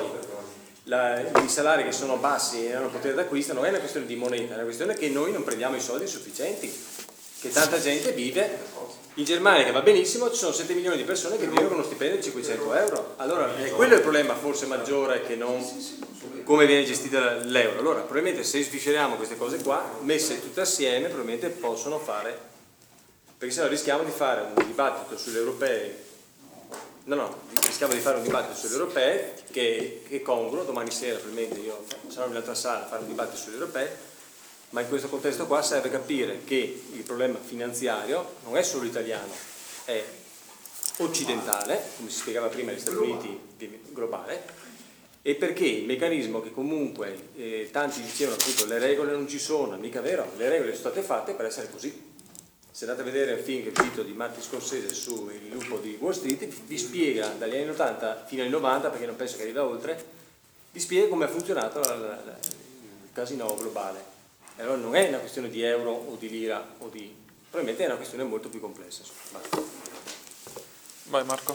i salari che sono bassi e hanno potere d'acquisto, non è una questione di moneta, è una questione che noi non prendiamo i soldi sufficienti, che tanta gente vive. In Germania, che va benissimo, ci sono 7 milioni di persone che vivono con uno stipendio di 500 euro. Allora, quello è il problema forse maggiore, che non come viene gestita l'euro. Allora, probabilmente se svisceriamo queste cose qua, messe tutte assieme, probabilmente possono fare, perché sennò rischiamo di fare un dibattito sugli europei, rischiamo di fare un dibattito sugli europei che è congruo. Domani sera probabilmente io sarò nell'altra sala a fare un dibattito sugli europei, ma in questo contesto qua serve capire che il problema finanziario non è solo italiano, è occidentale, come si spiegava prima negli Stati Uniti, globale, e perché il meccanismo che comunque tanti dicevano appunto le regole non ci sono, mica vero, le regole sono state fatte per essere così. Se andate a vedere un film che è uscito di Martin Scorsese su Il lupo di Wall Street, vi spiega dagli anni 80 fino agli 90, perché non penso che arriva oltre, vi spiega come ha funzionato il casino globale. Allora non è una questione di euro o di lira probabilmente è una questione molto più complessa. Vai Marco.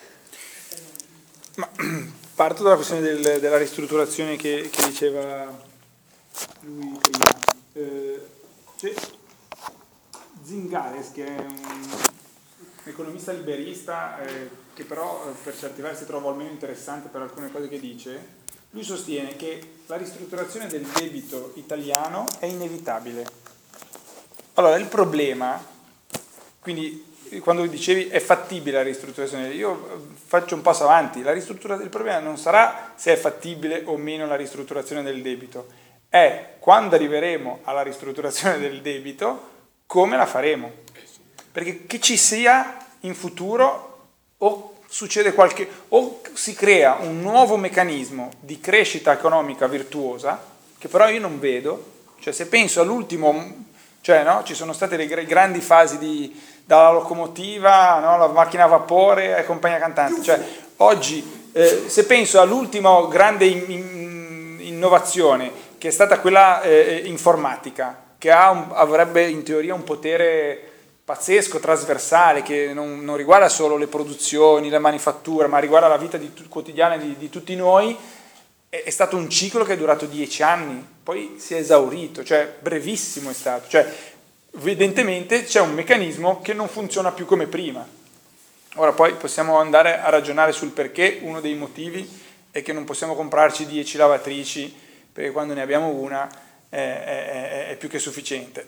Ma, parto dalla questione della ristrutturazione che diceva lui prima. Zingales, che è un economista liberista, che però per certi versi trovo almeno interessante per alcune cose che dice. Lui sostiene che la ristrutturazione del debito italiano è inevitabile. Allora, il problema, quindi quando dicevi è fattibile la ristrutturazione, io faccio un passo avanti. Il problema non sarà se è fattibile o meno la ristrutturazione del debito, è quando arriveremo alla ristrutturazione del debito, come la faremo. Perché che ci sia in futuro o succede o si crea un nuovo meccanismo di crescita economica virtuosa, che però io non vedo. Cioè se penso all'ultimo, cioè no, ci sono state le grandi fasi dalla locomotiva, no, la macchina a vapore e compagnia cantante, cioè oggi se penso all'ultima grande innovazione che è stata quella informatica, che avrebbe in teoria un potere pazzesco, trasversale, che non riguarda solo le produzioni, la manifattura, ma riguarda la vita quotidiana di tutti noi, è stato un ciclo che è durato 10 anni, poi si è esaurito, cioè brevissimo è stato, cioè evidentemente c'è un meccanismo che non funziona più come prima. Ora poi possiamo andare a ragionare sul perché. Uno dei motivi è che non possiamo comprarci 10 lavatrici, perché quando ne abbiamo una è più che sufficiente.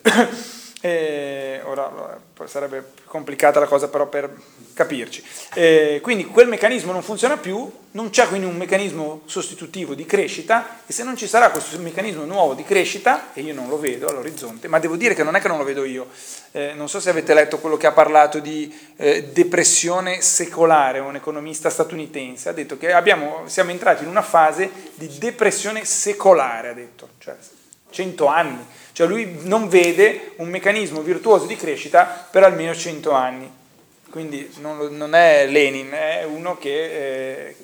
Ora sarebbe più complicata la cosa, però per capirci. Quindi quel meccanismo non funziona più, non c'è quindi un meccanismo sostitutivo di crescita, e se non ci sarà questo meccanismo nuovo di crescita, e io non lo vedo all'orizzonte, ma devo dire che non è che non lo vedo io, non so se avete letto quello che ha parlato di depressione secolare, un economista statunitense, ha detto che siamo entrati in una fase di depressione secolare, ha detto, cioè 100 anni. Cioè lui non vede un meccanismo virtuoso di crescita per almeno 100 anni. Quindi non è Lenin, è uno che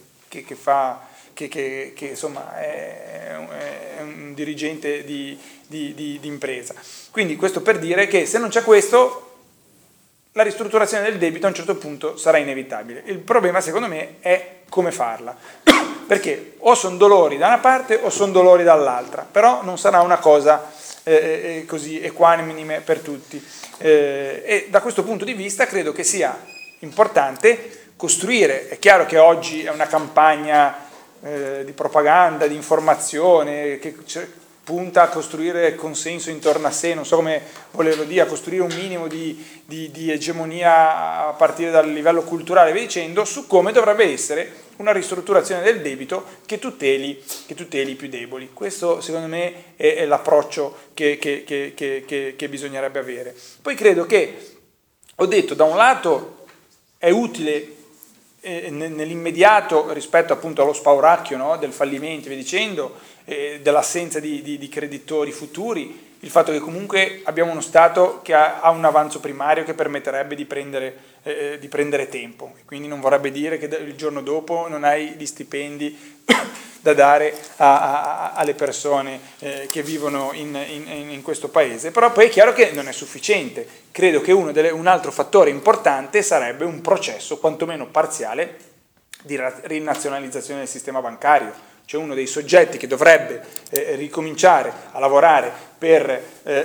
insomma è un dirigente di impresa. Quindi questo per dire che se non c'è questo, la ristrutturazione del debito a un certo punto sarà inevitabile. Il problema secondo me è come farla, perché o sono dolori da una parte o sono dolori dall'altra, però non sarà una cosa così equanime per tutti. E da questo punto di vista credo che sia importante costruire. È chiaro che oggi è una campagna di propaganda, di informazione che punta a costruire consenso intorno a sé, non so come volerlo dire, a costruire un minimo di egemonia a partire dal livello culturale, via dicendo, su come dovrebbe essere una ristrutturazione del debito che tuteli i più deboli. Questo secondo me è l'approccio che bisognerebbe avere. Poi credo che, ho detto, da un lato è utile nell'immediato rispetto appunto allo spauracchio, no, del fallimento, via dicendo, dell'assenza di creditori futuri, il fatto che comunque abbiamo uno Stato che ha un avanzo primario che permetterebbe di prendere tempo, quindi non vorrebbe dire che il giorno dopo non hai gli stipendi da dare alle persone che vivono in questo paese. Però poi è chiaro che non è sufficiente. Credo che un altro fattore importante sarebbe un processo quantomeno parziale di rinazionalizzazione del sistema bancario. Cioè uno dei soggetti che dovrebbe ricominciare a lavorare per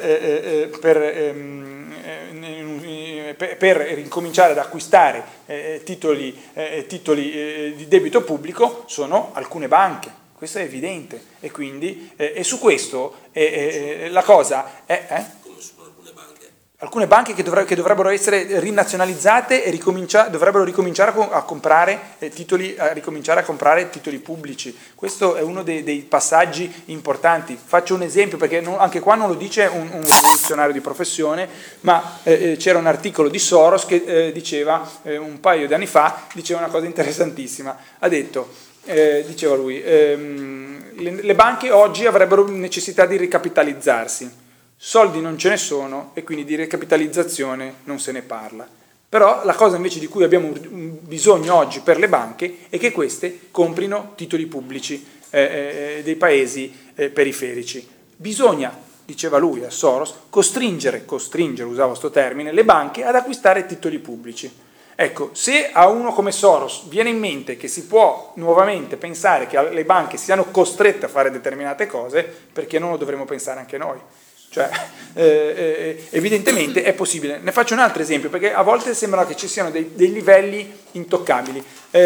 ricominciare ad acquistare titoli di debito pubblico sono alcune banche. Questo è evidente e quindi su questo la cosa è... Alcune banche che dovrebbero essere rinazionalizzate e dovrebbero ricominciare a comprare titoli pubblici. Questo è uno dei passaggi importanti. Faccio un esempio perché anche qua non lo dice un rivoluzionario di professione, ma c'era un articolo di Soros che diceva un paio di anni fa, diceva una cosa interessantissima. Ha detto, diceva lui, le banche oggi avrebbero necessità di ricapitalizzarsi. Soldi non ce ne sono e quindi di recapitalizzazione non se ne parla. Però la cosa invece di cui abbiamo bisogno oggi per le banche è che queste comprino titoli pubblici dei paesi periferici. Bisogna, diceva lui a Soros, costringere, usavo questo termine, le banche ad acquistare titoli pubblici. Ecco, se a uno come Soros viene in mente che si può nuovamente pensare che le banche siano costrette a fare determinate cose, perché non lo dovremmo pensare anche noi? Cioè, evidentemente è possibile. Ne faccio un altro esempio, perché a volte sembra che ci siano dei livelli intoccabili.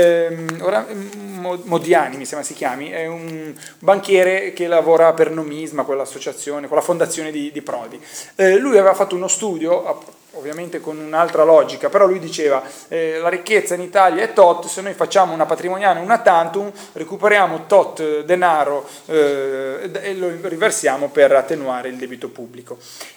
Modiani, mi sembra si chiami, è un banchiere che lavora per Nomisma, quell'associazione, con la fondazione di Prodi. Lui aveva fatto uno studio, ovviamente con un'altra logica, però lui diceva la ricchezza in Italia è tot, se noi facciamo una patrimoniale, una tantum, recuperiamo tot denaro e lo riversiamo per attenuare il debito pubblico.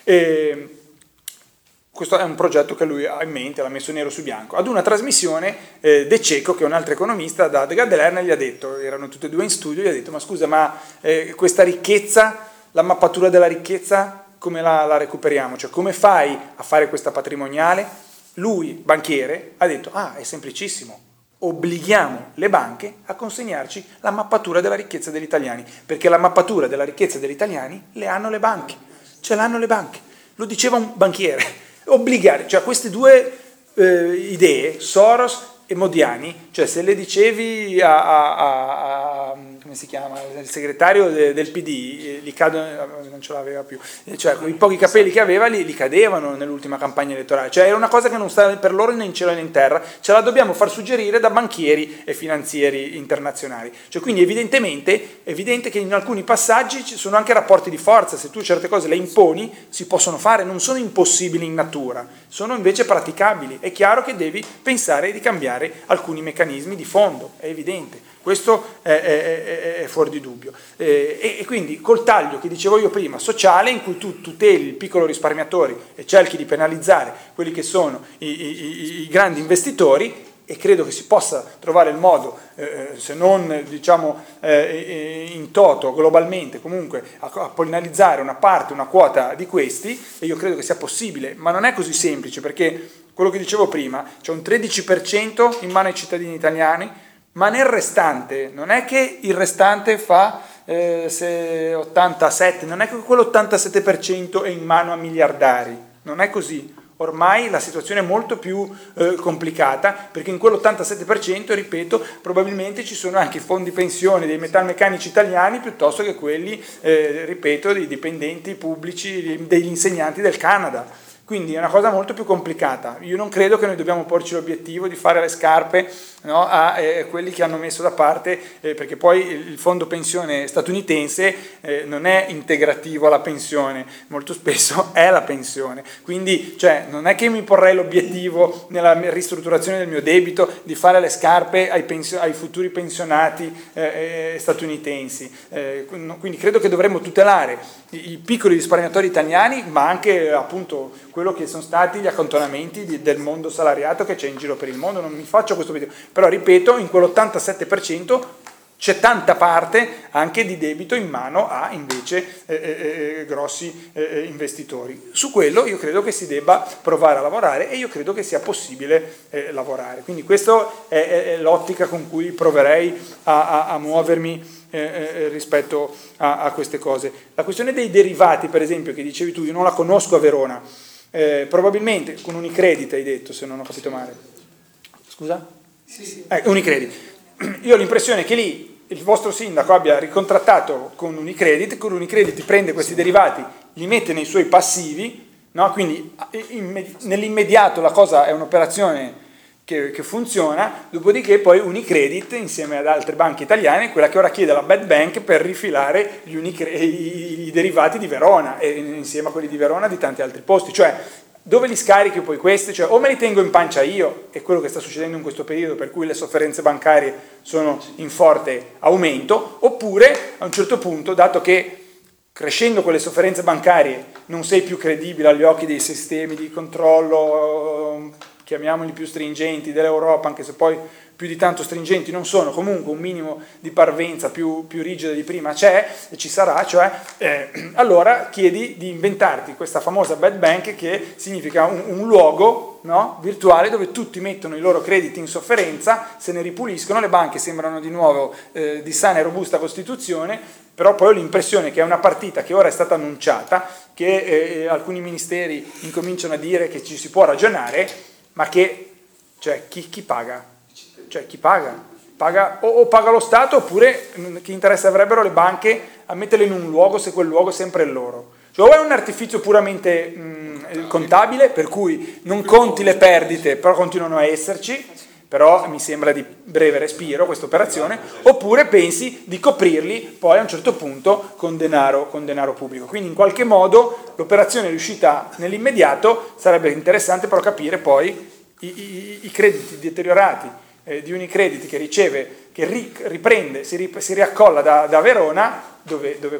Questo è un progetto che lui ha in mente, l'ha messo nero su bianco. Ad una trasmissione De Cecco, che è un altro economista, da De Gadelerna, gli ha detto, erano tutti e due in studio, gli ha detto, ma scusa, ma questa ricchezza, la mappatura della ricchezza, come la recuperiamo? Cioè come fai a fare questa patrimoniale? Lui, banchiere, ha detto, è semplicissimo, obblighiamo le banche a consegnarci la mappatura della ricchezza degli italiani, perché la mappatura della ricchezza degli italiani le hanno le banche, ce l'hanno le banche, lo diceva un banchiere, obbligare, cioè queste due idee, Soros e Modiani, cioè se le dicevi come si chiama, il segretario del PD, gli cadono, non ce l'aveva più, cioè con i pochi capelli che aveva li cadevano nell'ultima campagna elettorale, cioè era una cosa che non sta per loro né in cielo né in terra, ce la dobbiamo far suggerire da banchieri e finanzieri internazionali, cioè quindi evidente che in alcuni passaggi ci sono anche rapporti di forza, se tu certe cose le imponi si possono fare, non sono impossibili in natura, sono invece praticabili, è chiaro che devi pensare di cambiare alcuni meccanismi di fondo, è evidente. Questo è fuori di dubbio. E quindi col taglio che dicevo io prima, sociale, in cui tu tuteli il piccolo risparmiatore e cerchi di penalizzare quelli che sono i grandi investitori, e credo che si possa trovare il modo, se non diciamo in toto, globalmente, comunque a pollinarizzare una parte, una quota di questi, e io credo che sia possibile, ma non è così semplice, perché quello che dicevo prima, c'è un 13% in mano ai cittadini italiani, ma nel restante, non è che il restante fa 87, non è che quell'87% è in mano a miliardari, non è così. Ormai la situazione è molto più complicata, perché in quell'87%, ripeto, probabilmente ci sono anche fondi pensione dei metalmeccanici italiani piuttosto che quelli, ripeto, dei dipendenti pubblici, degli insegnanti del Canada. Quindi è una cosa molto più complicata. Io non credo che noi dobbiamo porci l'obiettivo di fare le scarpe, no, a quelli che hanno messo da parte, perché poi il fondo pensione statunitense non è integrativo alla pensione, molto spesso è la pensione. Quindi cioè, non è che mi porrei l'obiettivo nella ristrutturazione del mio debito di fare le scarpe ai futuri pensionati statunitensi. Quindi credo che dovremmo tutelare i piccoli risparmiatori italiani, ma anche appunto quello che sono stati gli accantonamenti del mondo salariato che c'è in giro per il mondo. Non mi faccio questo obiettivo, però ripeto, in quell'87% c'è tanta parte anche di debito in mano a invece grossi investitori. Su quello io credo che si debba provare a lavorare, e io credo che sia possibile lavorare. Quindi questa è l'ottica con cui proverei a muovermi rispetto a queste cose. La questione dei derivati, per esempio, che dicevi tu, io non la conosco a Verona, probabilmente con Unicredit hai detto, se non ho capito male. Scusa? Sì. Unicredit. Io ho l'impressione che lì il vostro sindaco abbia ricontrattato con Unicredit ti prende questi derivati, li mette nei suoi passivi, no? Quindi nell'immediato la cosa è un'operazione che funziona, dopodiché poi Unicredit insieme ad altre banche italiane è quella che ora chiede alla Bad Bank per rifilare i derivati di Verona, e insieme a quelli di Verona di tanti altri posti. Cioè dove li scarichi poi questi? Cioè o me li tengo in pancia io, è quello che sta succedendo in questo periodo, per cui le sofferenze bancarie sono in forte aumento, oppure a un certo punto, dato che crescendo con le sofferenze bancarie non sei più credibile agli occhi dei sistemi di controllo, chiamiamoli più stringenti, dell'Europa, anche se poi più di tanto stringenti non sono, comunque un minimo di parvenza più rigida di prima c'è e ci sarà, cioè allora chiedi di inventarti questa famosa Bad Bank, che significa un luogo, no, virtuale dove tutti mettono i loro crediti in sofferenza, se ne ripuliscono, le banche sembrano di nuovo di sana e robusta costituzione, però poi ho l'impressione che è una partita che ora è stata annunciata, che alcuni ministeri incominciano a dire che ci si può ragionare, ma che cioè, chi paga? Cioè chi paga? O paga lo Stato, oppure che interesse avrebbero le banche a metterle in un luogo se quel luogo è sempre il loro? Cioè o è un artificio puramente contabile, per cui non conti le perdite, però continuano a esserci, però mi sembra di breve respiro questa operazione, oppure pensi di coprirli poi a un certo punto con denaro pubblico. Quindi in qualche modo l'operazione è riuscita nell'immediato, sarebbe interessante però capire poi i crediti deteriorati di Unicredit che riceve, che riprende, si riaccolla da Verona, dove